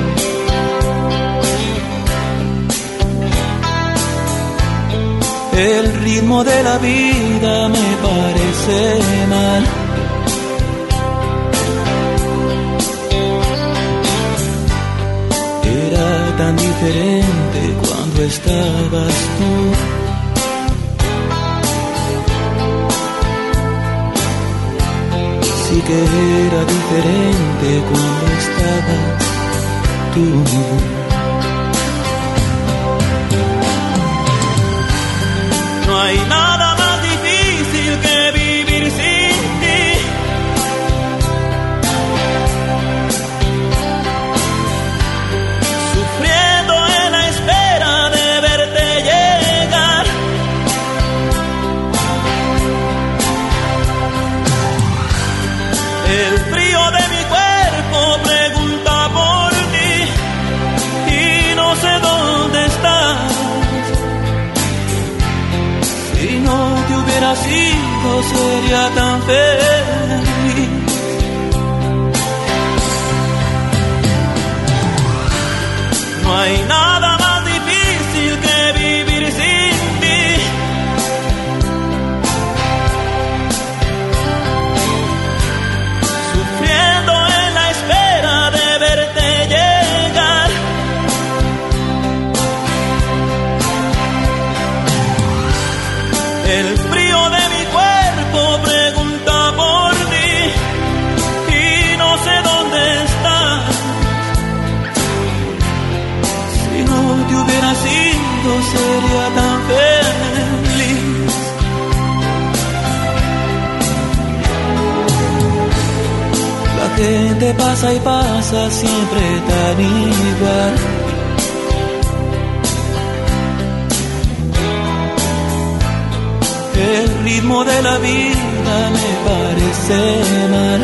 El ritmo de la vida me parece mal. Era tan diferente cuando estabas tú. Sí que era diferente cuando estabas tú. No hay nada más difícil que vivir sin ti. Sufriendo en la espera de verte llegar. El frío de mi cuerpo pregunta por ti y no sé dónde estás. Si no te hubiera sido, sería tan feliz. No hay nada más difícil que vivir sin ti. Sufriendo en la espera de verte llegar. El frío de mi cuerpo pregunta por ti y no sé dónde estás. Si no te hubiera sido, sería tan feliz. La gente pasa y pasa siempre tan igual. El ritmo de la vida me parece mal.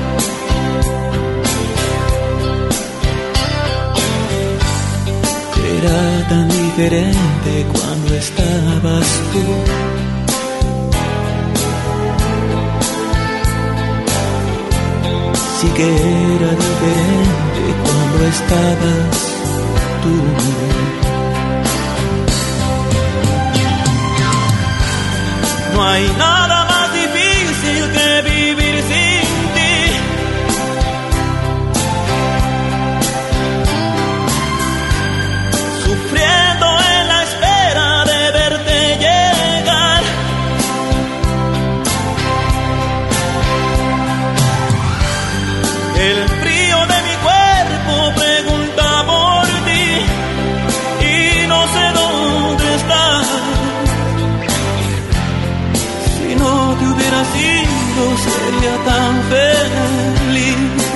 Era tan diferente cuando estabas tú. Sí que era diferente cuando estabas tú. No hay nada más difícil que vivir sin ti. Sufriendo en la espera de verte llegar. El frío de mi cuerpo pregunta por ti y no sé dónde estás. Si no te hubiera sido, sería tan feliz.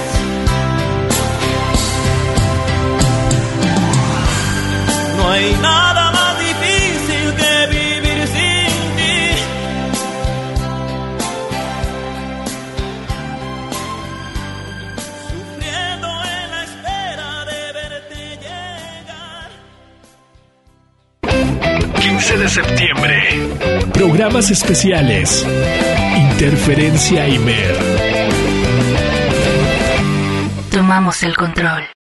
No hay nada más difícil que vivir sin ti. Sufriendo en la espera de verte llegar. 15 de septiembre. Programas especiales. Interferencia Imer. Tomamos el control.